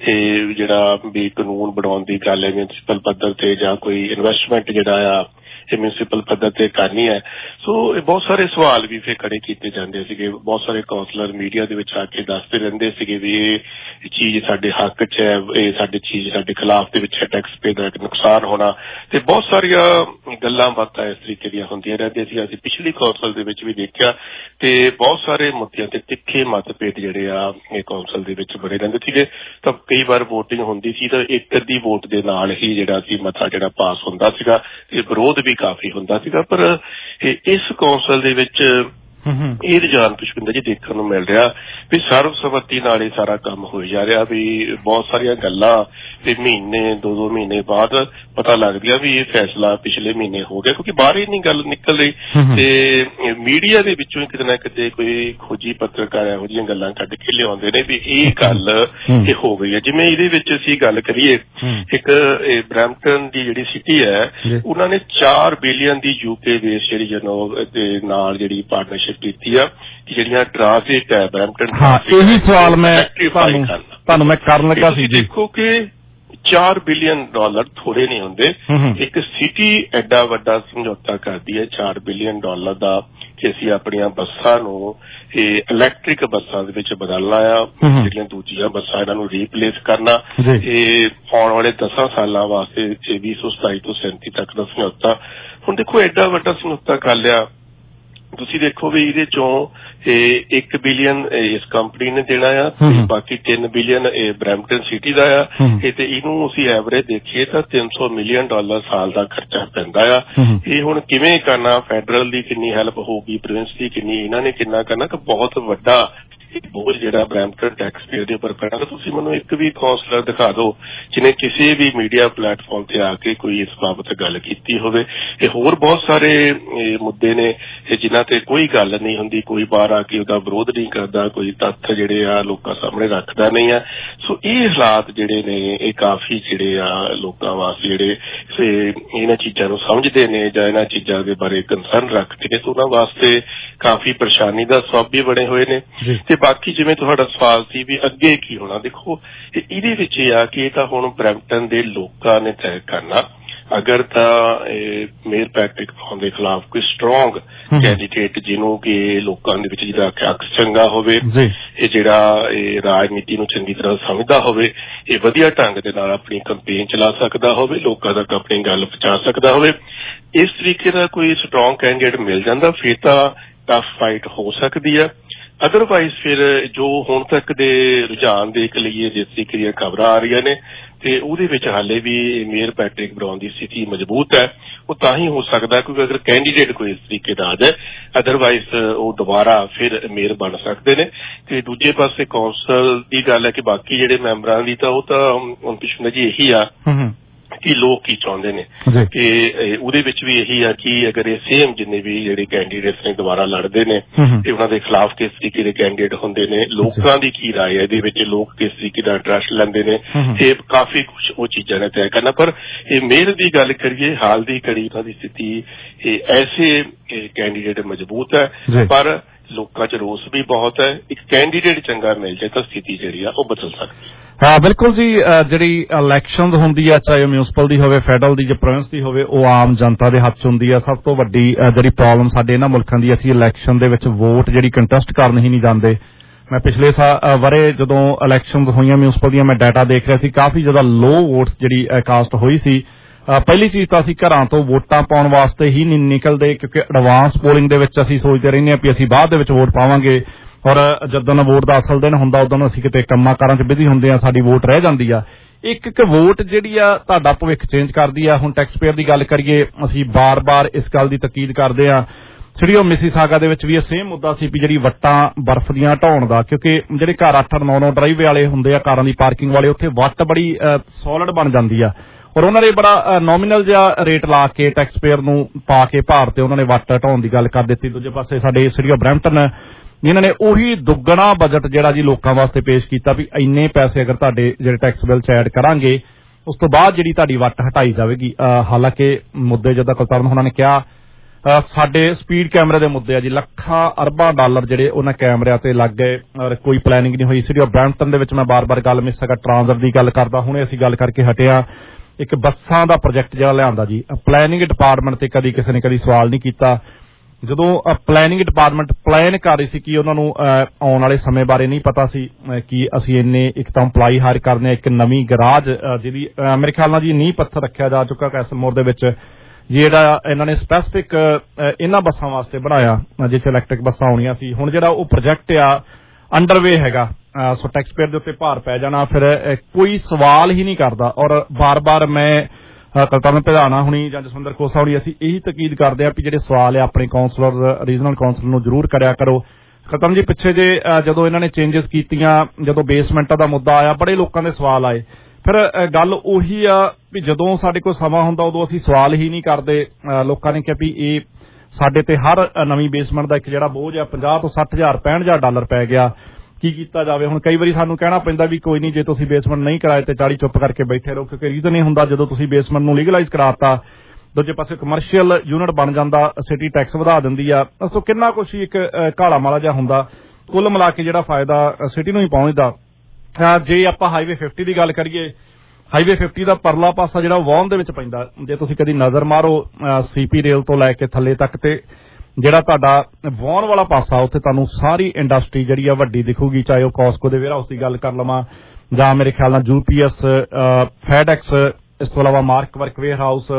ਜਿਹੜਾ ਵੀ ਕਾਨੂੰਨ ਬਣਾਉਣ ਦੀ ਗੱਲ ਹੈ ਮਿਊਨਿਸਪਲ ਪੱਧਰ ਤੇ ਜਾਂ ਕੋਈ ਇਨਵੈਸਟਮੈਂਟ ਜਿਹੜਾ ਆ ਮਿਊਨਿਸਪਲ ਪੱਧਰ ਤੇ ਕਰਨੀ ਹੈ। ਸੋ ਇਹ ਬਹੁਤ ਸਾਰੇ ਸਵਾਲ ਵੀ ਫਿਰ ਖੜੇ ਕੀਤੇ ਜਾਂਦੇ ਸੀਗੇ। ਬਹੁਤ ਸਾਰੇ ਕੌਂਸਲਰ ਮੀਡੀਆ ਦੇ ਵਿੱਚ ਆ ਕੇ ਦੱਸਦੇ ਰਹਿੰਦੇ ਸੀਗੇ ਵੀ ਇਹ ਚੀਜ਼ ਸਾਡੇ ਹੱਕ 'ਚ ਹੈ, ਇਹ ਸਾਡੀ ਚੀਜ਼ ਸਾਡੇ ਖਿਲਾਫ ਦੇ ਵਿੱਚ ਹੈ, ਟੈਕਸ ਪੇ ਦਾ ਇੱਕ ਨੁਕਸਾਨ ਹੋਣਾ, ਤੇ ਬਹੁਤ ਸਾਰੀਆਂ ਗੱਲਾਂ ਬਾਤਾਂ ਇਸ ਤਰੀਕੇ ਦੀਆਂ ਹੁੰਦੀਆਂ ਰਹਿੰਦੀਆਂ ਸੀ। ਅਸੀਂ ਪਿਛਲੀ ਕੌਂਸਲ ਦੇ ਵਿੱਚ ਵੀ ਦੇਖਿਆ ਤੇ ਬਹੁਤ ਸਾਰੇ ਮੁੱਦਿਆਂ ਤੇ ਤਿੱਖੇ ਮਤਭੇਦ ਜਿਹੜੇ ਆ ਇਹ ਕੌਂਸਲ ਦੇ ਵਿੱਚ ਬਣੇ ਰਹਿੰਦੇ ਸੀਗੇ। ਤਾਂ ਕਈ ਵਾਰ ਵੋਟਿੰਗ ਹੁੰਦੀ ਸੀ ਤਾਂ ਇੱਕ ਅੱਧੀ ਵੋਟ ਦੇ ਨਾਲ ਹੀ ਜਿਹੜਾ ਸੀ ਮਤਾ ਜਿਹੜਾ ਪਾਸ ਹੁੰਦਾ ਸੀਗਾ ਤੇ ਵਿਰੋਧ ਵੀ ਕਾਫੀ ਹੁੰਦਾ ਸੀਗਾ। ਪਰ ਇਸ ਕੌਂਸਲ ਦੇ ਵਿੱਚ ਇਹ ਰੁਝਾਨ ਪੁਸ਼ਪਿੰਦਰ ਜੀ ਦੇਖਣ ਨੂੰ ਮਿਲ ਰਿਹਾ ਵੀ ਸਰਬਸੰਮਤੀ ਨਾਲ ਇਹ ਸਾਰਾ ਕੰਮ ਹੋ ਜਾ ਰਿਹਾ ਵੀ ਬਹੁਤ ਸਾਰੀਆਂ ਗੱਲਾਂ ਤੇ ਮਹੀਨੇ 2-2 ਮਹੀਨੇ ਬਾਅਦ ਪਤਾ ਲੱਗਦੀਆਂ ਵੀ ਇਹ ਫੈਸਲਾ ਪਿਛਲੇ ਮਹੀਨੇ ਹੋ ਗਿਆ ਕਿਉਂਕਿ ਬਾਹਰ ਹੀ ਨਹੀਂ ਗੱਲ ਨਿਕਲ ਰਹੀ ਤੇ ਮੀਡੀਆ ਦੇ ਵਿੱਚੋਂ ਕਿਤੇ ਨਾ ਕਿਤੇ ਕੋਈ ਖੋਜੀ ਪੱਤਰਕਾਰ ਇਹੋ ਜਿਹੀਆਂ ਗੱਲਾਂ ਕੱਢ ਕੇ ਲਿਆਉਂਦੇ ਨੇ ਵੀ ਇਹ ਗੱਲ ਇਹ ਹੋ ਗਈ ਹੈ। ਜਿਵੇਂ ਇਹਦੇ ਵਿੱਚ ਅਸੀਂ ਗੱਲ ਕਰੀਏ ਇੱਕ ਬਰੈਂਪਟਨ ਦੀ ਜਿਹੜੀ ਸਿਟੀ ਹੈ ਉਹਨਾਂ ਨੇ 4 ਬਿਲੀਅਨ ਦੀ UK ਬੇਸ ਜਿਹੜੀ ਜਨੋ ਦੇ ਨਾਲ ਜਿਹੜੀ ਪਾਰਟਨਰਸ਼ਿਪ ਕੀਤੀ ਆ ਕਿ ਜਿਹੜੀਆਂ ਟ੍ਰਾਫਿਕ ਹੈ ਬਰੈਂਪਟਨ ਇਹੀ ਸਵਾਲ ਮੈਂ ਤੁਹਾਨੂੰ ਮੈਂ ਕਰਨ ਲੱਗਾ ਸੀ ਜੀ। ਦੇਖੋ ਕਿ $4 ਬਿਲੀਅਨ ਥੋੜੇ ਨਹੀਂ ਹੁੰਦੇ। ਇੱਕ ਸਿਟੀ ਐਡਾ ਵੱਡਾ ਸਮਝੌਤਾ ਕਰਦੀ ਹੈ $4 ਬਿਲੀਅਨ ਦਾ ਕਿ ਅਸੀਂ ਆਪਣੀਆਂ ਬੱਸਾਂ ਨੂੰ ਇਲੈਕਟ੍ਰਿਕ ਬੱਸਾਂ ਦੇ ਵਿੱਚ ਬਦਲਣਾ ਆ, ਜਿਹੜੀਆਂ ਦੂਜੀਆਂ ਬੱਸਾਂ ਇਹਨਾਂ ਨੂੰ ਰੀਪਲੇਸ ਕਰਨਾ। ਇਹ ਆਉਣ ਵਾਲੇ 10 ਸਾਲਾਂ ਵਾਸਤੇ 2027 ਤੋਂ 37 ਤੱਕ ਦਾ ਸਮਝੌਤਾ। ਹੁਣ ਦੇਖੋ ਐਡਾ ਵੱਡਾ ਸਮਝੌਤਾ ਕਰ ਲਿਆ, ਤੁਸੀਂ ਦੇਖੋ ਵੀ ਇਹਦੇ ਚੋਂ 1 ਬਿਲੀਅਨ ਇਸ ਕੰਪਨੀ ਨੇ ਦੇਣਾ ਆ ਤੇ ਬਾਕੀ 3 ਬਿਲੀਅਨ ਬਰੈਂਪਟਨ ਸਿਟੀ ਦਾ ਆ ਤੇ ਇਹਨੂੰ ਅਸੀਂ ਐਵਰੇਜ ਦੇਖੀਏ ਤਾਂ $300 ਮਿਲੀਅਨ ਸਾਲ ਦਾ ਖਰਚਾ ਪੈਂਦਾ ਆ। ਇਹ ਹੁਣ ਕਿਵੇਂ ਕਰਨਾ, ਫੈਡਰਲ ਦੀ ਕਿੰਨੀ ਹੈਲਪ ਹੋਊਗੀ, ਪ੍ਰਿੰਸ ਦੀ ਕਿੰਨੀ, ਇਹਨਾਂ ਨੇ ਕਿੰਨਾ ਕਰਨਾ ਕਿ ਬਹੁਤ ਵੱਡਾ ਬੋਝ ਜਿਹੜਾ ਬਰੈਂਪਟਨ ਟੈਕਸ ਪੇਅਰ ਦੇ ਉੱਪਰ ਪੈਣਾ। ਤੁਸੀਂ ਮੈਨੂੰ ਇੱਕ ਵੀ ਕੌਂਸਲਰ ਦਿਖਾ ਦਿਓ ਜਿਹਨੇ ਕਿਸੇ ਵੀ ਮੀਡੀਆ ਪਲੇਟਫਾਰਮ ਤੇ ਆ ਕੇ ਕੋਈ ਇਸ ਬਾਬਤ ਗੱਲ ਕੀਤੀ ਹੋਵੇ। ਇਹ ਹੋਰ ਬਹੁਤ ਸਾਰੇ ਮੁੱਦੇ ਨੇ ਜਿਨ੍ਹਾਂ ਤੇ ਕੋਈ ਗੱਲ ਨਹੀਂ ਹੁੰਦੀ, ਕੋਈ ਬਾਹਰ ਆ ਕੇ ਉਹਦਾ ਵਿਰੋਧ ਨਹੀਂ ਕਰਦਾ, ਕੋਈ ਤੱਥ ਜਿਹੜੇ ਆ ਲੋਕਾਂ ਸਾਹਮਣੇ ਰੱਖਦਾ ਨਹੀਂ ਆ। ਸੋ ਇਹ ਹਾਲਾਤ ਜਿਹੜੇ ਨੇ ਇਹ ਕਾਫੀ ਜਿਹੜੇ ਆ ਲੋਕਾਂ ਵਾਸਤੇ ਜਿਹੜੇ ਇਹਨਾਂ ਚੀਜ਼ਾਂ ਨੂੰ ਸਮਝਦੇ ਨੇ ਜਾਂ ਇਹਨਾਂ ਚੀਜ਼ਾਂ ਦੇ ਬਾਰੇ ਕੰਸਰਨ ਰੱਖਦੇ ਨੇ, ਉਹਨਾਂ ਵਾਸਤੇ ਕਾਫੀ ਪਰੇਸ਼ਾਨੀ ਦਾ ਸਬੱਬ ਵੀ ਬਣੇ ਹੋਏ ਨੇ। ਤੇ ਬਾਕੀ ਜਿਵੇਂ ਤੁਹਾਡਾ ਸਵਾਲ ਸੀ ਵੀ ਅੱਗੇ ਕੀ ਹੋਣਾ, ਦੇਖੋ ਇਹਦੇ ਵਿੱਚ ਇਹ ਆ ਕਿ ਇਹ ਤਾਂ ਹੁਣ ਬਰੈਂਪਟਨ ਦੇ ਲੋਕਾਂ ਨੇ ਤੈਅ ਕਰਨਾ। ਅਗਰ ਤਾਂ ਮੇਅਰ ਪੈਟਰਿਕ ਬਰਾਊਨ ਦੇ ਖਿਲਾਫ ਕੋਈ ਸਟਰੋਂਗ ਕੈਂਡੀਡੇਟ ਜਿਹਨੂੰ ਕਿ ਲੋਕਾਂ ਦੇ ਵਿੱਚ ਜਿਹਦਾ ਅਕਸ ਚੰਗਾ ਹੋਵੇ, ਇਹ ਜਿਹੜਾ ਰਾਜਨੀਤੀ ਨੂੰ ਚੰਗੀ ਤਰ੍ਹਾਂ ਸਮਝਦਾ ਹੋਵੇ, ਇਹ ਵਧੀਆ ਢੰਗ ਦੇ ਨਾਲ ਆਪਣੀ ਕੰਪੇਨ ਚਲਾ ਸਕਦਾ ਹੋਵੇ, ਲੋਕਾਂ ਤੱਕ ਆਪਣੀ ਗੱਲ ਪਹੁੰਚਾ ਸਕਦਾ ਹੋਵੇ, ਇਸ ਤਰੀਕੇ ਦਾ ਕੋਈ ਸਟਰੋਂਗ ਕੈਂਡੀਡੇਟ ਮਿਲ ਜਾਂਦਾ ਫਿਰ ਤਾਂ ਟਫ ਫਾਈਟ ਹੋ ਸਕਦੀ ਆ। ਅਦਰਵਾਈਜ਼ ਫਿਰ ਜੋ ਹੁਣ ਤੱਕ ਦੇ ਰੁਝਾਨ ਦੇਖ ਲਈਏ, ਜਿਸ ਤਰੀਕੇ ਦੀਆਂ ਖਬਰਾਂ ਆ ਰਹੀਆਂ ਨੇ, ਤੇ ਉਹਦੇ ਵਿੱਚ ਹਾਲੇ ਵੀ ਮੇਅਰ ਪੈਟਰਿਕ ਬਰਾਊਨ ਦੀ ਸਥਿਤੀ ਮਜ਼ਬੂਤ ਹੈ। ਉਹ ਤਾਂ ਹੀ ਹੋ ਸਕਦਾ ਕਿਉਂਕਿ ਅਗਰ ਕੈਂਡੀਡੇਟ ਕੋਈ ਇਸ ਤਰੀਕੇ ਦਾ ਆ ਜਾਏ, ਅਦਰਵਾਈਜ਼ ਉਹ ਦੁਬਾਰਾ ਫਿਰ ਮੇਅਰ ਬਣ ਸਕਦੇ ਨੇ। ਤੇ ਦੂਜੇ ਪਾਸੇ ਕੌਂਸਲ ਦੀ ਗੱਲ ਹੈ ਕਿ ਬਾਕੀ ਜਿਹੜੇ ਮੈਂਬਰਾਂ ਦੀ ਤਾਂ ਉਹ ਤਾਂ ਹੁਣ ਪਿਛਲੇ ਜੀ ਇਹੀ ਆ ਕਿ ਲੋਕ ਕੀ ਚਾਹੁੰਦੇ ਨੇ, ਕਿ ਉਹਦੇ ਵਿੱਚ ਵੀ ਇਹੀ ਆ ਕਿ ਅਗਰ ਇਹ ਸੇਮ ਜਿੰਨੇ ਵੀ ਜਿਹੜੇ ਕੈਂਡੀਡੇਟਸ ਨੇ ਦੁਬਾਰਾ ਲੜਦੇ ਨੇ ਤੇ ਉਹਨਾਂ ਦੇ ਖਿਲਾਫ ਕਿਸ ਤਰੀਕੇ ਦੇ ਕੈਂਡੀਡੇਟ ਹੁੰਦੇ ਨੇ, ਲੋਕਾਂ ਦੀ ਕੀ ਰਾਏ ਹੈ ਇਹਦੇ ਵਿੱਚ, ਲੋਕ ਕਿਸ ਤਰੀਕੇ ਦਾ ਇੰਟਰਸਟ ਲੈਂਦੇ ਨੇ, ਤੇ ਕਾਫੀ ਕੁਛ ਉਹ ਚੀਜ਼ਾਂ ਨੇ ਤੈਅ ਕਰਨਾ। ਪਰ ਇਹ ਮੇਅਰ ਦੀ ਗੱਲ ਕਰੀਏ, ਹਾਲ ਦੀ ਘੜੀ ਉਹਨਾਂ ਦੀ ਸਥਿਤੀ ਐਸੇ ਕੈਂਡੀਡੇਟ ਮਜ਼ਬੂਤ ਹੈ ਪਰ ਲੋਕਾਂ 'ਚ ਰੋਸ ਵੀ ਬਹੁਤ ਹੈ। ਇੱਕ ਕੈਂਡੀਡੇਟ ਚੰਗਾ ਮਿਲ ਜਾਏ ਤਾਂ ਸਥਿਤੀ ਜਿਹੜੀ ਆ ਉਹ ਬਦਲ ਸਕਦੀ ਹੈ। ਹਾਂ ਬਿਲਕੁਲ ਜੀ, ਜਿਹੜੀ ਇਲੈਕਸ਼ਨ ਹੁੰਦੀ ਆ ਚਾਹੇ ਮਿਊਨਿਸਪਲ ਦੀ ਹੋਵੇ, ਫੈਡਰਲ ਦੀ ਜਾਂ ਪ੍ਰੋਵਿੰਸ ਦੀ ਹੋਵੇ, ਉਹ ਆਮ ਜਨਤਾ ਦੇ ਹੱਥ 'ਚ ਹੁੰਦੀ ਆ। ਸਭ ਤੋਂ ਵੱਡੀ ਜਿਹੜੀ ਪ੍ਰੋਬਲਮ ਸਾਡੇ ਇਹਨਾਂ ਮੁਲਕਾਂ ਦੀ, ਅਸੀਂ ਇਲੈਕਸ਼ਨ ਦੇ ਵਿੱਚ ਵੋਟ ਜਿਹੜੀ ਕੰਟੈਸਟ ਕਰਨ ਹੀ ਨਹੀਂ ਜਾਂਦੇ। ਮੈਂ ਪਿਛਲੇ ਵਰੇ ਜਦੋਂ ਇਲੈਕਸ਼ਨਸ ਹੋਈਆਂ ਮਿਊਨਿਸਪਲ ਦੀਆਂ, ਮੈਂ ਡਾਟਾ ਦੇਖ ਰਿਹਾ ਸੀ, ਕਾਫੀ ਜ਼ਿਆਦਾ ਲੋ ਵੋਟਸ ਜਿਹੜੀ ਕਾਸਟ ਹੋਈ ਸੀ। ਪਹਿਲੀ ਚੀਜ਼ ਤਾਂ ਅਸੀਂ ਘਰਾਂ ਤੋਂ ਵੋਟਾਂ ਪਾਉਣ ਵਾਸਤੇ ਹੀ ਨਹੀਂ ਨਿਕਲਦੇ ਕਿਉਂਕਿ ਐਡਵਾਂਸ ਪੋਲਿੰਗ ਦੇ ਵਿੱਚ ਅਸੀਂ ਸੋਚਦੇ ਰਹਿੰਦੇ ਹਾਂ ਵੀ ਅਸੀਂ ਬਾਅਦ ਦੇ ਵਿੱਚ ਵੋਟ ਪਾਵਾਂਗੇ, ਔਰ ਜਦੋਂ ਵੋਟ ਦਾ ਅਸਲ ਦਿਨ ਹੁੰਦਾ ਉਦੋਂ ਅਸੀਂ ਕਿਤੇ ਕੰਮਾਂ ਕਾਰਾਂ 'ਚ ਬਿਜ਼ੀ ਹੁੰਦੇ ਹਾਂ, ਸਾਡੀ ਵੋਟ ਰਹਿ ਜਾਂਦੀ ਆ। ਇੱਕ ਵੋਟ ਜਿਹੜੀ ਆ ਤੁਹਾਡਾ ਭਵਿੱਖ ਚੇਂਜ ਕਰਦੀ ਆ। ਹੁਣ ਟੈਕਸ ਪੇਅਰ ਦੀ ਗੱਲ ਕਰੀਏ, ਅਸੀਂ ਬਾਰ-ਬਾਰ ਇਸ ਗੱਲ ਦੀ ਤਕੀਦ ਕਰਦੇ ਹਾਂ। ਸਿਟੀ ਆਫ ਮਿਸੀਸਾਗਾ ਦੇ ਵਿੱਚ ਵੀ ਇਹ ਸੇਮ ਮੁੱਦਾ ਸੀ ਵੀ ਜਿਹੜੀ ਵੱਟਾਂ ਬਰਫ਼ ਦੀਆਂ ਢਾਉਣ ਦਾ, ਕਿਉਂਕਿ ਜਿਹੜੇ ਘਰ 8-9 ਡਰਾਈਵੇ ਵਾਲੇ ਹੁੰਦੇ ਆ, ਕਾਰਾਂ ਦੀ ਪਾਰਕਿੰਗ ਵਾਲੇ, ਉੱਥੇ ਵੱਟ ਬੜੀ ਸੋਲਿਡ ਬਣ ਜਾਂਦੀ ਆ ਔਰ ਉਹਨਾਂ ਨੇ ਬੜਾ ਨੋਮੀਨਲ ਜਿਹਾ ਰੇਟ ਲਾ ਕੇ ਟੈਕਸ ਪੇਅਰ ਨੂੰ ਪਾ ਕੇ ਭਾਰ ਤੇ ਉਹਨਾਂ ਨੇ ਵੱਟ ਢਾਉਣ ਦੀ ਗੱਲ ਕਰ ਦਿੱਤੀ। ਦੂਜੇ ਪਾਸੇ ਸਾਡੇ ਸਿਟੀ ਆਫ ਬਰੈਂਪਟਨ ਇਹਨਾਂ ਨੇ ਉਹੀ ਦੁੱਗਣਾ ਬਜਟ ਜਿਹੜਾ ਜੀ ਲੋਕਾਂ ਵਾਸਤੇ ਪੇਸ਼ ਕੀਤਾ ਵੀ ਇੰਨੇ ਪੈਸੇ ਅਗਰ ਤੁਹਾਡੇ ਜਿਹੜੇ ਟੈਕਸ ਬਿੱਲ 'ਚ ਐਡ ਕਰਾਂਗੇ ਉਸ ਤੋਂ ਬਾਅਦ ਜਿਹੜੀ ਤੁਹਾਡੀ ਵੱਟ ਹਟਾਈ ਜਾਵੇਗੀ। ਹਾਲਾਂਕਿ ਮੁੱਦੇ ਜਿੱਦਾਂ ਕੁਲਤਾਰਨ ਹੋਣਾ ਨੇ ਕਿਹਾ, ਸਾਡੇ ਸਪੀਡ ਕੈਮਰੇ ਦੇ ਮੁੱਦੇ ਆ ਜੀ, ਲੱਖਾਂ ਅਰਬਾਂ ਡਾਲਰ ਜਿਹੜੇ ਉਹਨਾਂ ਕੈਮਰਿਆਂ ਤੇ ਲੱਗ ਗਏ ਔਰ ਕੋਈ ਪਲੈਨਿੰਗ ਨਹੀਂ ਹੋਈ। ਸਿਟੀ ਆਫ ਬਰੈਂਪਟਨ ਦੇ ਵਿੱਚ ਮੈਂ ਬਾਰ-ਬਾਰ ਗੱਲ ਮਿਸੀਸਾਗਾ ਟ੍ਰਾਂਜ਼ਿਟ ਦੀ ਗੱਲ ਕਰਦਾ, ਹੁਣੇ ਅਸੀਂ ਗੱਲ ਕਰਕੇ ਹਟਿਆ, ਇੱਕ ਬੱਸਾਂ ਦਾ ਪ੍ਰੋਜੈਕਟ ਜਿਹੜਾ ਲਿਆਂਦਾ ਜੀ, ਪਲੈਨਿੰਗ ਡਿਪਾਰਟਮੈਂਟ ਤੇ ਕਿਸੇ ਨੇ ਸਵਾਲ ਨਹੀਂ ਕੀਤਾ। ਜਦੋਂ ਪਲੈਨਿੰਗ ਡਿਪਾਰਟਮੈਂਟ ਪਲਾਨ ਕਰ ਰਹੀ ਸੀ ਕਿ ਉਹਨਾਂ ਨੂੰ ਆਉਣ ਵਾਲੇ ਸਮੇਂ ਬਾਰੇ ਨਹੀਂ ਪਤਾ ਸੀ ਕਿ ਅਸੀਂ ਇੰਨੇ ਇੱਕ ਤਾਂ ਇੰਪਲਾਈ ਹਾਇਰ ਕਰਨੇ ਆ, ਇੱਕ ਨਵੀਂ ਗਰਾਜ ਜਿਹਦੀ ਮੇਰੇ ਖਿਆਲ ਨਾਲ ਜੀ ਨੀਂਹ ਪੱਥਰ ਰੱਖਿਆ ਜਾ ਚੁੱਕਾ ਕੈਸਲਮੋਰ ਦੇ ਵਿੱਚ, ਜਿਹੜਾ ਇਹਨਾਂ ਨੇ ਸਪੈਸੀਫਿਕ ਇਹਨਾਂ ਬੱਸਾਂ ਵਾਸਤੇ ਬਣਾਇਆ ਜਿੱਥੇ ਇਲੈਕਟ੍ਰਿਕ ਬੱਸਾਂ ਆਉਣੀਆਂ ਸੀ। ਹੁਣ ਜਿਹੜਾ ਉਹ ਪ੍ਰੋਜੈਕਟ ਆ ਅੰਡਰਵੇ ਹੈਗਾ, ਸੋ ਟੈਕਸ ਪੇਅਰ ਦੇ ਉੱਤੇ ਭਾਰ ਪੈ ਜਾਣਾ, ਫਿਰ ਕੋਈ ਸਵਾਲ ਹੀ ਨਹੀਂ ਕਰਦਾ। ਔਰ ਬਾਰ-ਬਾਰ ਮੈਂ ਕਲਤਾਨ ਪ੍ਰਧਾਨਾ ਹੁਣੀ ਜਾਂ ਜਸਵਿੰਦਰ ਖੋਸਾ ਹੁਣੀ ਅਸੀਂ ਇਹੀ ਤਕੀਦ ਕਰਦੇ ਆ ਵੀ ਜਿਹੜੇ ਸਵਾਲ ਆ ਆਪਣੇ ਕਾਉਂਸਲਰ, ਰੀਜਨਲ ਕਾਉਂਸਲਰ ਨੂੰ ਜ਼ਰੂਰ ਕਰਿਆ ਕਰੋ। ਕਲਤਾਨ ਜੀ ਪਿੱਛੇ ਜੇ ਜਦੋਂ ਇਹਨਾਂ ਨੇ ਚੇਂਜਸ ਕੀਤੀਆਂ, ਜਦੋਂ ਬੇਸਮੈਂਟਾਂ ਦਾ ਮੁੱਦਾ ਆਇਆ, ਬੜੇ ਲੋਕਾਂ ਦੇ ਸਵਾਲ ਆਏ। ਫਿਰ ਗੱਲ ਉਹੀ ਆ ਵੀ ਜਦੋਂ ਸਾਡੇ ਕੋਲ ਸਮਾਂ ਹੁੰਦਾ ਉਦੋਂ ਅਸੀਂ ਸਵਾਲ ਹੀ ਨਹੀਂ ਕਰਦੇ। ਲੋਕਾਂ ਨੇ ਕਿਹਾ ਵੀ ਇਹ ਸਾਡੇ ਤੇ ਹਰ ਨਵੀਂ ਬੇਸਮੈਂਟ ਦਾ ਇੱਕ ਜਿਹੜਾ ਬੋਝ ਆ 50 ਤੋਂ 60,000 65,000 ਡਾਲਰ ਪੈ ਗਿਆ, ਕੀ ਕੀਤਾ ਜਾਵੇ। ਹੁਣ ਕਈ ਵਾਰੀ ਸਾਨੂੰ ਕਹਿਣਾ ਪੈਂਦਾ ਵੀ ਕੋਈ ਨਹੀਂ, ਜੇ ਤੁਸੀਂ ਬੇਸਮੈਂਟ ਨਹੀਂ ਕਰਾਏ ਤੇ 40 ਚੁੱਪ ਕਰਕੇ ਬੈਠੇ ਰਹੋ, ਕਿਉਂਕਿ ਰੀਜ਼ਨ ਇਹ ਹੁੰਦਾ ਜਦੋਂ ਤੁਸੀਂ ਬੇਸਮੈਂਟ ਨੂੰ ਲੀਗਲਾਈਜ਼ ਕਰਾਤਾ, ਦੂਜੇ ਪਾਸੇ ਕਮਰਸ਼ੀਅਲ ਯੂਨਿਟ ਬਣ ਜਾਂਦਾ, ਸਿਟੀ ਟੈਕਸ ਵਧਾ ਦਿੰਦੀ ਆ। ਸੋ ਕਿੰਨਾ ਕੁਛ ਇੱਕ ਘਾਲਾ ਮਾਲਾ ਜਿਹਾ ਹੁੰਦਾ। ਕੁੱਲ ਮਿਲਾ ਕੇ ਜਿਹੜਾ ਫਾਇਦਾ ਸਿਟੀ ਨੂੰ ਹੀ ਪਹੁੰਚਦਾ। ਜੇ ਆਪਾਂ ਹਾਈਵੇ 50 ਦੀ ਗੱਲ ਕਰੀਏ, ਹਾਈਵੇ 50 ਦਾ ਪਰਲਾ ਪਾਸਾ ਜਿਹੜਾ ਵੌਨ ਦੇ ਵਿੱਚ ਪੈਂਦਾ, ਜੇ ਤੁਸੀਂ ਕਦੀ ਨਜ਼ਰ ਮਾਰੋ ਸੀਪੀ ਰੇਲ ਤੋਂ ਲੈ ਕੇ ਥੱਲੇ ਤੱਕ, ਤੇ ਜਿਹੜਾ ਤੁਹਾਡਾ ਵੌਨ ਵਾਲਾ ਪਾਸਾ ਉੱਥੇ ਤੁਹਾਨੂੰ ਸਾਰੀ ਇੰਡਸਟਰੀ ਜਿਹੜੀ ਆ ਵੱਡੀ ਦਿਖੂਗੀ, ਚਾਹੇ ਉਹ ਕਾਸਕੋ ਦੇ ਵੇਅਰ ਹਾਊਸ ਦੀ ਗੱਲ ਕਰ ਲਵਾਂ ਜਾਂ ਮੇਰੇ ਖਿਆਲ ਨਾਲ UPS, ਫੈਡੈਕਸ, ਇਸ ਤੋਂ ਇਲਾਵਾ ਮਾਰਕ ਵਰਕ ਵੇਅਰ ਹਾਊਸ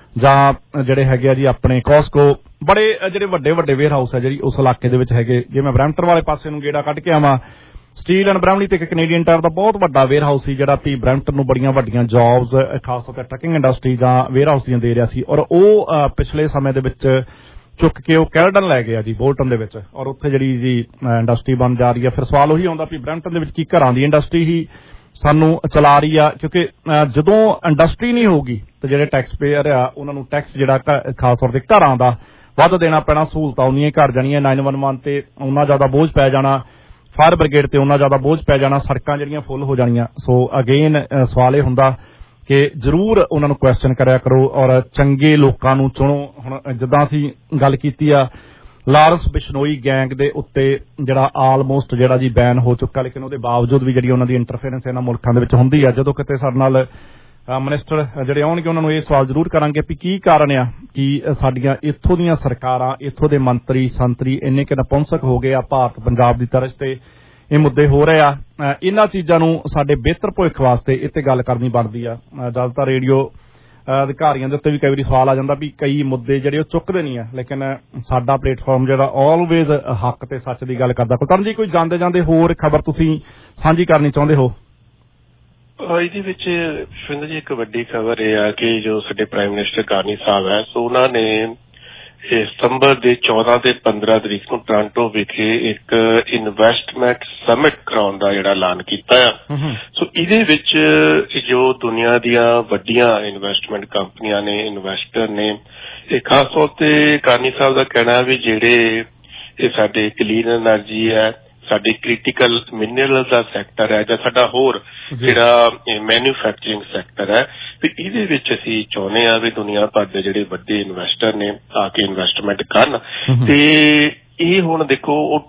ਜਾਂ ਜਿਹੜੇ ਹੈਗੇ ਆ ਜੀ ਆਪਣੇ ਕਾਸਕੋ, ਬੜੇ ਜਿਹੜੇ ਵੱਡੇ ਵੇਅਰ ਹਾਊਸ ਆ ਜਿਹੜੀ ਉਸ ਇਲਾਕੇ ਦੇ ਵਿੱਚ ਹੈਗੇ। ਜੇ ਮੈਂ ਬਰੈਂਪਟਨ ਵਾਲੇ ਪਾਸੇ ਨੂੰ ਗੇੜਾ ਕੱਢ ਕੇ ਆਵਾਂ, ਸਟੀਲ ਐਂਡ ਬ੍ਰੈਮਲੀ ਤੇ ਇੱਕ ਕੈਨੇਡੀਅਨ ਟਾਇਰ ਦਾ ਬਹੁਤ ਵੱਡਾ ਵੇਅਰ ਹਾਊਸ ਸੀ ਜਿਹੜਾ ਵੀ ਬਰੈਂਪਟਨ ਨੂੰ ਬੜੀਆਂ ਵੱਡੀਆਂ ਜੌਬਸ ਖਾਸ ਤੌਰ ਤੇ ਟਰਕਿੰਗ ਇੰਡਸਟਰੀ ਜਾਂ ਵੇਅਰ ਹਾਊਸ ਦੀਆਂ ਦੇ ਰਿਹਾ ਸੀ। ਔਰ ਉਹ ਪਿਛਲੇ ਸਮੇਂ ਦੇ ਵਿੱਚ ਚੁੱਕ ਕੇ ਉਹ ਕੈਲਡਨ ਲੈ ਗਏ ਆ ਜੀ ਬੋਲਟਨ ਦੇ ਵਿੱਚ, ਔਰ ਉੱਥੇ ਜਿਹੜੀ ਜੀ ਇੰਡਸਟਰੀ ਬਣ ਜਾ ਰਹੀ ਆ। ਫਿਰ ਸਵਾਲ ਉਹੀ ਆਉਂਦਾ ਵੀ ਬਰੈਂਪਟਨ ਦੇ ਵਿੱਚ ਕੀ ਘਰਾਂ ਦੀ ਇੰਡਸਟਰੀ ਹੀ ਸਾਨੂੰ ਚਲਾ ਰਹੀ ਆ, ਕਿਉਂਕਿ ਜਦੋਂ ਇੰਡਸਟਰੀ ਨਹੀਂ ਹੋਊਗੀ ਤੇ ਜਿਹੜੇ ਟੈਕਸ ਪੇਅਰ ਆ ਉਹਨਾਂ ਨੂੰ ਟੈਕਸ ਜਿਹੜਾ ਖਾਸ ਤੌਰ ਤੇ ਘਰਾਂ ਦਾ ਵੱਧ ਦੇਣਾ ਪੈਣਾ, ਸਹੂਲਤਾਂ ਉਨੀਆਂ ਘਟ ਜਾਣੀਆਂ, 911 ਤੇ ਉਨਾ ਜ਼ਿਆਦਾ ਬੋਝ ਪੈ ਜਾਣਾ, ਫਾਇਰ ਬ੍ਰਿਗੇਡ ਤੇ ਉਨਾ ਜ਼ਿਆਦਾ ਬੋਝ ਪੈ ਜਾਣਾ, ਸੜਕਾਂ ਜਿਹੜੀਆਂ ਫੁੱਲ ਹੋ ਜਾਣੀਆਂ। ਸੋ ਅਗੇਨ ਸਵਾਲ ਇਹ ਹੁੰਦਾ ਕਿ ਜ਼ਰੂਰ ਉਹਨਾਂ ਨੂੰ ਕੁਐਸਚਨ ਕਰਿਆ ਕਰੋ ਔਰ ਚੰਗੇ ਲੋਕਾਂ ਨੂੰ ਚੁਣੋ। ਹੁਣ ਜਿੱਦਾਂ ਅਸੀਂ ਗੱਲ ਕੀਤੀ ਆ ਲਾਰੈਂਸ ਬਿਸ਼ਨੋਈ ਗੈਂਗ ਦੇ ਉੱਤੇ ਜਿਹੜਾ ਆਲਮੋਸਟ ਜਿਹੜਾ ਜੀ ਬੈਨ ਹੋ ਚੁੱਕਾ, ਲੇਕਿਨ ਉਹਦੇ ਬਾਵਜੂਦ ਵੀ ਜਿਹੜੀ ਉਹਨਾਂ ਦੀ ਇੰਟਰਫੇਰੈਂਸ ਇਹਨਾਂ ਮੁਲਕਾਂ ਦੇ ਵਿੱਚ ਹੁੰਦੀ ਆ। ਜਦੋਂ ਕਿਤੇ ਸਾਡੇ ਨਾਲ ਮਿਨਿਸਟਰ ਜਿਹੜੇ ਆਉਣਗੇ ਉਹਨਾਂ ਨੂੰ ਇਹ ਸਵਾਲ ਜ਼ਰੂਰ ਕਰਾਂਗੇ ਵੀ ਕੀ ਕਾਰਨ ਆ ਕਿ ਸਾਡੀਆਂ ਇੱਥੋਂ ਦੀਆਂ ਸਰਕਾਰਾਂ, ਇੱਥੋਂ ਦੇ ਮੰਤਰੀ ਸੰਤਰੀ ਇੰਨੇ ਕਿ ਨਪੁੰਸਕ ਹੋ ਗਏ ਆ ਭਾਰਤ ਪੰਜਾਬ ਦੀ ਤਰਜ਼ ਤੇ ਇਹ ਮੁੱਦੇ ਹੋ ਰਹੇ ਆ। ਇਹਨਾਂ ਚੀਜ਼ਾਂ ਨੂੰ ਸਾਡੇ ਬਿਹਤਰ ਭਵਿੱਖ ਵਾਸਤੇ ਇਹ ਤੇ ਗੱਲ ਕਰਨੀ ਬਣਦੀ ਆ। ਜ਼ਿਆਦਾਤਰ ਰੇਡੀਓ ਅਧਿਕਾਰੀਆਂ ਦੇ ਉੱਤੇ ਵੀ ਕਈ ਵਾਰੀ ਸਵਾਲ ਆ ਜਾਂਦਾ ਵੀ ਕਈ ਮੁੱਦੇ ਜਿਹੜੇ ਉਹ ਚੁੱਕਦੇ ਨਹੀਂ ਆ, ਲੇਕਿਨ ਸਾਡਾ ਪਲੇਟਫਾਰਮ ਜਿਹੜਾ ਆਲਵੇਜ਼ ਹੱਕ ਤੇ ਸੱਚ ਦੀ ਗੱਲ ਕਰਦਾ। ਕੁਲਤਰਨ ਜੀ, ਕੋਈ ਜਾਂਦੇ ਜਾਂਦੇ ਹੋਰ ਖਬਰ ਤੁਸੀਂ ਸਾਂਝੀ ਕਰਨੀ ਚਾਹੁੰਦੇ ਹੋ? ਇਹਦੇ ਵਿੱਚ ਸ਼ਿੰਦਰ ਜੀ ਇੱਕ ਵੱਡੀ ਖਬਰ ਇਹ ਆ ਕਿ ਜੋ ਸਾਡੇ ਪ੍ਰਾਈਮ ਮਿਨਿਸਟਰ ਕਾਰਨੀ ਸਾਹਿਬ ਹੈ, ਸੋ ਉਹਨਾਂ ਨੇ ਸਤੰਬਰ ਦੇ 14 ਤੇ 15 ਤਰੀਕ ਨੂੰ ਟੋਰਾਂਟੋ ਵਿਖੇ ਇੱਕ ਇਨਵੈਸਟਮੈਂਟ ਸਮਿਟ ਕਰਾਉਣ ਦਾ ਜਿਹੜਾ ਐਲਾਨ ਕੀਤਾ ਆ। ਸੋ ਇਹਦੇ ਵਿੱਚ ਜੋ ਦੁਨੀਆ ਦੀਆਂ ਵੱਡੀਆਂ ਇਨਵੈਸਟਮੈਂਟ ਕੰਪਨੀਆਂ ਨੇ, ਇਨਵੈਸਟਰ ਨੇ, ਇਹ ਖਾਸ ਤੌਰ ਤੇ ਕਾਰਨੀ ਸਾਹਿਬ ਦਾ ਕਹਿਣਾ ਵੀ ਜਿਹੜੇ ਇਹ ਸਾਡੇ ਕਲੀਨ ਐਨਰਜੀ ਹੈ, ਸਾਡੇ ਕ੍ਰਿਟੀਕਲ ਮਿਨਰਲ ਦਾ ਸੈਕਟਰ ਹੈ ਜਾਂ ਸਾਡਾ ਹੋਰ ਜਿਹੜਾ ਮੈਨੂਫੈਕਚਰਿੰਗ ਸੈਕਟਰ ਹੈ, ਤੇ ਇਹਦੇ ਵਿੱਚ ਅਸੀਂ ਚਾਹੁੰਦੇ ਹਾਂ ਵੀ ਦੁਨੀਆ ਭਰ ਦੇ ਜਿਹੜੇ ਵੱਡੇ ਇਨਵੈਸਟਰ ਨੇ ਆ ਕੇ ਇਨਵੈਸਟਮੈਂਟ ਕਰਨ। ਤੇ ਇਹ ਹੁਣ ਦੇਖੋ ਉਹ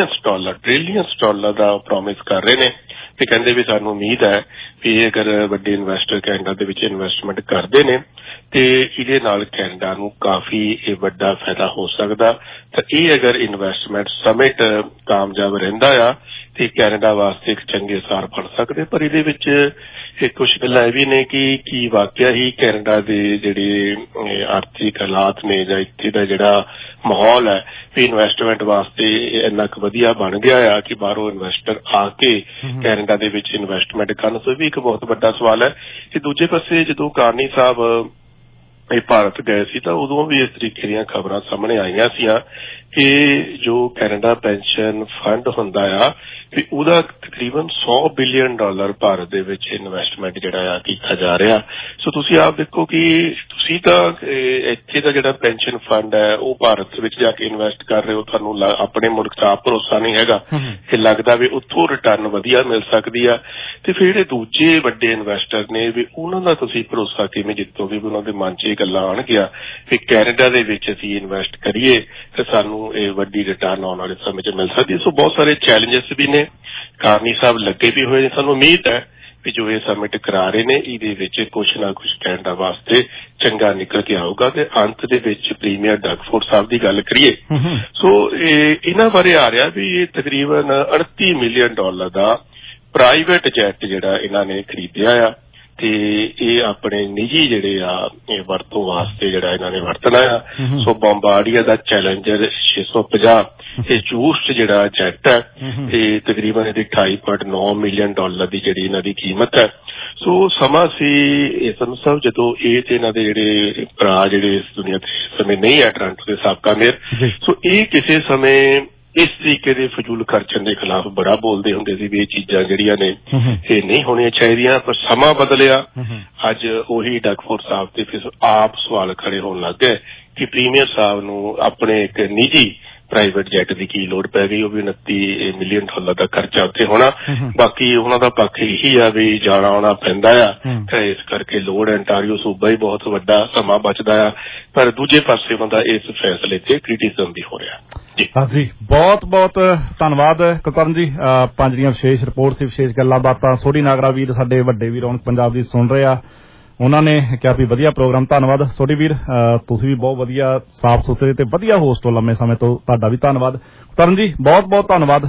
ਟ੍ਰਿਲੀਅਨਸ ਡਾਲਰ ਦਾ ਪ੍ਰੋਮਿਸ ਕਰ ਰਹੇ ਨੇ ਤੇ ਕਹਿੰਦੇ ਵੀ ਸਾਨੂੰ ਉਮੀਦ ਹੈ ਵੀ ਅਗਰ ਵੱਡੇ ਇਨਵੈਸਟਰ ਕੈਨੇਡਾ ਦੇ ਵਿੱਚ ਇਨਵੈਸਟਮੈਂਟ ਕਰਦੇ ਨੇ ਤੇ ਇਹਦੇ ਨਾਲ ਕੈਨੇਡਾ ਨੂੰ ਕਾਫੀ ਇਹ ਵੱਡਾ ਫਾਇਦਾ ਹੋ ਸਕਦਾ। ਤਾਂ ਇਹ ਅਗਰ ਇਨਵੈਸਟਮੈਂਟ ਸਮਿਟ ਕਾਮਯਾਬ ਰਹਿੰਦਾ ਆ ਤੇ ਕੈਨੇਡਾ ਵਾਸਤੇ ਇੱਕ ਚੰਗੇ ਸਾਰ ਬਣ ਸਕਦੇ। ਪਰ ਇਹਦੇ ਵਿੱਚ ਕੁਝ ਗੱਲਾਂ ਇਹ ਵੀ ਨੇ ਕਿ ਕੀ ਵਾਕਿਆ ਹੀ ਕੈਨੇਡਾ ਦੇ ਜਿਹੜੇ ਆਰਥਿਕ ਹਾਲਾਤ ਨੇ ਜਾਂ ਇੱਥੇ ਦਾ ਜਿਹੜਾ ਮਾਹੌਲ ਹੈ ਵੀ ਇਨਵੈਸਟਮੈਂਟ ਵਾਸਤੇ ਇੰਨਾ ਕੁ ਵਧੀਆ ਬਣ ਗਿਆ ਆ ਕਿ ਬਾਹਰੋਂ ਇਨਵੈਸਟਰ ਆ ਕੇ ਕੈਨੇਡਾ ਦੇ ਵਿੱਚ ਇਨਵੈਸਟਮੈਂਟ ਕਰਨ। ਸੋ ਇਹ ਵੀ ਇੱਕ ਬਹੁਤ ਵੱਡਾ ਸਵਾਲ ਹੈ। ਤੇ ਦੂਜੇ ਪਾਸੇ ਜਦੋਂ ਕਾਰਨੀ ਸਾਹਿਬ ਇਹ ਭਾਰਤ ਗਏ ਸੀ ਤਾਂ ਉਦੋਂ ਵੀ ਇਸ ਤਰੀਕੇ ਦੀਆਂ ਖਬਰਾਂ ਸਾਹਮਣੇ ਆਈਆਂ ਸੀਆਂ ਕਿ ਜੋ ਕੈਨੇਡਾ ਪੈਨਸ਼ਨ ਫੰਡ ਹੁੰਦਾ ਆ ਵੀ ਉਹਦਾ ਤਕਰੀਬਨ $100 ਬਿਲੀਅਨ ਭਾਰਤ ਦੇ ਵਿੱਚ ਇਨਵੈਸਟਮੈਂਟ ਜਿਹੜਾ ਆ ਕੀਤਾ ਜਾ ਰਿਹਾ। ਸੋ ਤੁਸੀਂ ਆਪ ਦੇਖੋ ਕਿ ਤੁਸੀਂ ਤਾਂ ਇੱਥੇ ਦਾ ਜਿਹੜਾ ਪੈਨਸ਼ਨ ਫੰਡ ਹੈ ਉਹ ਭਾਰਤ ਵਿੱਚ ਜਾ ਕੇ ਇਨਵੈਸਟ ਕਰ ਰਹੇ ਹੋ, ਤੁਹਾਨੂੰ ਆਪਣੇ ਮੁਲਕ 'ਚ ਆਪ ਭਰੋਸਾ ਨਹੀਂ ਹੈਗਾ ਕਿ ਲੱਗਦਾ ਵੀ ਉੱਥੋਂ ਰਿਟਰਨ ਵਧੀਆ ਮਿਲ ਸਕਦੀ ਆ। ਤੇ ਫਿਰ ਜਿਹੜੇ ਦੂਜੇ ਵੱਡੇ ਇਨਵੈਸਟਰ ਨੇ ਵੀ ਉਹਨਾਂ ਦਾ ਤੁਸੀਂ ਭਰੋਸਾ ਕਿਵੇਂ ਜਿੱਤੋਗੇ ਵੀ ਉਹਨਾਂ ਦੇ ਮਨ 'ਚ ਇਹ ਗੱਲਾਂ ਆਉਣਗੀਆਂ ਕਿ ਕੈਨੇਡਾ ਦੇ ਵਿੱਚ ਅਸੀਂ ਇਨਵੈਸਟ ਕਰੀਏ ਤੇ ਸਾਨੂੰ ਇਹ ਵੱਡੀ ਰਿਟਰਨ ਆਉਣ ਵਾਲੇ ਸਮੇਂ 'ਚ ਮਿਲ ਸਕਦੀ। ਸੋ ਬਹੁਤ ਸਾਰੇ ਚੈਲੰਜਸ ਵੀ ਨੇ, ਕਾਰਨੀ ਸਾਹਿਬ ਲੱਗੇ ਵੀ ਹੋਏ ਨੇ। ਸਾਨੂੰ ਉਮੀਦ ਹੈ ਵੀ ਜੋ ਇਹ ਸਮਿਟ ਕਰਾ ਰਹੇ ਨੇ ਇਹਦੇ ਵਿੱਚ ਕੁਛ ਨਾ ਕੁਛ ਕੈਨੇਡਾ ਵਾਸਤੇ ਚੰਗਾ ਨਿਕਲ ਕੇ ਆਊਗਾ। ਤੇ ਅੰਤ ਦੇ ਵਿੱਚ ਪ੍ਰੀਮੀਅਰ ਡਗਫੋਰਡ ਸਾਹਿਬ ਦੀ ਗੱਲ ਕਰੀਏ ਸੋ ਇਹਨਾਂ ਬਾਰੇ ਆ ਰਿਹਾ ਵੀ ਇਹ ਤਕਰੀਬਨ $38 ਮਿਲੀਅਨ ਦਾ ਪ੍ਰਾਈਵੇਟ ਜੈਟ ਜਿਹੜਾ ਇਹਨਾਂ ਨੇ ਖਰੀਦਿਆ ਆ ਤੇ ਇਹ ਆਪਣੇ ਨਿੱਜੀ ਜਿਹੜੇ ਆ ਇਹ ਵਰਤੋਂ ਵਾਸਤੇ ਜਿਹੜਾ ਇਹਨਾਂ ਨੇ ਵਰਤਣਾ ਆ। ਸੋ ਬੰਬਾਰਡੀਆ ਦਾ ਚੈਲੰਜਰ 650 ਇਹ ਜੂਸਟ ਜਿਹੜਾ ਜੈਟ ਹੈ ਤੇ ਤਕਰੀਬਨ ਇਹਦੀ $28.9 ਮਿਲੀਅਨ ਦੀ ਜਿਹੜੀ ਇਹਨਾਂ ਦੀ ਕੀਮਤ ਹੈ। ਸੋ ਸਮਾਂ ਸੀ ਇਹ ਸੰਧੂ ਸਾਹਿਬ ਜਦੋਂ ਇਹ ਤੇ ਇਹਨਾਂ ਦੇ ਜਿਹੜੇ ਭਰਾ ਜਿਹੜੇ ਇਸ ਦੁਨੀਆ ਤੇ ਸਮੇਂ ਨਹੀਂ ਹੈ ਟੋਰਾਂਟੋ ਦੇ ਸਾਬਕਾ ਮੇਅਰ, ਸੋ ਇਹ ਕਿਸੇ ਸਮੇਂ ਇਸ ਤਰੀਕੇ ਦੇ ਫਜ਼ੂਲ ਖਰਚਣ ਦੇ ਖਿਲਾਫ ਬੜਾ ਬੋਲਦੇ ਹੁੰਦੇ ਸੀ ਵੀ ਇਹ ਚੀਜ਼ਾਂ ਜਿਹੜੀਆਂ ਨੇ ਇਹ ਨਹੀਂ ਹੋਣੀਆਂ ਚਾਹੀਦੀਆਂ। ਪਰ ਸਮਾਂ ਬਦਲਿਆ, ਅੱਜ ਉਹੀ ਡਗਫੋਰਡ ਸਾਹਿਬ ਤੇ ਫਿਰ ਆਪ ਸਵਾਲ ਖੜੇ ਹੋਣ ਲੱਗ ਗਏ ਕਿ ਪ੍ਰੀਮੀਅਰ ਸਾਹਿਬ ਨੂੰ ਆਪਣੇ ਇੱਕ ਨਿੱਜੀ ਪ੍ਰਾਈਵੇਟ ਜੈਟ ਦੀ ਕੀ ਲੋੜ ਪੈ ਗਈ। ਉਹ ਵੀ $29 ਮਿਲੀਅਨ ਦਾ ਖਰਚਾ ਉੱਥੇ ਹੋਣਾ। ਬਾਕੀ ਉਹਨਾਂ ਦਾ ਪੱਖ ਇਹੀ ਆ ਵੀ ਜਾਣਾ ਆਉਣਾ ਪੈਂਦਾ ਆ ਤੇ ਇਸ ਕਰਕੇ ਲੋੜ ਅੰਟਾਰੀਓ ਸੂਬਾ ਹੀ ਬਹੁਤ ਵੱਡਾ ਸਮਾਂ ਬਚਦਾ ਆ। ਪਰ ਦੂਜੇ ਪਾਸੇ ਬੰਦਾ ਇਸ ਫੈਸਲੇ ਤੇ ਕ੍ਰਿਟਿਸਿਜ਼ਮ ਵੀ ਹੋ ਰਿਹਾ। ਹਾਂਜੀ, ਬਹੁਤ ਬਹੁਤ ਧੰਨਵਾਦ ਕੁਲਤਰਨ ਜੀ। ਪੰਜ ਜਿਹੜੀਆਂ ਵਿਸ਼ੇਸ਼ ਰਿਪੋਰਟ ਸੀ, ਵਿਸ਼ੇਸ਼ ਗੱਲਾਂ ਬਾਤਾਂ ਸੋਢੀ ਨਾਗਰਾ ਵੀਰ ਸਾਡੇ ਵੱਡੇ ਵੀਰ ਰੌਣਕ ਪੰਜਾਬ ਦੀ ਸੁਣ ਰਹੇ ਆ, ਉਹਨਾਂ ਨੇ ਕਿਹਾ ਵੀ ਵਧੀਆ ਪ੍ਰੋਗਰਾਮ। ਧੰਨਵਾਦ ਸੋਢੀ ਵੀਰ, ਤੁਸੀਂ ਵੀ ਬਹੁਤ ਵਧੀਆ ਸਾਫ਼ ਸੁਥਰੇ ਤੇ ਵਧੀਆ ਹੋਸਟ ਹੋ ਲੰਮੇ ਸਮੇਂ ਤੋਂ, ਤੁਹਾਡਾ ਵੀ ਧੰਨਵਾਦ। ਕੁਲਤਰਨ ਜੀ ਬਹੁਤ ਬਹੁਤ ਧੰਨਵਾਦ।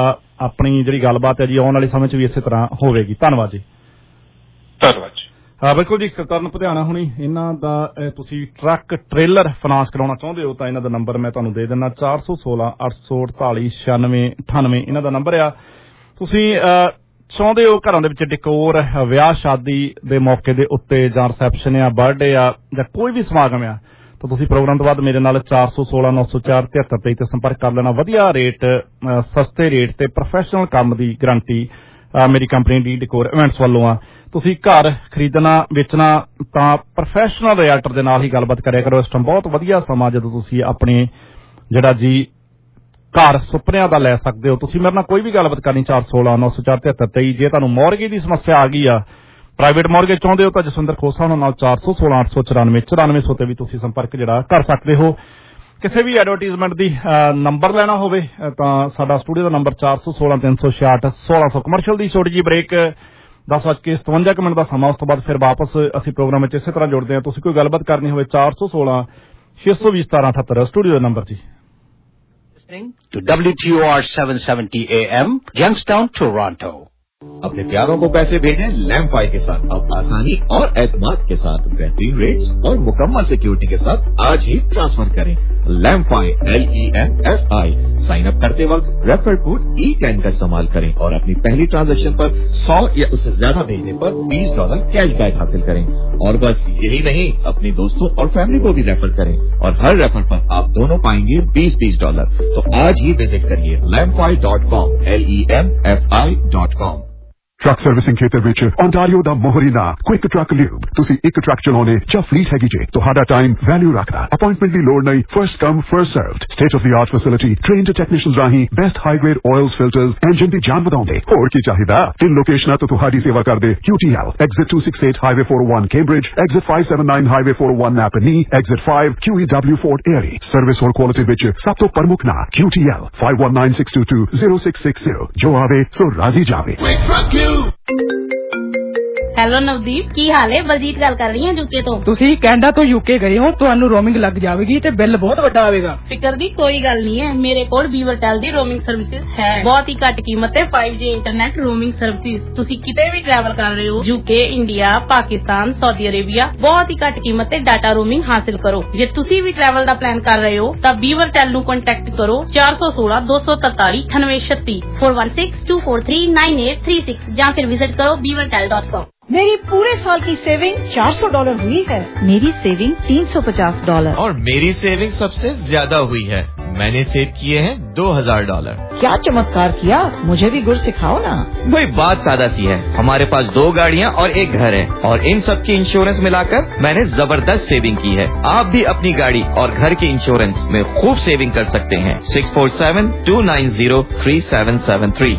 ਆਪਣੀ ਜਿਹੜੀ ਗੱਲਬਾਤ ਹੈ ਜੀ ਆਉਣ ਵਾਲੇ ਸਮੇਂ 'ਚ ਵੀ ਇਸੇ ਤਰ੍ਹਾਂ ਹੋਵੇਗੀ। ਧੰਨਵਾਦ ਜੀ। ਧੰਨਵਾਦ ਜੀ। ਬਿਲਕੁਲ ਜੀ, ਕੁਲਤਰਨ ਪਧਿਆਣਾ ਹੁਣੀ ਇਹਨਾਂ ਦਾ ਤੁਸੀਂ ਟਰੱਕ ਟ੍ਰੇਲਰ ਫਾਈਨਾਂਸ ਕਰਾਉਣਾ ਚਾਹੁੰਦੇ ਹੋ ਤਾਂ ਇਹਨਾਂ ਦਾ ਨੰਬਰ ਮੈਂ ਤੁਹਾਨੂੰ ਦੇ ਦਿੰਦਾ 416 848 9698 ਇਹਨਾਂ ਦਾ ਨੰਬਰ ਆ। ਤੁਸੀਂ ਚਾਹੁੰਦੇ ਹੋ ਘਰਾਂ ਦੇ ਵਿੱਚ ਡਿਕੋਰ, ਵਿਆਹ ਸ਼ਾਦੀ ਦੇ ਮੌਕੇ ਦੇ ਉੱਤੇ ਜਾਂ ਰਿਸੈਪਸ਼ਨ ਆ, ਬਰਥਡੇ ਆ ਜਾਂ ਕੋਈ ਵੀ ਸਮਾਗਮ ਆ, ਤਾਂ ਤੁਸੀਂ ਪ੍ਰੋਗਰਾਮ ਤੋਂ ਬਾਅਦ ਮੇਰੇ ਨਾਲ 416 904 7323 ਤੇ ਸੰਪਰਕ ਕਰ ਲੈਣਾ। ਵਧੀਆ ਰੇਟ, ਸਸਤੇ ਰੇਟ ਤੇ ਪ੍ਰੋਫੈਸ਼ਨਲ ਕੰਮ ਦੀ ਗਰੰਟੀ ਮੇਰੀ ਕੰਪਨੀ ਡੀ ਡੈਕੋਰ ਇਵੈਂਟਸ ਵੱਲੋਂ ਆ। ਤੁਸੀਂ ਘਰ ਖਰੀਦਣਾ ਵੇਚਣਾ ਤਾਂ ਪ੍ਰੋਫੈਸ਼ਨਲ ਰਿਐਲਟਰ ਦੇ ਨਾਲ ਹੀ ਗੱਲਬਾਤ ਕਰਿਆ ਕਰੋ। ਇਸ ਟਾਈਮ ਬਹੁਤ ਵਧੀਆ ਸਮਾਂ ਜਦੋਂ ਤੁਸੀਂ ਆਪਣੇ ਜਿਹੜਾ ਜੀ ਘਰ ਸੁਪਨਿਆਂ ਦਾ ਲੈ ਸਕਦੇ ਹੋ। ਤੁਸੀਂ ਮੇਰੇ ਨਾਲ ਕੋਈ ਵੀ ਗੱਲਬਾਤ ਕਰਨੀ 416 904 7323। ਜੇ ਤੁਹਾਨੂੰ ਮੌਰਗੇਜ ਦੀ ਸਮੱਸਿਆ ਆ ਗਈ ਆ, ਪ੍ਰਾਈਵੇਟ ਮੌਰਗੇਜ ਚਾਹੁੰਦੇ ਹੋ ਤਾਂ ਜਸਵਿੰਦਰ ਖੋਸਾ ਉਹਨਾਂ ਨਾਲ 416 894 9400 ਤੇ ਵੀ ਤੁਸੀਂ ਸੰਪਰਕ ਜਿਹੜਾ ਕਰ ਸਕਦੇ ਹੋ। ਕਿਸੇ ਵੀ ਐਡਵਰਟਾਈਜ਼ਮੈਂਟ ਦੀ ਨੰਬਰ ਲੈਣਾ ਹੋਵੇ ਤਾਂ ਸਾਡਾ ਸਟੂਡੀਓ ਦਾ ਨੰਬਰ 416 366 1600। ਕਮਰਸ਼ੀਅਲ ਦੀ ਛੋਟੀ ਜਿਹੀ ਬ੍ਰੇਕ 10:57 ਦਾ ਸਮਾਂ। ਉਸ ਤੋਂ ਬਾਅਦ ਫਿਰ ਵਾਪਸ ਅਸੀਂ ਪ੍ਰੋਗਰਾਮ ਵਿੱਚ ਇਸੇ ਤਰ੍ਹਾਂ ਜੁੜਦੇ ਹਾਂ। ਤੁਸੀਂ ਕੋਈ ਗੱਲਬਾਤ ਕਰਨੀ ਹੋਵੇ 416 620 1778 ਸਟੂਡੀਓ ਦਾ ਨੰਬਰ ਜੀ। To WTOR 770 AM, Youngstown, Toronto. अपने प्यारों को पैसे भेजें लैम्फाई के साथ। अब आसानी और एतमाद के साथ बेहतरीन रेट्स और मुकम्मल सिक्योरिटी के साथ आज ही ट्रांसफर करें। लैम्फाई LEMFI। साइन अप करते वक्त रेफर कोड E10 का इस्तेमाल करें और अपनी पहली ट्रांजैक्शन पर 100 या उससे ज्यादा भेजने पर $20 कैशबैक हासिल करें। और बस यही नहीं, अपने दोस्तों और फैमिली को भी रेफर करें और हर रेफर पर आप दोनों पाएंगे $20। तो आज ही विजिट करिए lamfi.com LEMFI.com। ट्रक सर्विसिंग खेतर विच ओंटारियो दा मोहरीना क्विक ट्रक ल्यूब। तुसी एक ट्रक चलाने ਜਾਂ ਫਲੀਟ ਹੈਗੀ ਜੇ ਤੁਹਾਡਾ ਟਾਈਮ ਵੈਲਿਊ ਰੱਖਦਾ। ਅਪਾਇੰਟਮੈਂਟ ਦੀ ਲੋੜ ਨਹੀਂ, first come first served. State of the art facility, trained technicians ਰਾਹੀਂ best high grade oils filters, engine ਦੀ ਜਾਨ ਵਧਾਉਂਦੇ। ਹੋਰ ਕੀ ਚਾਹੀਦਾ? 3 ਲੋਕੇਸ਼ਨਾਂ ਤੋਂ ਤੁਹਾਡੀ ਸੇਵਾ ਕਰਦੇ QTL, exit 268 highway 401 Cambridge, exit 579 highway 401 Napanee, exit 5 QEW Fort Erie। Service ਹੋਰ ਕੁਆਲਿਟੀ ਵਿੱਚ ਸਭ ਤੋਂ ਪ੍ਰਮੁੱਖ ਨਾਂ QTL 5196220660। ਜੋ ਆਵੇ ਸੋ ਰਾਜ਼ੀ ਜਾਵੇ। ਹੈਲੋ ਨਵਦੀਪ, ਕੀ ਹਾਲ ਹੈ? ਬਲਜੀਤ ਗੱਲ ਕਰ ਰਹੀ ਹਾਂ ਯੂਕੇ ਤੋਂ। ਤੁਸੀਂ ਕੈਨੇਡਾ ਤੋਂ ਯੂਕੇ ਗਏ ਹੋ, ਤੁਹਾਨੂੰ ਰੋਮਿੰਗ ਲੱਗ ਜਾਵੇਗੀ ਤੇ ਬਿੱਲ ਬਹੁਤ ਵੱਡਾ ਆਵੇਗਾ। ਫਿਕਰ ਦੀ ਕੋਈ ਗੱਲ ਨਹੀਂ ਹੈ, ਮੇਰੇ ਕੋਲ ਬੀਵਰਟੈਲ ਦੀ ਰੋਮਿੰਗ ਸਰਵਿਸਿਜ਼ ਹੈ। ਬਹੁਤ ਹੀ ਘੱਟ ਕੀਮਤ ਤੇ 5G ਇੰਟਰਨੈਟ ਰੋਮਿੰਗ ਸਰਵਿਸਿਜ਼। ਤੁਸੀਂ ਕਿਤੇ ਵੀ ਟਰੈਵਲ ਕਰ ਰਹੇ ਹੋ, UK, India, Pakistan, Saudi Arabia, ਬਹੁਤ ਹੀ ਘੱਟ ਕੀਮਤ ਤੇ ਡਾਟਾ ਰੋਮਿੰਗ ਹਾਸਿਲ ਕਰੋ। ਜੇ ਤੁਸੀਂ ਵੀ ਟਰੈਵਲ ਦਾ ਪਲਾਨ ਕਰ ਰਹੇ ਹੋ ਤਾਂ ਬੀਵਰਟੈਲ ਨੂੰ ਕੰਟੈਕਟ ਕਰੋ 416 243 9836 4162439836 ਜਾਂ ਫਿਰ ਵਿਜ਼ਿਟ ਕਰੋ beavertel.com। मेरी पूरे साल की सेविंग $400 हुई है। मेरी सेविंग $350। और मेरी सेविंग सबसे ज्यादा हुई है। मैंने सेव किए हैं $2000। क्या चमत्कार किया, मुझे भी गुर सिखाओ ना। वही बात सादा सी है, हमारे पास 2 गाड़ियाँ और 1 घर है और इन सब की इंश्योरेंस मिलाकर मैंने जबरदस्त सेविंग की है। आप भी अपनी गाड़ी और घर के इंश्योरेंस में खूब सेविंग कर सकते हैं। 647-290-3773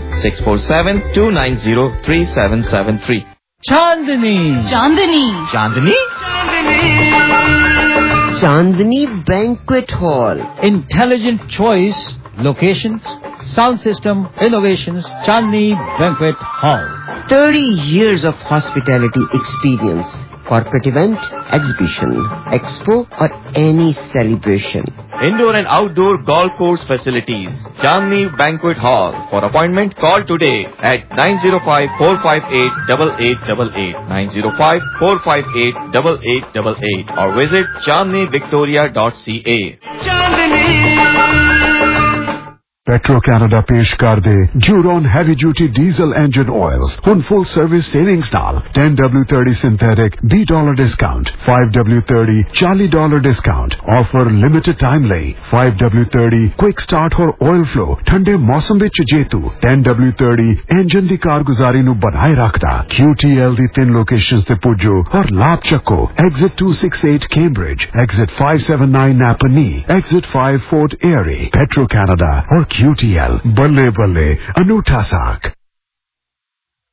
647-290-3773। Chandni Chandni Chandni Chandni banquet hall. Intelligent choice, locations, sound system, innovations, Chandni banquet hall. 30 years of hospitality experience. Corporate event, exhibition, expo or any celebration. Indoor and outdoor golf course facilities. Chandni Banquet Hall. For appointment, call today at 905-458-8888 905-458-8888 or visit chandnivictoria.ca. Petro Canada पेश कर दे Duron heavy duty diesel engine oils हुन full service savings नाल 10W30 synthetic $20 discount 5W30 $40 discount offer limited time ਲਈ 5W30 quick start और oil flow ठंडे मौसम ਵਿੱਚ ਜੇਤੂ 10W30 इंजन ਦੀ ਕਾਰਗੁਜ਼ਾਰੀ ਨੂੰ ਬਣਾਏ ਰੱਖਦਾ। QTL ਦੀ 3 ਲੋਕੇਸ਼ਨਸ ਤੇ ਪੁੱਜੋ ਔਰ ਲਾਭ ਚੱਕੋ। Exit 268 Cambridge, Exit 579 Napanee, Exit 5 Fort Erie। Petro Canada और QTL बल्ले बल्ले अनूठा साक।